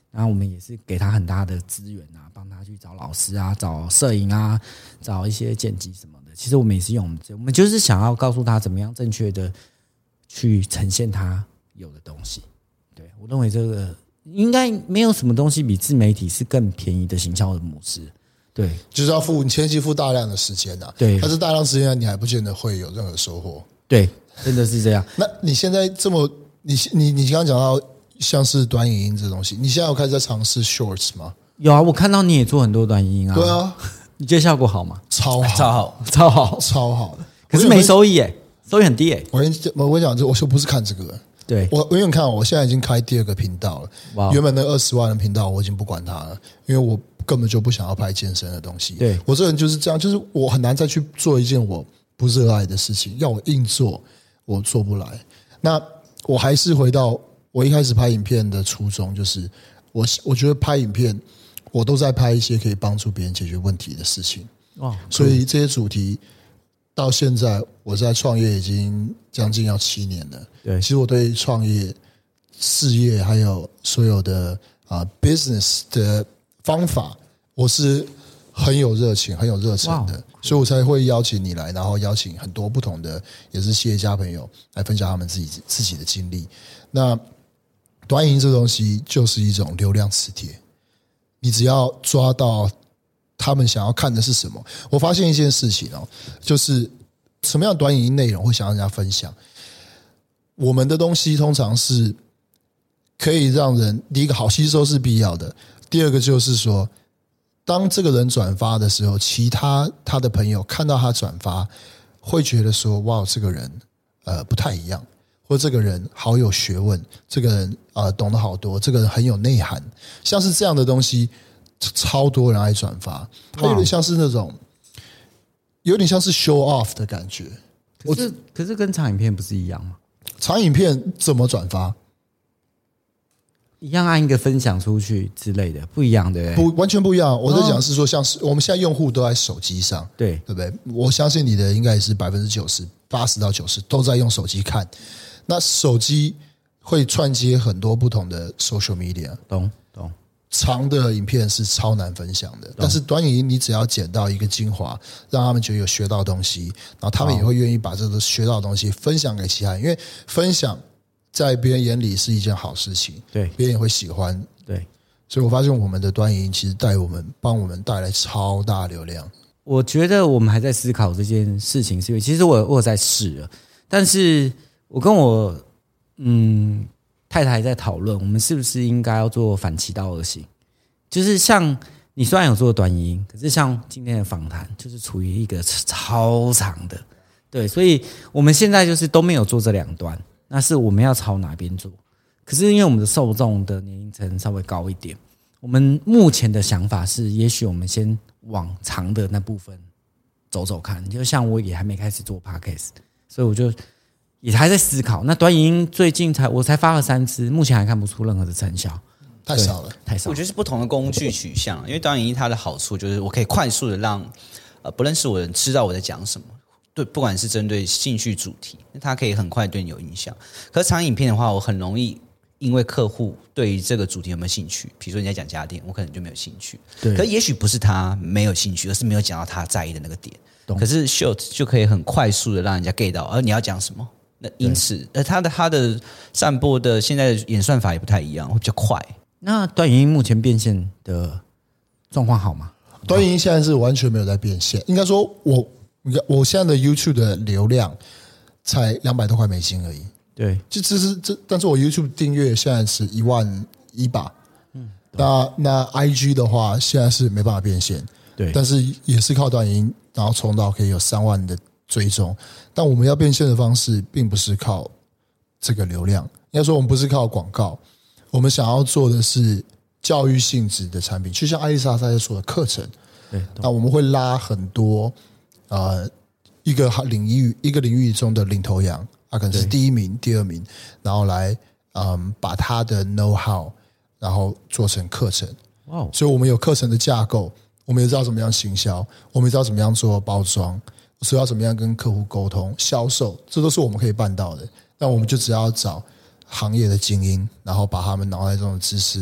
Speaker 2: 然后我们也是给他很大的资源啊，帮他去找老师啊，找摄影啊，找一些剪辑什么的。其实我们也是用我们就是想要告诉他怎么样正确的去呈现他有的东西。对，我认为这个应该没有什么东西比自媒体是更便宜的行销的模式。对，
Speaker 1: 就是要你前期付大量的时间啊，
Speaker 2: 对，
Speaker 1: 但是大量时间你还不见得会有任何收获。
Speaker 2: 对，真的是这样。
Speaker 1: 那你现在这么，你刚刚讲到像是短影音这东西，你现在有开始在尝试 Shorts 吗？
Speaker 2: 有啊，我看到你也做很多短影音啊。
Speaker 1: 对啊，
Speaker 2: 你觉得效果好吗？
Speaker 1: 超好，
Speaker 3: 超好，
Speaker 2: 超好，
Speaker 1: 超好。
Speaker 2: 可是没收益耶，收益很低耶。
Speaker 1: 我跟你讲，我就不是看这个。
Speaker 2: 对，
Speaker 1: 因为你看，我现在已经开第2个频道了。
Speaker 2: 哇，
Speaker 1: 原本那20万的频道我已经不管它了，因为我根本就不想要拍健身的东西。
Speaker 2: 对，
Speaker 1: 我这人就是这样，就是我很难再去做一件我不热爱的事情，要我硬做，我做不来。那我还是回到我一开始拍影片的初衷，就是我觉得拍影片，我都在拍一些可以帮助别人解决问题的事情。
Speaker 2: 哇，
Speaker 1: 所以这些主题到现在，我在创业已经将近要7年了。
Speaker 2: 对，
Speaker 1: 其实我对创业、事业还有所有的business 的方法，我是很有热情、很有热忱的，所以我才会邀请你来，然后邀请很多不同的也是企业家朋友来分享他们自己的经历。那短影音这东西就是一种流量磁铁，你只要抓到他们想要看的是什么。我发现一件事情哦，就是什么样的短影音内容会想让人家分享。我们的东西通常是可以让人，第一个好吸收是必要的，第二个就是说，当这个人转发的时候，他的朋友看到他转发，会觉得说，哇，这个人不太一样，或者这个人好有学问，这个人懂得好多，这个人很有内涵，像是这样的东西，超多人爱转发，它有点像是那种，有点像是 show off 的感觉。
Speaker 2: 可是跟长影片不是一样吗？
Speaker 1: 长影片怎么转发？
Speaker 2: 一样按一个分享出去之类的，不一样的。
Speaker 1: 不，完全不一样。我在讲是说，像是我们现在用户都在手机上，
Speaker 2: 对
Speaker 1: 不对？我相信你的应该也是90%、80%到90%都在用手机看。那手机会串接很多不同的 social media，
Speaker 2: 懂。
Speaker 1: 长的影片是超难分享的，但是短影音你只要剪到一个精华，让他们觉得有学到东西，然后他们也会愿意把这个学到的东西分享给其他人，因为分享在别人眼里是一件好事情，
Speaker 2: 对，
Speaker 1: 别人也会喜欢，
Speaker 2: 对。
Speaker 1: 所以我发现我们的短影音其实帮我们带来超大流量。
Speaker 2: 我觉得我们还在思考这件事情，是因为其实我有在试了，但是我跟我太太在讨论，我们是不是应该要做反其道而行？就是像你虽然有做短影音，可是像今天的访谈，就是处于一个超长的，对，所以我们现在就是都没有做这2端，那是我们要朝哪边做？可是因为我们的受众的年龄层稍微高一点，我们目前的想法是，也许我们先往长的那部分走走看。就像我也还没开始做 podcast， 所以我就也还在思考。那短影音最近我才发了3支，目前还看不出任何的成效，
Speaker 1: 太少了，
Speaker 2: 太少了。
Speaker 3: 我觉得是不同的工具取向，因为短影音它的好处就是我可以快速的让不认识我的人知道我在讲什么。对，不管是针对兴趣主题，它可以很快对你有影响。可是长影片的话，我很容易因为客户对于这个主题有没有兴趣，比如说你在讲家电，我可能就没有兴趣。
Speaker 2: 对，
Speaker 3: 可是也许不是他没有兴趣，而是没有讲到他在意的那个点。可是 short 就可以很快速的让人家 get 到，而你要讲什么。那因此，它的散播的现在的演算法也不太一样，会比较快。
Speaker 2: 那短影音目前变现的状况好吗？
Speaker 1: 短影音现在是完全没有在变现，应该说我现在的 YouTube 的流量才$200多美金而已。
Speaker 2: 对，
Speaker 1: 但是我 YouTube 订阅现在是11000吧。那 IG 的话，现在是没办法变现。
Speaker 2: 对，
Speaker 1: 但是也是靠短影音，然后冲到可以有3万的追踪。但我们要变现的方式，并不是靠这个流量，应该说我们不是靠广告，我们想要做的是教育性质的产品，就像艾丽莎在说的课程。
Speaker 2: 对，
Speaker 1: 那我们会拉很多一个领域中的领头羊，可能是第1名、第2名，然后来把他的 know how， 然后做成课程。
Speaker 2: 哇，
Speaker 1: 所以我们有课程的架构，我们也知道怎么样行销，我们也知道怎么样做包装，所以要怎么样跟客户沟通、销售，这都是我们可以办到的。那我们就只要找行业的精英，然后把他们脑袋中的知识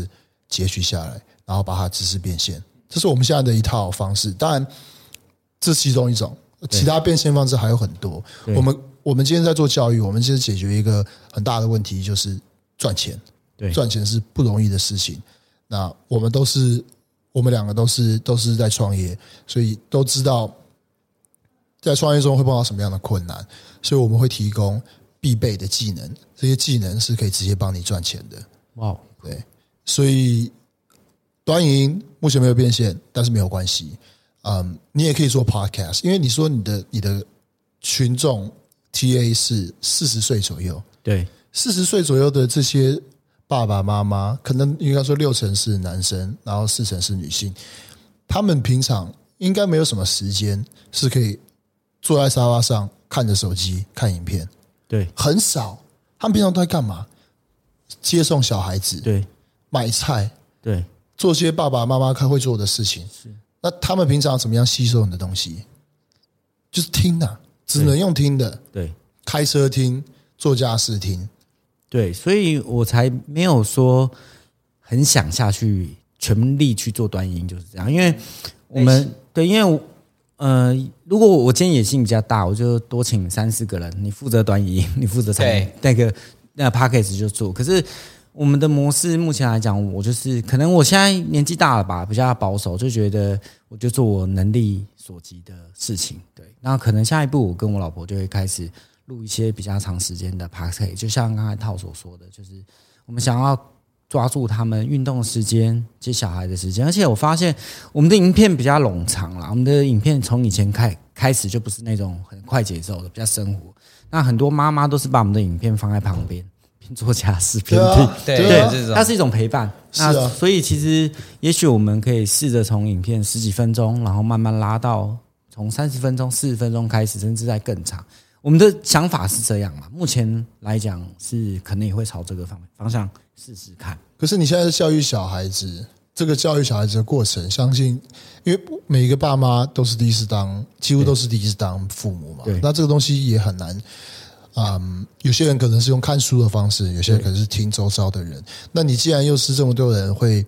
Speaker 1: 截取下来，然后把它知识变现，这是我们现在的一套方式。当然，这是其中一种，其他变现方式还有很多。我们今天在做教育，我们今天解决一个很大的问题，就是赚钱。
Speaker 2: 对，
Speaker 1: 赚钱是不容易的事情。那我们两个都是在创业，所以都知道在创业中会碰到什么样的困难，所以我们会提供必备的技能，这些技能是可以直接帮你赚钱的。
Speaker 2: 哇，
Speaker 1: 对，所以短影音目前没有变现，但是没有关系。你也可以做 podcast， 因为你说你的群众 TA 是40岁左右，
Speaker 2: 对
Speaker 1: ，40岁左右的这些爸爸妈妈，可能应该说60%是男生，然后40%是女性，他们平常应该没有什么时间是可以坐在沙发上看着手机看影片，
Speaker 2: 对，
Speaker 1: 很少。他们平常都在干嘛？接送小孩子，
Speaker 2: 对，
Speaker 1: 买菜，
Speaker 2: 对，
Speaker 1: 做些爸爸妈妈会做的事情。是，那他们平常怎么样吸收你的东西？就是听啊，只能用听的。
Speaker 2: 对，
Speaker 1: 开车听，做家事听。
Speaker 2: 对，所以我才没有说很想下去全力去做短影音，就是这样。因为我们对，因为如果我今天野心比较大，我就多请3-4个人，你负责短影音，你负责那 podcast 就做。可是我们的模式目前来讲，我就是可能我现在年纪大了吧，比较保守，就觉得我就做我能力所及的事情。对，那可能下一步我跟我老婆就会开始录一些比较长时间的 podcast， 就像刚才套所说的，就是我们想要抓住他们运动的时间、接小孩的时间，而且我发现我们的影片比较冗长啦，我们的影片从以前开始就不是那种很快节奏的，比较生活。那很多妈妈都是把我们的影片放在旁边，边做家事边听，
Speaker 3: 对，
Speaker 2: 它是一种陪伴。那所以其实也许我们可以试着从影片10几分钟，然后慢慢拉到从30分钟、40分钟开始，甚至在更长。我们的想法是这样嘛？目前来讲是可能也会朝这个方向试试看。
Speaker 1: 可是你现在是教育小孩子，这个教育小孩子的过程，相信因为每一个爸妈都是几乎都是第一次当父母嘛，那这个东西也很难。有些人可能是用看书的方式，有些人可能是听周遭的人。那你既然又是这么多人会，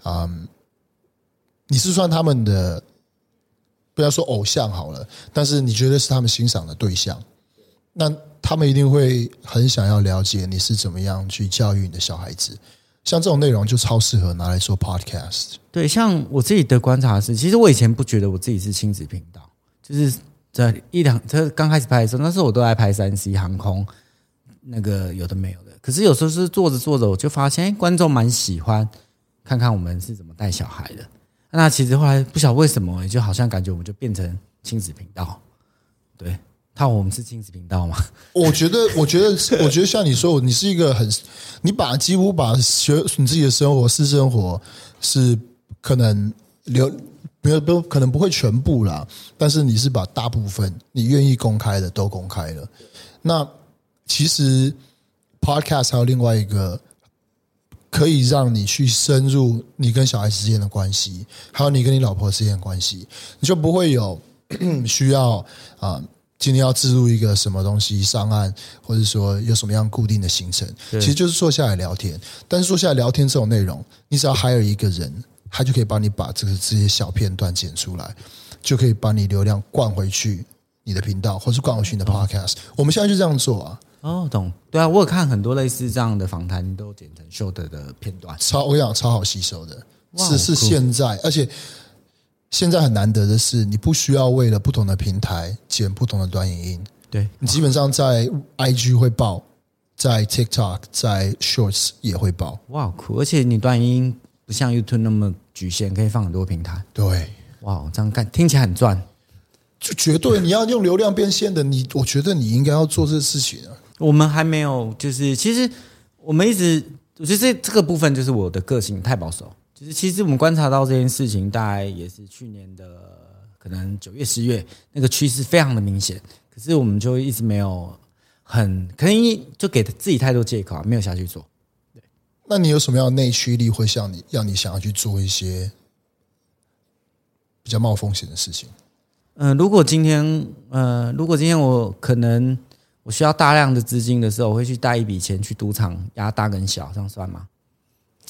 Speaker 1: 你是算他们的，不要说偶像好了，但是你觉得是他们欣赏的对象，那他们一定会很想要了解你是怎么样去教育你的小孩子。像这种内容就超适合拿来做 podcast。
Speaker 2: 对，像我自己的观察是，其实我以前不觉得我自己是亲子频道，就是这刚开始拍的时候，那时候我都在拍3C 航空，那个有的没有的。可是有时候是做着做着，我就发现，观众蛮喜欢看看我们是怎么带小孩的。那其实后来不晓得为什么，就好像感觉我们就变成亲子频道。对，我们是亲子频道吗？
Speaker 1: 我觉得像你说，你是一个你几乎把你自己的生活、私生活是可能可能不会全部啦，但是你是把大部分你愿意公开的都公开了。那其实 podcast 还有另外一个可以让你去深入你跟小孩之间的关系，还有你跟你老婆之间的关系，你就不会有需要今天要置入一个什么东西上岸，或者说有什么样固定的行程，其实就是坐下来聊天。但是坐下来聊天这种内容，你只要hire一个人，他就可以帮你把这些小片段剪出来，就可以把你流量灌回去你的频道，或是灌回去你的 podcast。我们现在就这样做啊。
Speaker 2: 哦，懂。对啊，我有看很多类似这样的访谈，都剪成short的片段，
Speaker 1: 我跟你讲超好吸收的，是现在，而且现在很难得的是，你不需要为了不同的平台剪不同的短影音。
Speaker 2: 对，
Speaker 1: 你基本上在 IG 会爆，在 TikTok 在 Shorts 也会爆。
Speaker 2: 哇，酷！而且你短影音不像 YouTube 那么局限，可以放很多平台。
Speaker 1: 对，
Speaker 2: 哇，这样看听起来很赚。
Speaker 1: 就绝对你要用流量变现的，我觉得你应该要做这个事情啊。
Speaker 2: 我们还没有，就是其实我们我觉得这个部分就是我的个性太保守。就是其实我们观察到这件事情，大概也是去年的可能9月、10月，那个趋势非常的明显。可是我们就一直没有可能就给自己太多借口，没有下去做。对，
Speaker 1: 那你有什么样的内驱力会让你想要去做一些比较冒风险的事情？
Speaker 2: 如果今天我可能我需要大量的资金的时候，我会去带一笔钱去赌场压大跟小，这样算吗？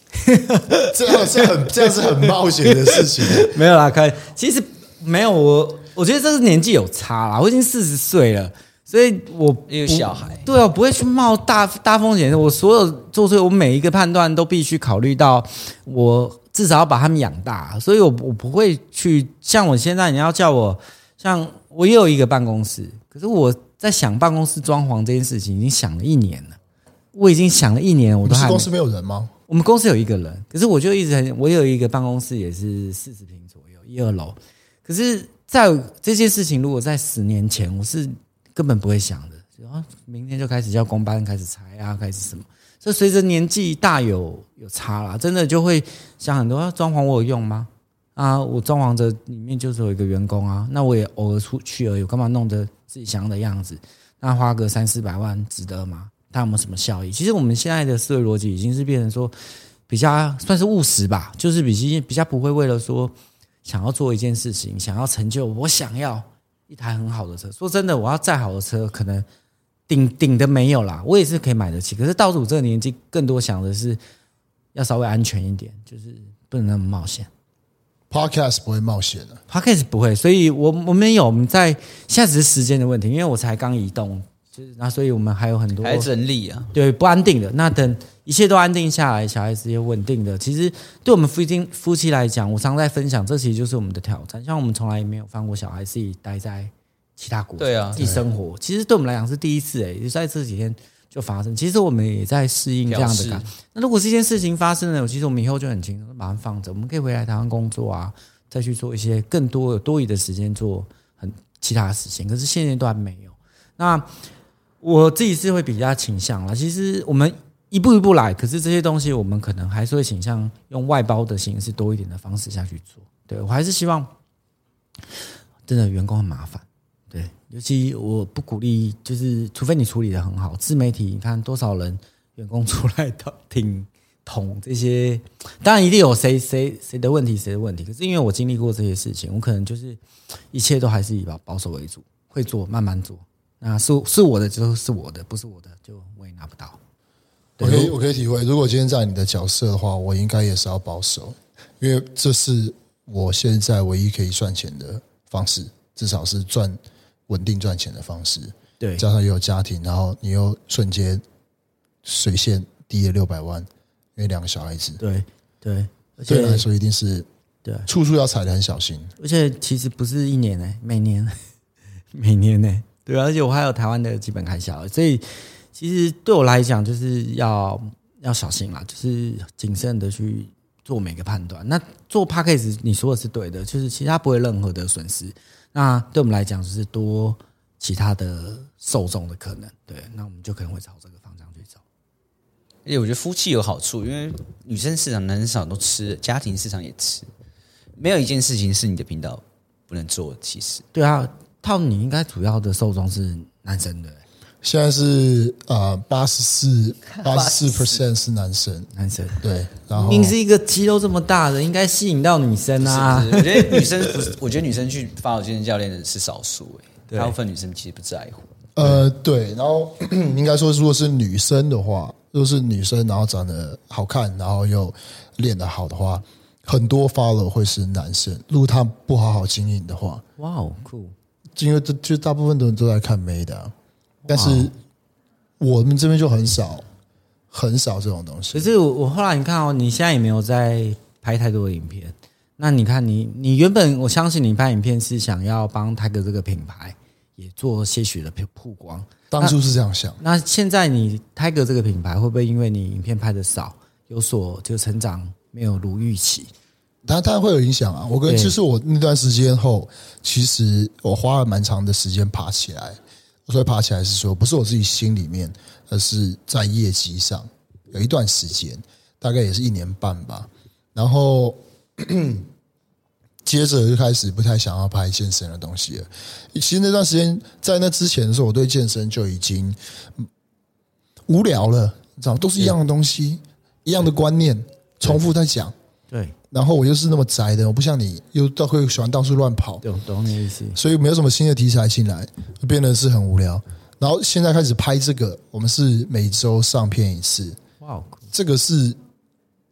Speaker 1: 这样是很冒险的事情。
Speaker 2: 没有啦，其实没有我觉得这个年纪有差啦，我已经40岁了，所以我
Speaker 3: 也有小孩，
Speaker 2: 对啊，我不会去冒大风险。我所有做错，我每一个判断都必须考虑到，我至少要把他们养大，所以我不会去像我现在，你要叫我像我也有一个办公室，可是我在想办公室装潢这件事情已经想了1年了，我已经想了1年，我都还没。
Speaker 1: 公司没有人吗？
Speaker 2: 我们公司有1个人，可是我就一直我有一个办公室也是40平左右，1、2楼，可是在这件事情如果在10年前，我是根本不会想的，明天就开始叫工班开始裁啊，开始什么。所以随着年纪大有差啦，真的就会想很多，装潢我有用吗？啊，我装潢的里面就是有一个员工啊，那我也偶尔出去而已，我干嘛弄得自己想要的样子？那花个300-400万值得吗？它有没有什么效益？其实我们现在的思维逻辑已经是变成说比较算是务实吧，就是比较不会为了说想要做一件事情，想要成就，我想要一台很好的车。说真的，我要再好的车，可能顶的没有啦，我也是可以买得起。可是到我这个年纪，更多想的是要稍微安全一点，就是不能那么冒险。
Speaker 1: Podcast 不会冒险的
Speaker 2: ，Podcast 不会，所以我们在现在只是时间的问题，因为我才刚移动，就是那所以我们还有很多
Speaker 3: 还整理啊，
Speaker 2: 对，不安定的。那等一切都安定下来，小孩子也稳定的，其实对我们夫妻来讲，我常在分享，这其实就是我们的挑战。像我们从来也没有放过小孩自己待在其他国家，
Speaker 3: 对啊，
Speaker 2: 自己生活，其实对我们来讲是第一次就在这几天就发生。其实我们也在适应这样的感。那如果这件事情发生了，其实我们以后就很清楚，马上放着，我们可以回来台湾工作啊，再去做一些更多有多余的时间做其他的事情。可是现阶段没有。那我自己是会比较倾向啦，其实我们一步一步来，可是这些东西我们可能还是会倾向用外包的形式多一点的方式下去做。对，我还是希望，真的员工很麻烦。对，尤其我不鼓励，就是除非你处理得很好，自媒体你看多少人员工出来挺捅这些，当然一定有谁的问题，可是因为我经历过这些事情，我可能就是一切都还是以保守为主，会做慢慢做。那是我的就是我的，不是我的就我也拿不到。
Speaker 1: 我可以体会，如果今天在你的角色的话，我应该也是要保守，因为这是我现在唯一可以赚钱的方式，至少是稳定赚钱的方式。
Speaker 2: 对，
Speaker 1: 加上也有家庭，然后你又瞬间水线低了600万，因为2个小孩子。
Speaker 2: 对，而且
Speaker 1: 对你来说一定是
Speaker 2: 对，
Speaker 1: 处处要踩得很小心。
Speaker 2: 而且其实不是1年每年对，而且我还有台湾的基本开销，所以其实对我来讲就是要小心啦，就是谨慎的去做每个判断。那做 Podcast 你说的是对的，就是其实它不会任何的损失。那对我们来讲就是多其他的受众的可能，对，那我们就可能会朝这个方向去走。
Speaker 3: 而且我觉得夫妻有好处，因为女生市场、男生市场都吃，家庭市场也吃，没有一件事情是你的频道不能做的。其实，
Speaker 2: 对啊，你应该主要的受众是男生的。
Speaker 1: 现在是84% 是男生，对，然后
Speaker 2: 明明是一个肌肉这么大的，应该吸引到女生啊。
Speaker 3: 是我觉得女生不是，我觉得女生去follow健身教练的是少数，大部分女生其实不在乎。
Speaker 1: 对，然后应该说，如果是女生的话，如果是女生，然后长得好看，然后又练得好的话，很多 follow 会是男生。如果他不好好经营的话，
Speaker 2: 哇哦，酷！
Speaker 1: 因为就大部分的人都在看妹的但是我们这边就很少这种东西。
Speaker 2: 可是我后来你看你现在也没有在拍太多的影片。那你看你原本我相信你拍影片是想要帮 Tiger 这个品牌也做些许的曝光，
Speaker 1: 当初是这样想。
Speaker 2: 那现在你 Tiger 这个品牌会不会因为你影片拍的少，有所就成长没有如预期？
Speaker 1: 它会有影响啊！就是我那段时间后，其实我花了蛮长的时间爬起来。所以爬起来是说，不是我自己心里面，而是在业绩上有一段时间，大概也是1年半吧。然后接着就开始不太想要拍健身的东西了。其实那段时间在那之前的时候，我对健身就已经无聊了，你知道，都是一样的东西，一样的观念，重复在讲。
Speaker 2: 对。
Speaker 1: 然后我又是那么宅的，我不像你又会喜欢到处乱跑，
Speaker 2: 懂你意思。
Speaker 1: 所以没有什么新的题材进来，变得是很无聊。然后现在开始拍这个，我们是每周上片1次。
Speaker 2: 哇，
Speaker 1: 这个是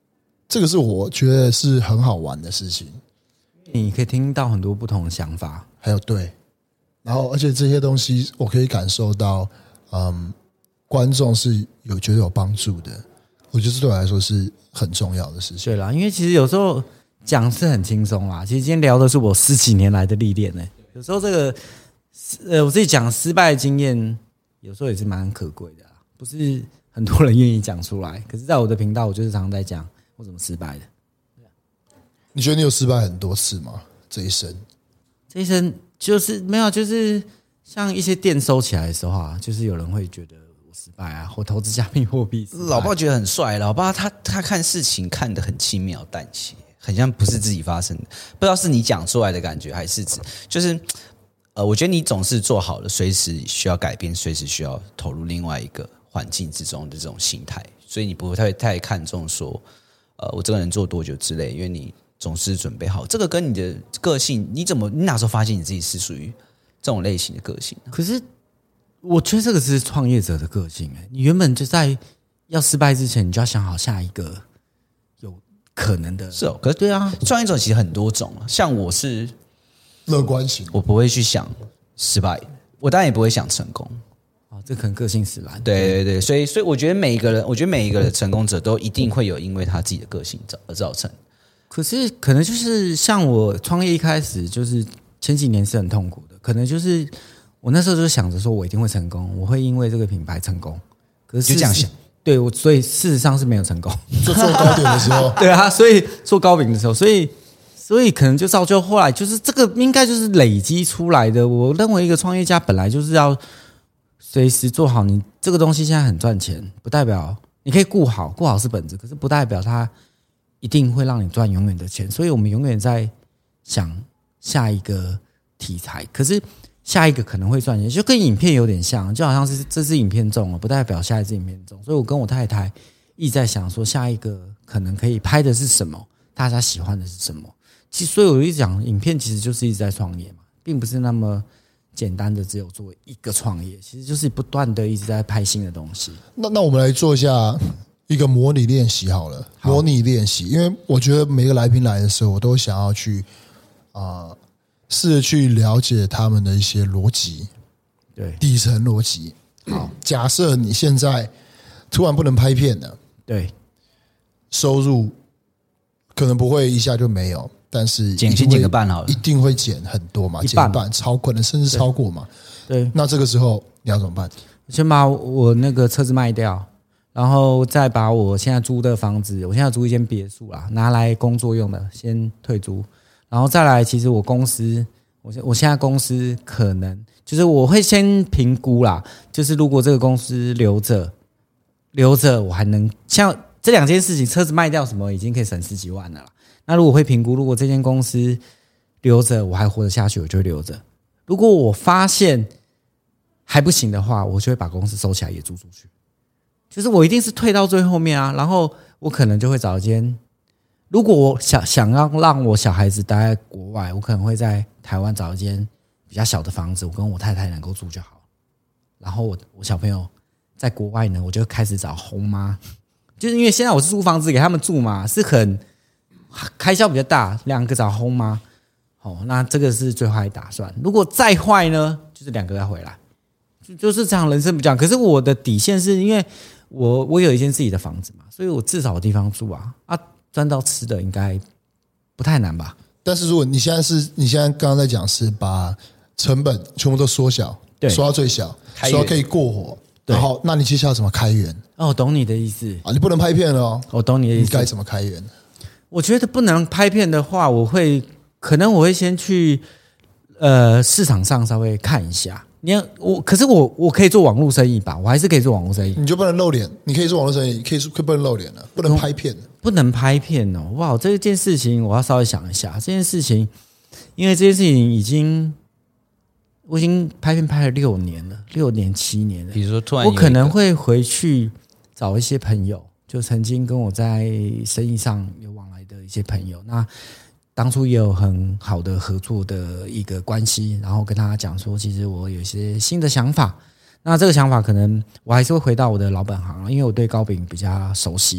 Speaker 1: 这个是我觉得是很好玩的事情。
Speaker 2: 你可以听到很多不同的想法，
Speaker 1: 还有对，然后而且这些东西我可以感受到，观众是觉得有帮助的。我觉得这对我来说是很重要的事情。
Speaker 2: 对啦，因为其实有时候讲是很轻松啦，其实今天聊的是我10几年来的历练呢。有时候这个我自己讲失败的经验，有时候也是蛮可贵的啦，不是很多人愿意讲出来。可是在我的频道，我就是常常在讲我怎么失败的。
Speaker 1: 你觉得你有失败很多次吗？这一生
Speaker 2: 就是没有，就是像一些店收起来的时候啊，就是有人会觉得我失败啊，或投资加密货币。
Speaker 3: 老爸觉得很帅，老爸他看事情看得很轻描淡写，很像不是自己发生的，不知道是你讲出来的感觉，还是就是我觉得你总是做好了，随时需要改变，随时需要投入另外一个环境之中的这种心态，所以你不会太看重说我这个人做多久之类，因为你总是准备好。这个跟你的个性，你哪时候发现你自己是属于这种类型的个性呢？
Speaker 2: 可是我觉得这个是创业者的个性你原本就在要失败之前，你就要想好下一个有可能的。
Speaker 3: 是哦，可是对啊，创业者其实很多种，像我是
Speaker 1: 乐观型，
Speaker 3: 我不会去想失败，我当然也不会想成功。
Speaker 2: 这可能个性使然。
Speaker 3: 对，所以我觉得每一个人成功者都一定会有因为他自己的个性而造成。
Speaker 2: 可是可能就是像我创业一开始，就是前几年是很痛苦的，可能就是我那时候就想着说我一定会成功，我会因为这个品牌成功。可是
Speaker 3: 就这样想，
Speaker 2: 对我，所以事实上是没有成功。
Speaker 1: 做糕点的时候，
Speaker 2: 对啊，所以做糕饼的时候，所以可能就造就后来就是这个应该就是累积出来的。我认为一个创业家本来就是要随时做好你这个东西，现在很赚钱，不代表你可以顾好是本质，可是不代表它一定会让你赚永远的钱。所以我们永远在想下一个题材，可是下一个可能会赚钱，就跟影片有点像，就好像是这支影片中了，不代表下一支影片中。所以我跟我太太一直在想说，下一个可能可以拍的是什么，大家喜欢的是什么。其实，所以我一讲影片其实就是一直在创业嘛，并不是那么简单的只有做一个创业，其实就是不断的一直在拍新的东西。
Speaker 1: 那我们来做一下一个模拟练习好了。模拟练习，因为我觉得每个来宾来的时候，我都想要去试着去了解他们的一些逻辑，
Speaker 2: 对，
Speaker 1: 底层逻辑。好，假设你现在突然不能拍片了，
Speaker 2: 对，
Speaker 1: 收入可能不会一下就没有，但是
Speaker 3: 先减个半好了，
Speaker 1: 一定会减很多嘛，减半可能甚至超过嘛。
Speaker 2: 对，
Speaker 1: 那这个时候你要怎么办？
Speaker 2: 先把我那个车子卖掉，然后再把我现在租的房子，我现在租一间别墅啦，拿来工作用的先退租，然后再来，其实我公司，我现在公司可能就是我会先评估啦，就是如果这个公司留着，我还能像这两件事情，车子卖掉什么已经可以省10几万了啦。那如果会评估，如果这间公司留着我还活得下去，我就会留着。如果我发现还不行的话，我就会把公司收起来也租出去。就是我一定是退到最后面啊，然后我可能就会找一间，如果我想要让我小孩子待在国外，我可能会在台湾找一间比较小的房子，我跟我太太能够住就好。然后我小朋友在国外呢，我就开始找后妈，就是因为现在我是租房子给他们住嘛，是很开销比较大，两个找后妈。那这个是最坏打算。如果再坏呢，就是两个要回来，就是这样，人生不讲。可是我的底线是因为我有一间自己的房子嘛，所以我至少有地方住啊。赚到吃的应该不太难吧？
Speaker 1: 但是如果你现在刚刚在讲是把成本全部都缩小，缩到最小，缩到可以过活，然后那你接下来怎么开源？
Speaker 2: 我懂你的意思
Speaker 1: 啊，你不能拍片了哦。
Speaker 2: 我懂你的意思，
Speaker 1: 你该怎么开源？
Speaker 2: 我觉得不能拍片的话，可能我会先去市场上稍微看一下。可是我可以做网络生意吧？我还是可以做网络生意。
Speaker 1: 你就不能露脸？你可以做网络生意，可以不能露脸了，不能拍片。
Speaker 2: 不能拍片哦！哇，这件事情我要稍微想一下。这件事情，因为这件事情我已经拍片拍了6年了，6年7年了。
Speaker 3: 比如说，突然
Speaker 2: 我可能会回去找一些朋友，就曾经跟我在生意上有往来的一些朋友。那当初也有很好的合作的一个关系，然后跟他讲说，其实我有一些新的想法。那这个想法可能我还是会回到我的老本行，因为我对糕饼比较熟悉。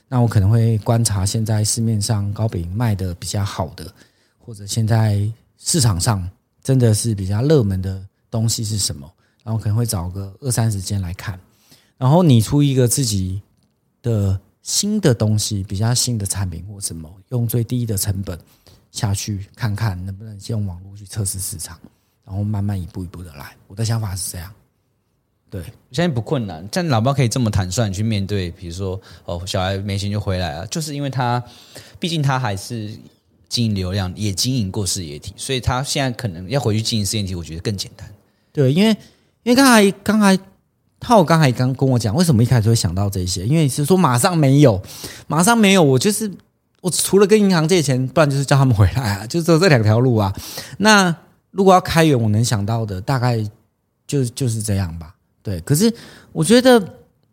Speaker 2: 那我可能会观察现在市面上糕饼卖的比较好的，或者现在市场上真的是比较热门的东西是什么，然后可能会找个20-30间来看，然后拟出一个自己的新的东西，比较新的产品或什么，用最低的成本下去看看能不能先用网络去测试市场，然后慢慢一步一步的来。我的想法是这样。对，
Speaker 3: 现在不困难，但老爸可以这么坦率去面对，比如说小孩没钱就回来了，就是因为他毕竟他还是经营流量，也经营过事业体，所以他现在可能要回去经营事业体，我觉得更简单。
Speaker 2: 对，因为刚才浩刚才跟我讲，为什么一开始会想到这些？因为是说马上没有，我除了跟银行借钱，不然就是叫他们回来啊，就只有这2条路啊。那如果要开源，我能想到的大概就是这样吧。对，可是我觉得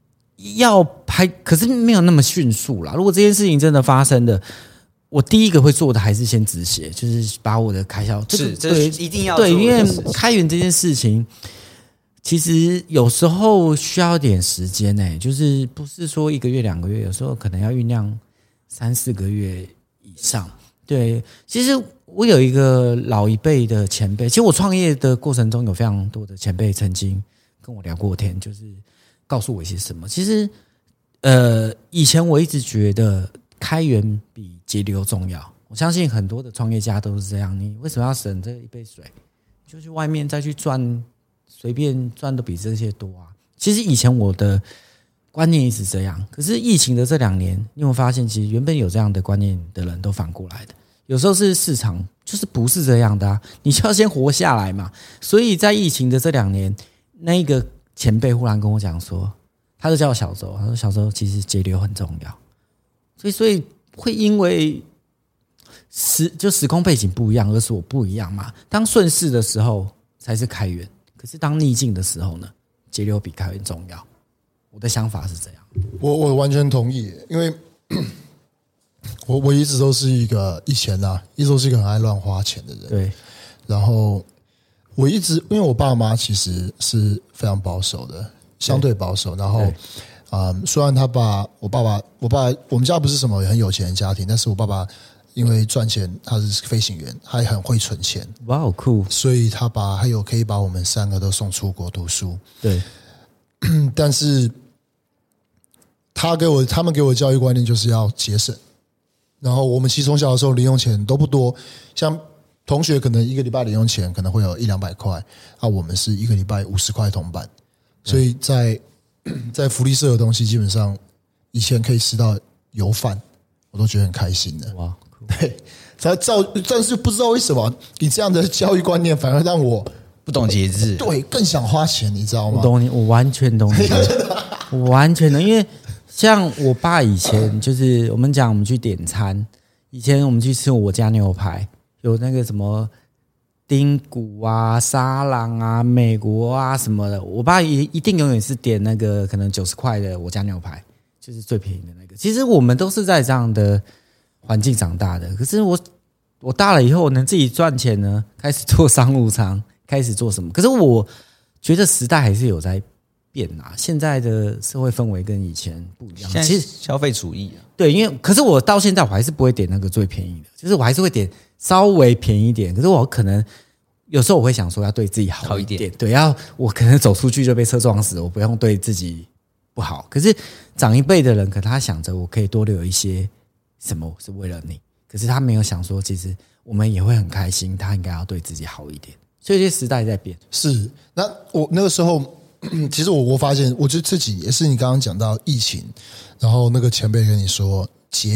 Speaker 2: 可是没有那么迅速啦。如果这件事情真的发生的，我第一个会做的还是先止血，就是把我的开销，
Speaker 3: 这一定要
Speaker 2: 对，因为开源这件事情，其实有时候需要点时间就是不是说1个月2个月，有时候可能要酝酿3-4个月以上。对，其实我有一个老一辈的前辈，其实我创业的过程中有非常多的前辈曾经跟我聊过天，就是告诉我一些什么。其实以前我一直觉得开源比节流重要，我相信很多的创业家都是这样。你为什么要省这一杯水？就去外面再去赚，随便赚的比这些多啊。其实以前我的观念一直这样，可是疫情的这2年，你有没有发现，其实原本有这样的观念的人都反过来的。有时候是市场就是不是这样的啊，你就要先活下来嘛。所以在疫情的这2年，那一个前辈忽然跟我讲说，他就叫我小周，他说小周其实节流很重要，所以会因为时空背景不一样，而是我不一样嘛。当顺势的时候才是开源，可是当逆境的时候呢，节流比开源重要。我的想法是这样。
Speaker 1: 我完全同意，因为我一直都是一个以前一直都是一个很爱乱花钱的人。
Speaker 2: 对，
Speaker 1: 然后我一直因为我爸妈其实是非常保守的，相对保守。然后虽然我爸爸我们家不是什么很有钱的家庭，但是我爸爸因为赚钱，他是飞行员，他也很会存钱。
Speaker 2: 哇，好酷！
Speaker 1: 所以他可以把我们3个都送出国读书。
Speaker 2: 对，
Speaker 1: 但是他们给我的教育观念就是要节省。然后我们其实从小的时候零用钱都不多，像同学可能1个礼拜零用钱可能会有100-200块，我们是1个礼拜50块铜板，所以在福利社的东西基本上以前可以吃到油饭，我都觉得很开心的。
Speaker 2: 哇，
Speaker 1: 对，但是不知道为什么你这样的教育观念反而让我
Speaker 3: 不懂节制，
Speaker 1: 对，更想花钱，你知道吗？
Speaker 2: 我懂你，我完全懂你，我完全懂，因为像我爸以前就是我们去点餐，以前我们去吃我家牛排，有那个什么丁骨啊、沙朗啊、美国啊什么的，我爸一定永远是点那个可能90块的我家牛排，就是最便宜的那个。其实我们都是在这样的环境长大的，可是我大了以后能自己赚钱呢，开始做商务舱，开始做什么？可是我觉得时代还是有在变啊，现在的社会氛围跟以前不一样。
Speaker 3: 现在
Speaker 2: 其实
Speaker 3: 消费主义
Speaker 2: 对，因为可是我到现在我还是不会点那个最便宜的，就是我还是会点稍微便宜一点。可是我可能有时候我会想说要对自己好一点，对，我可能走出去就被车撞死，我不用对自己不好。可是长一辈的人，可能他想着我可以多留一些什么是为了你，可是他没有想说，其实我们也会很开心，他应该要对自己好一点。所以这时代在变。是，
Speaker 1: 那我那个时候。其实我发现，我觉得自己也是你刚刚讲到疫情，然后那个前辈跟你说节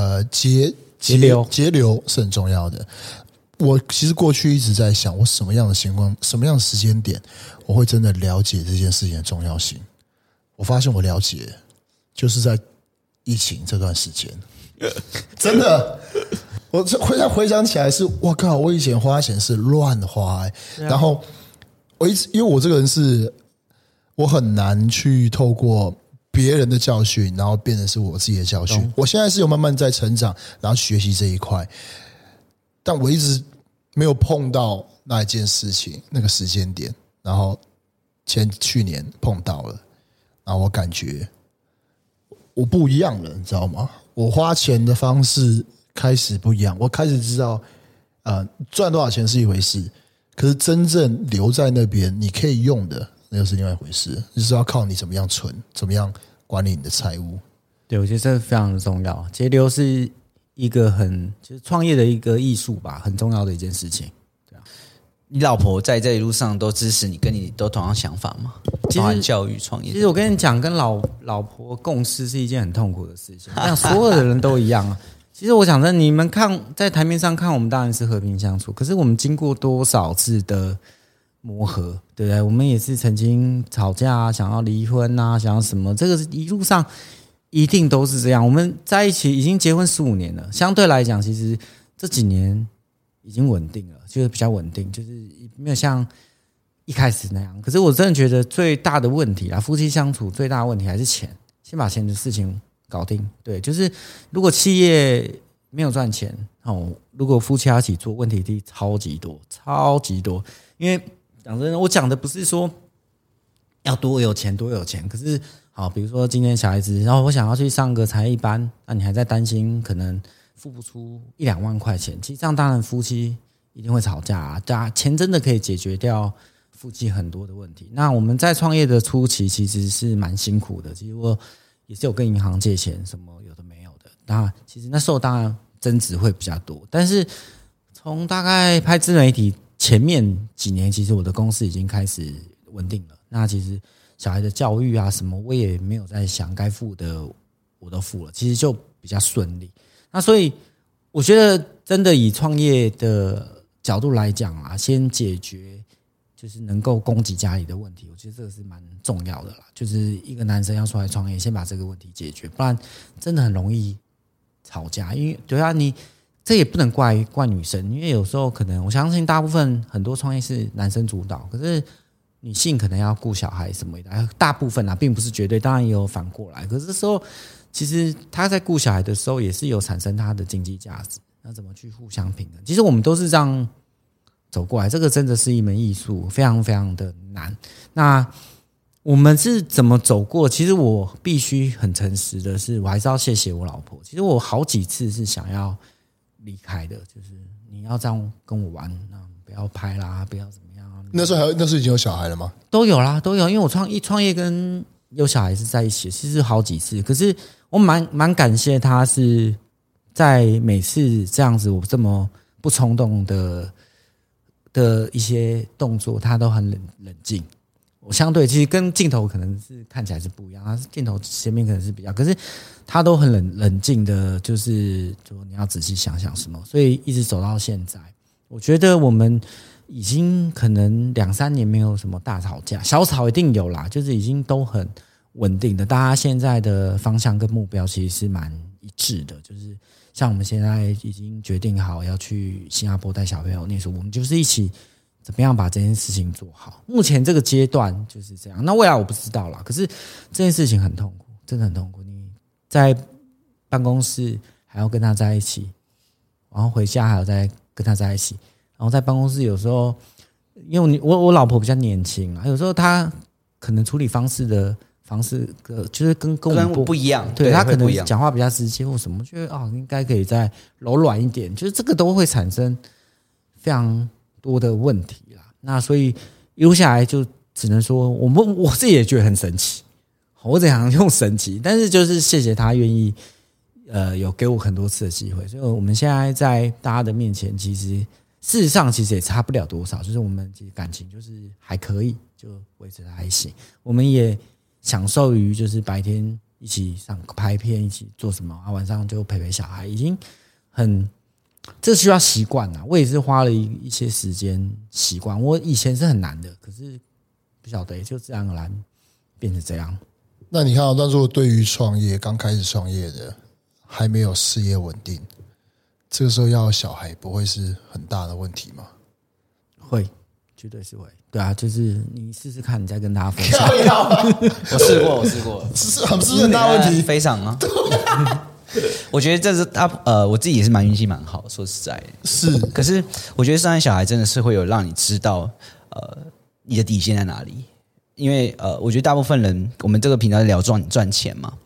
Speaker 1: 流是很重要的。我其实过去一直在想，我什么样的情况、什么样的时间点，我会真的了解这件事情的重要性。我发现我了解，就是在疫情这段时间，真的。我回想起来是，我靠，我以前花钱是乱花，然后因为我这个人是。我很难去透过别人的教训，然后变成是我自己的教训。我现在是有慢慢在成长，然后学习这一块，但我一直没有碰到那一件事情那个时间点，然后去年碰到了，然后我感觉我不一样了，你知道吗？我花钱的方式开始不一样，我开始知道，赚多少钱是一回事，可是真正留在那边你可以用的，那又是另外一回事，就是要靠你怎么样存，怎么样管理你的财务。
Speaker 2: 对，我觉得这非常的重要，节流是一个就是创业的一个艺术吧，很重要的一件事情。
Speaker 3: 你老婆在这一路上都支持你，跟你都同样想法吗？包含教育创业。
Speaker 2: 其实我跟你讲，跟老婆共事是一件很痛苦的事情，像所有的人都一样啊。其实我讲真的，你们看在台面上看，我们当然是和平相处，可是我们经过多少次的磨合，对不对？我们也是曾经吵架啊，想要离婚啊，想要什么，这个一路上一定都是这样。我们在一起已经结婚15年了，相对来讲，其实这几年已经稳定了，就是比较稳定，就是没有像一开始那样。可是我真的觉得最大的问题啦，夫妻相处最大的问题还是钱，先把钱的事情搞定。对，就是如果企业没有赚钱如果夫妻要一起做，问题低超级多，超级多。因为讲真的，我讲的不是说要多有钱，可是好，比如说今天小孩子，然后我想要去上个才艺班，那你还在担心可能付不出1-2万块钱，其实这样当然夫妻一定会吵架啊。对啊，钱真的可以解决掉夫妻很多的问题。那我们在创业的初期其实是蛮辛苦的，其实我也是有跟银行借钱，什么有的没有的。那其实那时候当然争执会比较多，但是从大概拍自媒体前面几年，其实我的公司已经开始稳定了。那其实小孩的教育啊什么，我也没有在想，该付的我都付了，其实就比较顺利。那所以我觉得真的以创业的角度来讲啊，先解决就是能够供给家里的问题，我觉得这个是蛮重要的啦。就是一个男生要出来创业，先把这个问题解决，不然真的很容易吵架。因为对啊，你这也不能怪女生，因为有时候可能我相信大部分很多创业是男生主导，可是女性可能要顾小孩什么的，大部分啊，并不是绝对，当然也有反过来。可是这时候其实他在顾小孩的时候，也是有产生他的经济价值，那怎么去互相平衡？其实我们都是这样走过来，这个真的是一门艺术，非常非常的难。那我们是怎么走过？其实我必须很诚实的是，我还是要谢谢我老婆。其实我好几次是想要离开的，就是你要这样跟我玩，那不要拍啦，不要怎么样。
Speaker 1: 那时候已经有小孩了吗？
Speaker 2: 都有啦，都有。因为我创业跟有小孩是在一起，其实好几次。可是我蛮感谢他是在每次这样子我这么不冲动的一些动作，他都很冷静。我相对其实跟镜头可能是看起来是不一样，他镜头前面可能是比较，可是他都很冷静的，就是说你要仔细想想什么，所以一直走到现在，我觉得我们已经可能2-3年没有什么大吵架，小吵一定有啦，就是已经都很稳定的，大家现在的方向跟目标其实是蛮一致的，就是像我们现在已经决定好要去新加坡带小朋友念书，我们就是一起怎么样把这件事情做好。目前这个阶段就是这样，那未来我不知道啦，可是这件事情很痛苦，真的很痛苦。你在办公室还要跟他在一起，然后回家还要再跟他在一起，然后在办公室有时候，因为我老婆比较年轻啊，有时候她可能处理方式就是跟我们
Speaker 3: 不一样，
Speaker 2: 对，她可能讲话比较直接或什么，觉得应该可以再柔软一点，就是这个都会产生非常多的问题啦。那所以一路下来就只能说，我自己也觉得很神奇，我怎样用神奇，但是就是谢谢她愿意有给我很多次的机会，所以我们现在在大家的面前，其实事实上其实也差不了多少，就是我们其实感情就是还可以，就维持的还行。我们也享受于就是白天一起上拍片，一起做什么晚上就陪小孩，已经这需要习惯啊。我也是花了一些时间习惯，我以前是很难的，可是不晓得就自然而然变成这样。
Speaker 1: 那你看到，那如果对于刚开始创业的，还没有事业稳定，这个时候要有小孩，不会是很大的问题吗？
Speaker 2: 会，绝对是会。对啊，就是你试试看，你再跟大家分享。
Speaker 3: 我试过，
Speaker 1: 是很大问题，
Speaker 3: 非常啊。我觉得这是我自己也是运气蛮好，说实在的
Speaker 1: 是。
Speaker 3: 可是我觉得生完小孩真的是会有让你知道你的底线在哪里，因为我觉得大部分人我们这个频道聊赚钱嘛。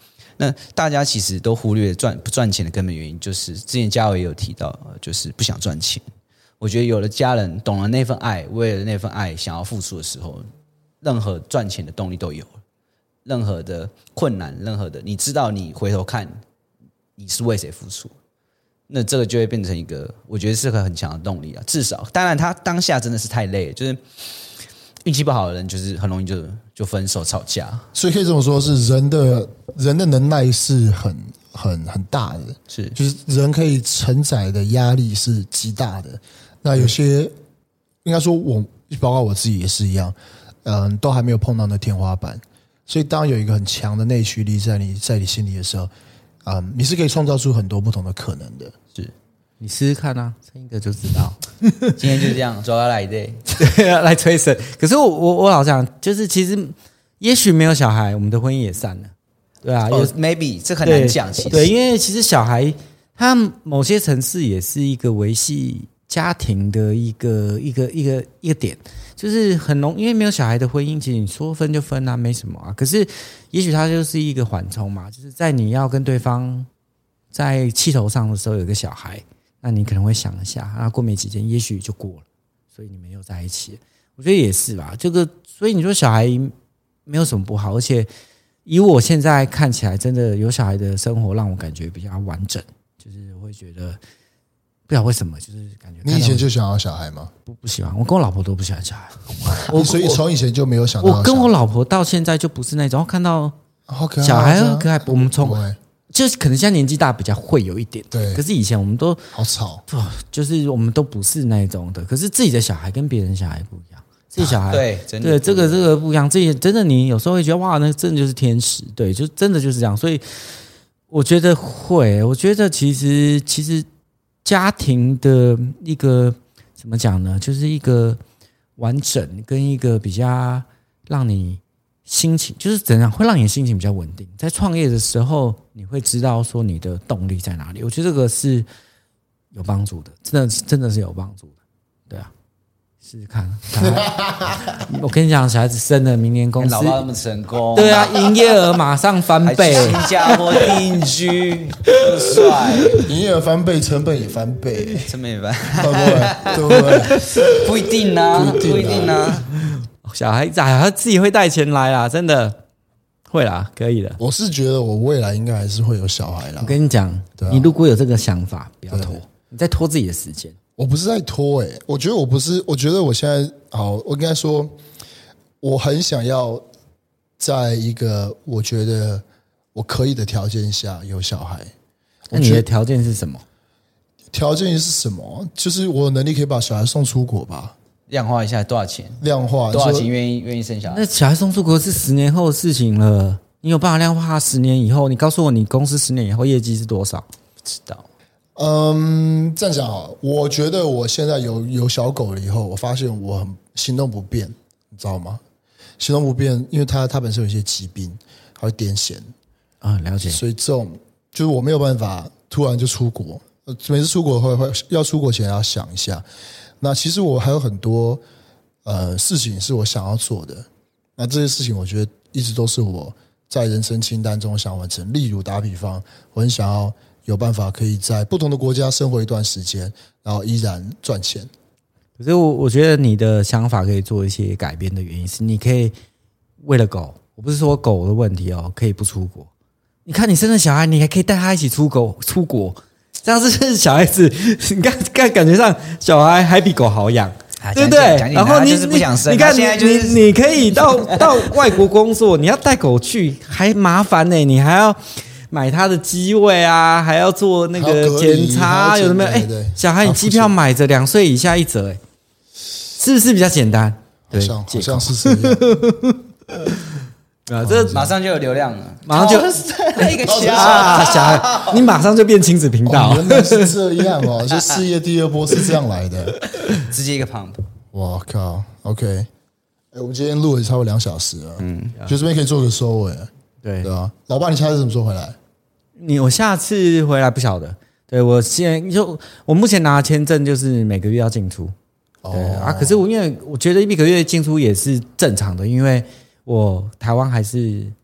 Speaker 3: 那大家其实都忽略不赚钱的根本原因，就是之前嘉伟也有提到，就是不想赚钱。我觉得有了家人懂了那份爱，为了那份爱想要付出的时候，任何赚钱的动力都有了。任何的困难，任何的你知道，你回头看你是为谁付出，那这个就会变成一个我觉得是个很强的动力啊。至少当然他当下真的是太累了，就是运气不好的人就是很容易就分手吵架。
Speaker 1: 所以可以这么说，是人的能耐是很大的，
Speaker 3: 是
Speaker 1: 就是人可以承载的压力是极大的。那有些应该说包括我自己也是一样，都还没有碰到那天花板。所以当有一个很强的内驱力在你心里的时候，你是可以创造出很多不同的可能的。
Speaker 2: 是，你试试看啊，撑一个就知道。
Speaker 3: 今天就这样，抓来的，
Speaker 2: 对啊，来催生。可是我老讲，就是其实也许没有小孩，我们的婚姻也散了。对啊，有
Speaker 3: maybe 这很难讲，其实
Speaker 2: 对，因为其实小孩他某些层次也是一个维系家庭的一个点，就是很容易，因为没有小孩的婚姻，其实你说分就分啊，没什么啊。可是也许它就是一个缓冲嘛，就是在你要跟对方在气头上的时候有个小孩，那你可能会想一下，那过没几天也许就过了，所以你们又在一起了。我觉得也是吧，这个所以你说小孩没有什么不好，而且以我现在看起来，真的有小孩的生活让我感觉比较完整，就是我会觉得。不知道为什么，就是感觉
Speaker 1: 你以前就想要小孩吗？
Speaker 2: 不喜欢，我跟我老婆都不喜欢小孩。
Speaker 1: 所以从以前就没有想到。
Speaker 2: 我跟我老婆到现在就不是那种看到小孩很可爱，我们就是可能现在年纪大比较会有一点，
Speaker 1: 对。
Speaker 2: 可是以前我们都
Speaker 1: 好吵，
Speaker 2: 就是我们都不是那种的。可是自己的小孩跟别人小孩不一样，自己小孩
Speaker 3: 对，真的
Speaker 2: 这个不一样。这真的你有时候会觉得哇，那真的就是天使，对，就真的就是这样。所以我觉得我觉得其实。家庭的一个怎么讲呢？就是一个完整跟一个比较让你心情，就是怎样会让你的心情比较稳定。在创业的时候，你会知道说你的动力在哪里。我觉得这个是有帮助的，真的是有帮助的。对啊，试试看。我跟你讲，小孩子生了，明年公司
Speaker 3: 老爸那么成功，
Speaker 2: 对啊，营业额马上翻倍，
Speaker 3: 新加坡定居，帅，
Speaker 1: 营业额翻倍，成本也翻倍，
Speaker 3: 成本也翻，
Speaker 1: 对不对？
Speaker 3: 不一定啊，不一定啊。
Speaker 2: 小孩子他自己会带钱来啦，真的会啦，可以的。
Speaker 1: 我是觉得我未来应该还是会有小孩啦。
Speaker 2: 我跟你讲，你如果有这个想法，不要拖，你在拖自己的时间。
Speaker 1: 我不是在拖我觉得我不是，我觉得我现在好，我应该说，我很想要在一个我觉得我可以的条件下有小孩。
Speaker 2: 那你的条件是什么？
Speaker 1: 条件是什么？就是我有能力可以把小孩送出国吧。
Speaker 3: 量化一下多少钱？
Speaker 1: 量化
Speaker 3: 多少钱愿意生小孩？
Speaker 2: 那小孩送出国是10年后的事情了。你有办法量化10年以后？你告诉我，你公司10年以后业绩是多少？
Speaker 3: 不知道。
Speaker 1: 这样讲好，我觉得我现在有小狗了以后，我发现我很行动不便，你知道吗？行动不便，因为它本身有一些疾病，还会癫痫
Speaker 2: 啊，了解。
Speaker 1: 所以这种就是我没有办法突然就出国，每次出国会要出国前要想一下。那其实我还有很多事情是我想要做的，那这些事情我觉得一直都是我在人生清单中想完成。例如打比方，我很想要有办法可以在不同的国家生活一段时间，然后依然赚钱。
Speaker 2: 可是我觉得你的想法可以做一些改变的原因是，你可以为了狗，我不是说狗的问题哦，可以不出国。你看你生了小孩，你还可以带他一起出国，这样是小孩子，你看感觉上小孩还比狗好养。对不对？然后你
Speaker 3: 不想生，
Speaker 2: 你看你可以到外国工作，你要带狗去还麻烦呢，你还要买它的机位啊，还要做那个检查，有没有？小孩你机票买着2岁以下1折，是不是比较简单？
Speaker 1: 好像是这样。
Speaker 2: 啊，这
Speaker 3: 马上就有流量了，
Speaker 2: 马上就
Speaker 3: 一个小孩，
Speaker 2: 你马上就变亲子频道。
Speaker 1: 原来是这样哦，就事业第2波是这样来的，
Speaker 3: 直接一个 pump。
Speaker 1: 哇靠 ，OK， 我们今天录了差不多2小时了，就这边可以做个收尾，
Speaker 2: 对
Speaker 1: 啊。老爸，你下次什么时候回来？
Speaker 2: 我下次回来不晓得，对我现在我目前拿的签证就是每个月要进出，对啊，可是因为我觉得1个月进出也是正常的，因为我台湾还是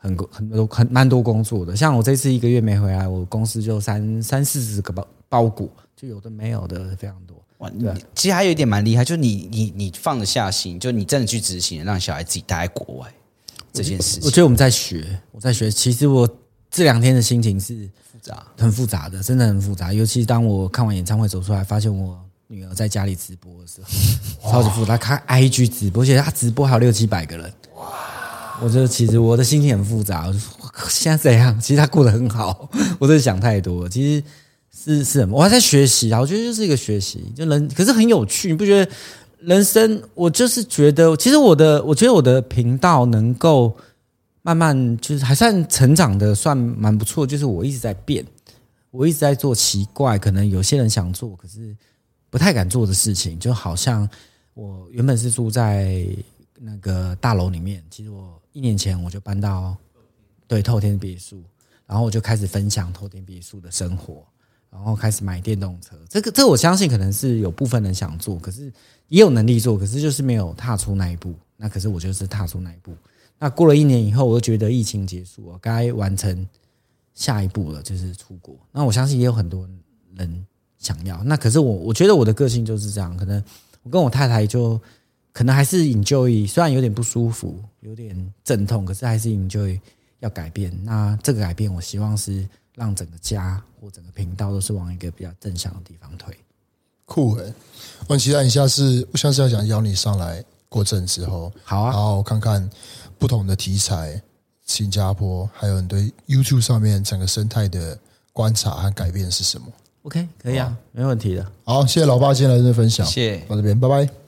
Speaker 2: 蛮多工作的。像我这次1个月没回来，我公司就30-40个包裹，就有的没有的非常多。
Speaker 3: 哇，其实还有一点蛮厉害，就是你放得下心，就你真的去执行，让小孩自己待在国外这件事情。
Speaker 2: 我觉得我在学。其实我这2天的心情是很复杂的，真的很复杂。尤其当我看完演唱会走出来，发现我女儿在家里直播的时候，超级复杂。看 IG 直播，而且她直播还有600-700个人。我觉得其实我的心情很复杂。现在怎样？其实她过得很好，我真的想太多了。其实。是，我还在学习啊，我觉得就是一个学习，可是很有趣，你不觉得？人生，我就是觉得，其实我觉得我的频道能够慢慢就是还算成长的，算蛮不错。就是我一直在变，我一直在做奇怪，可能有些人想做，可是不太敢做的事情。就好像我原本是住在那个大楼里面，其实我1年前我就搬到透天别墅，然后我就开始分享透天别墅的生活。然后开始买电动车，这个我相信可能是有部分人想做，可是也有能力做，可是就是没有踏出那一步。那可是我就是踏出那一步。那过了1年以后，我就觉得疫情结束了，该完成下一步了，就是出国。那我相信也有很多人想要。那可是我觉得我的个性就是这样，可能我跟我太太就可能还是 enjoy， 虽然有点不舒服，有点阵痛，可是还是 enjoy 要改变。那这个改变，我希望是让整个家或整个频道都是往一个比较正向的地方推。
Speaker 1: 酷欸！我很期待你下次要想邀你上来过阵之后，
Speaker 2: 好啊，
Speaker 1: 然后看看不同的题材，新加坡还有你对 YouTube 上面整个生态的观察和改变是什么
Speaker 2: ？OK， 可以啊，没问题的。
Speaker 1: 好，谢谢老爸今天来这分享，
Speaker 3: 谢谢，
Speaker 1: 到这边，拜拜。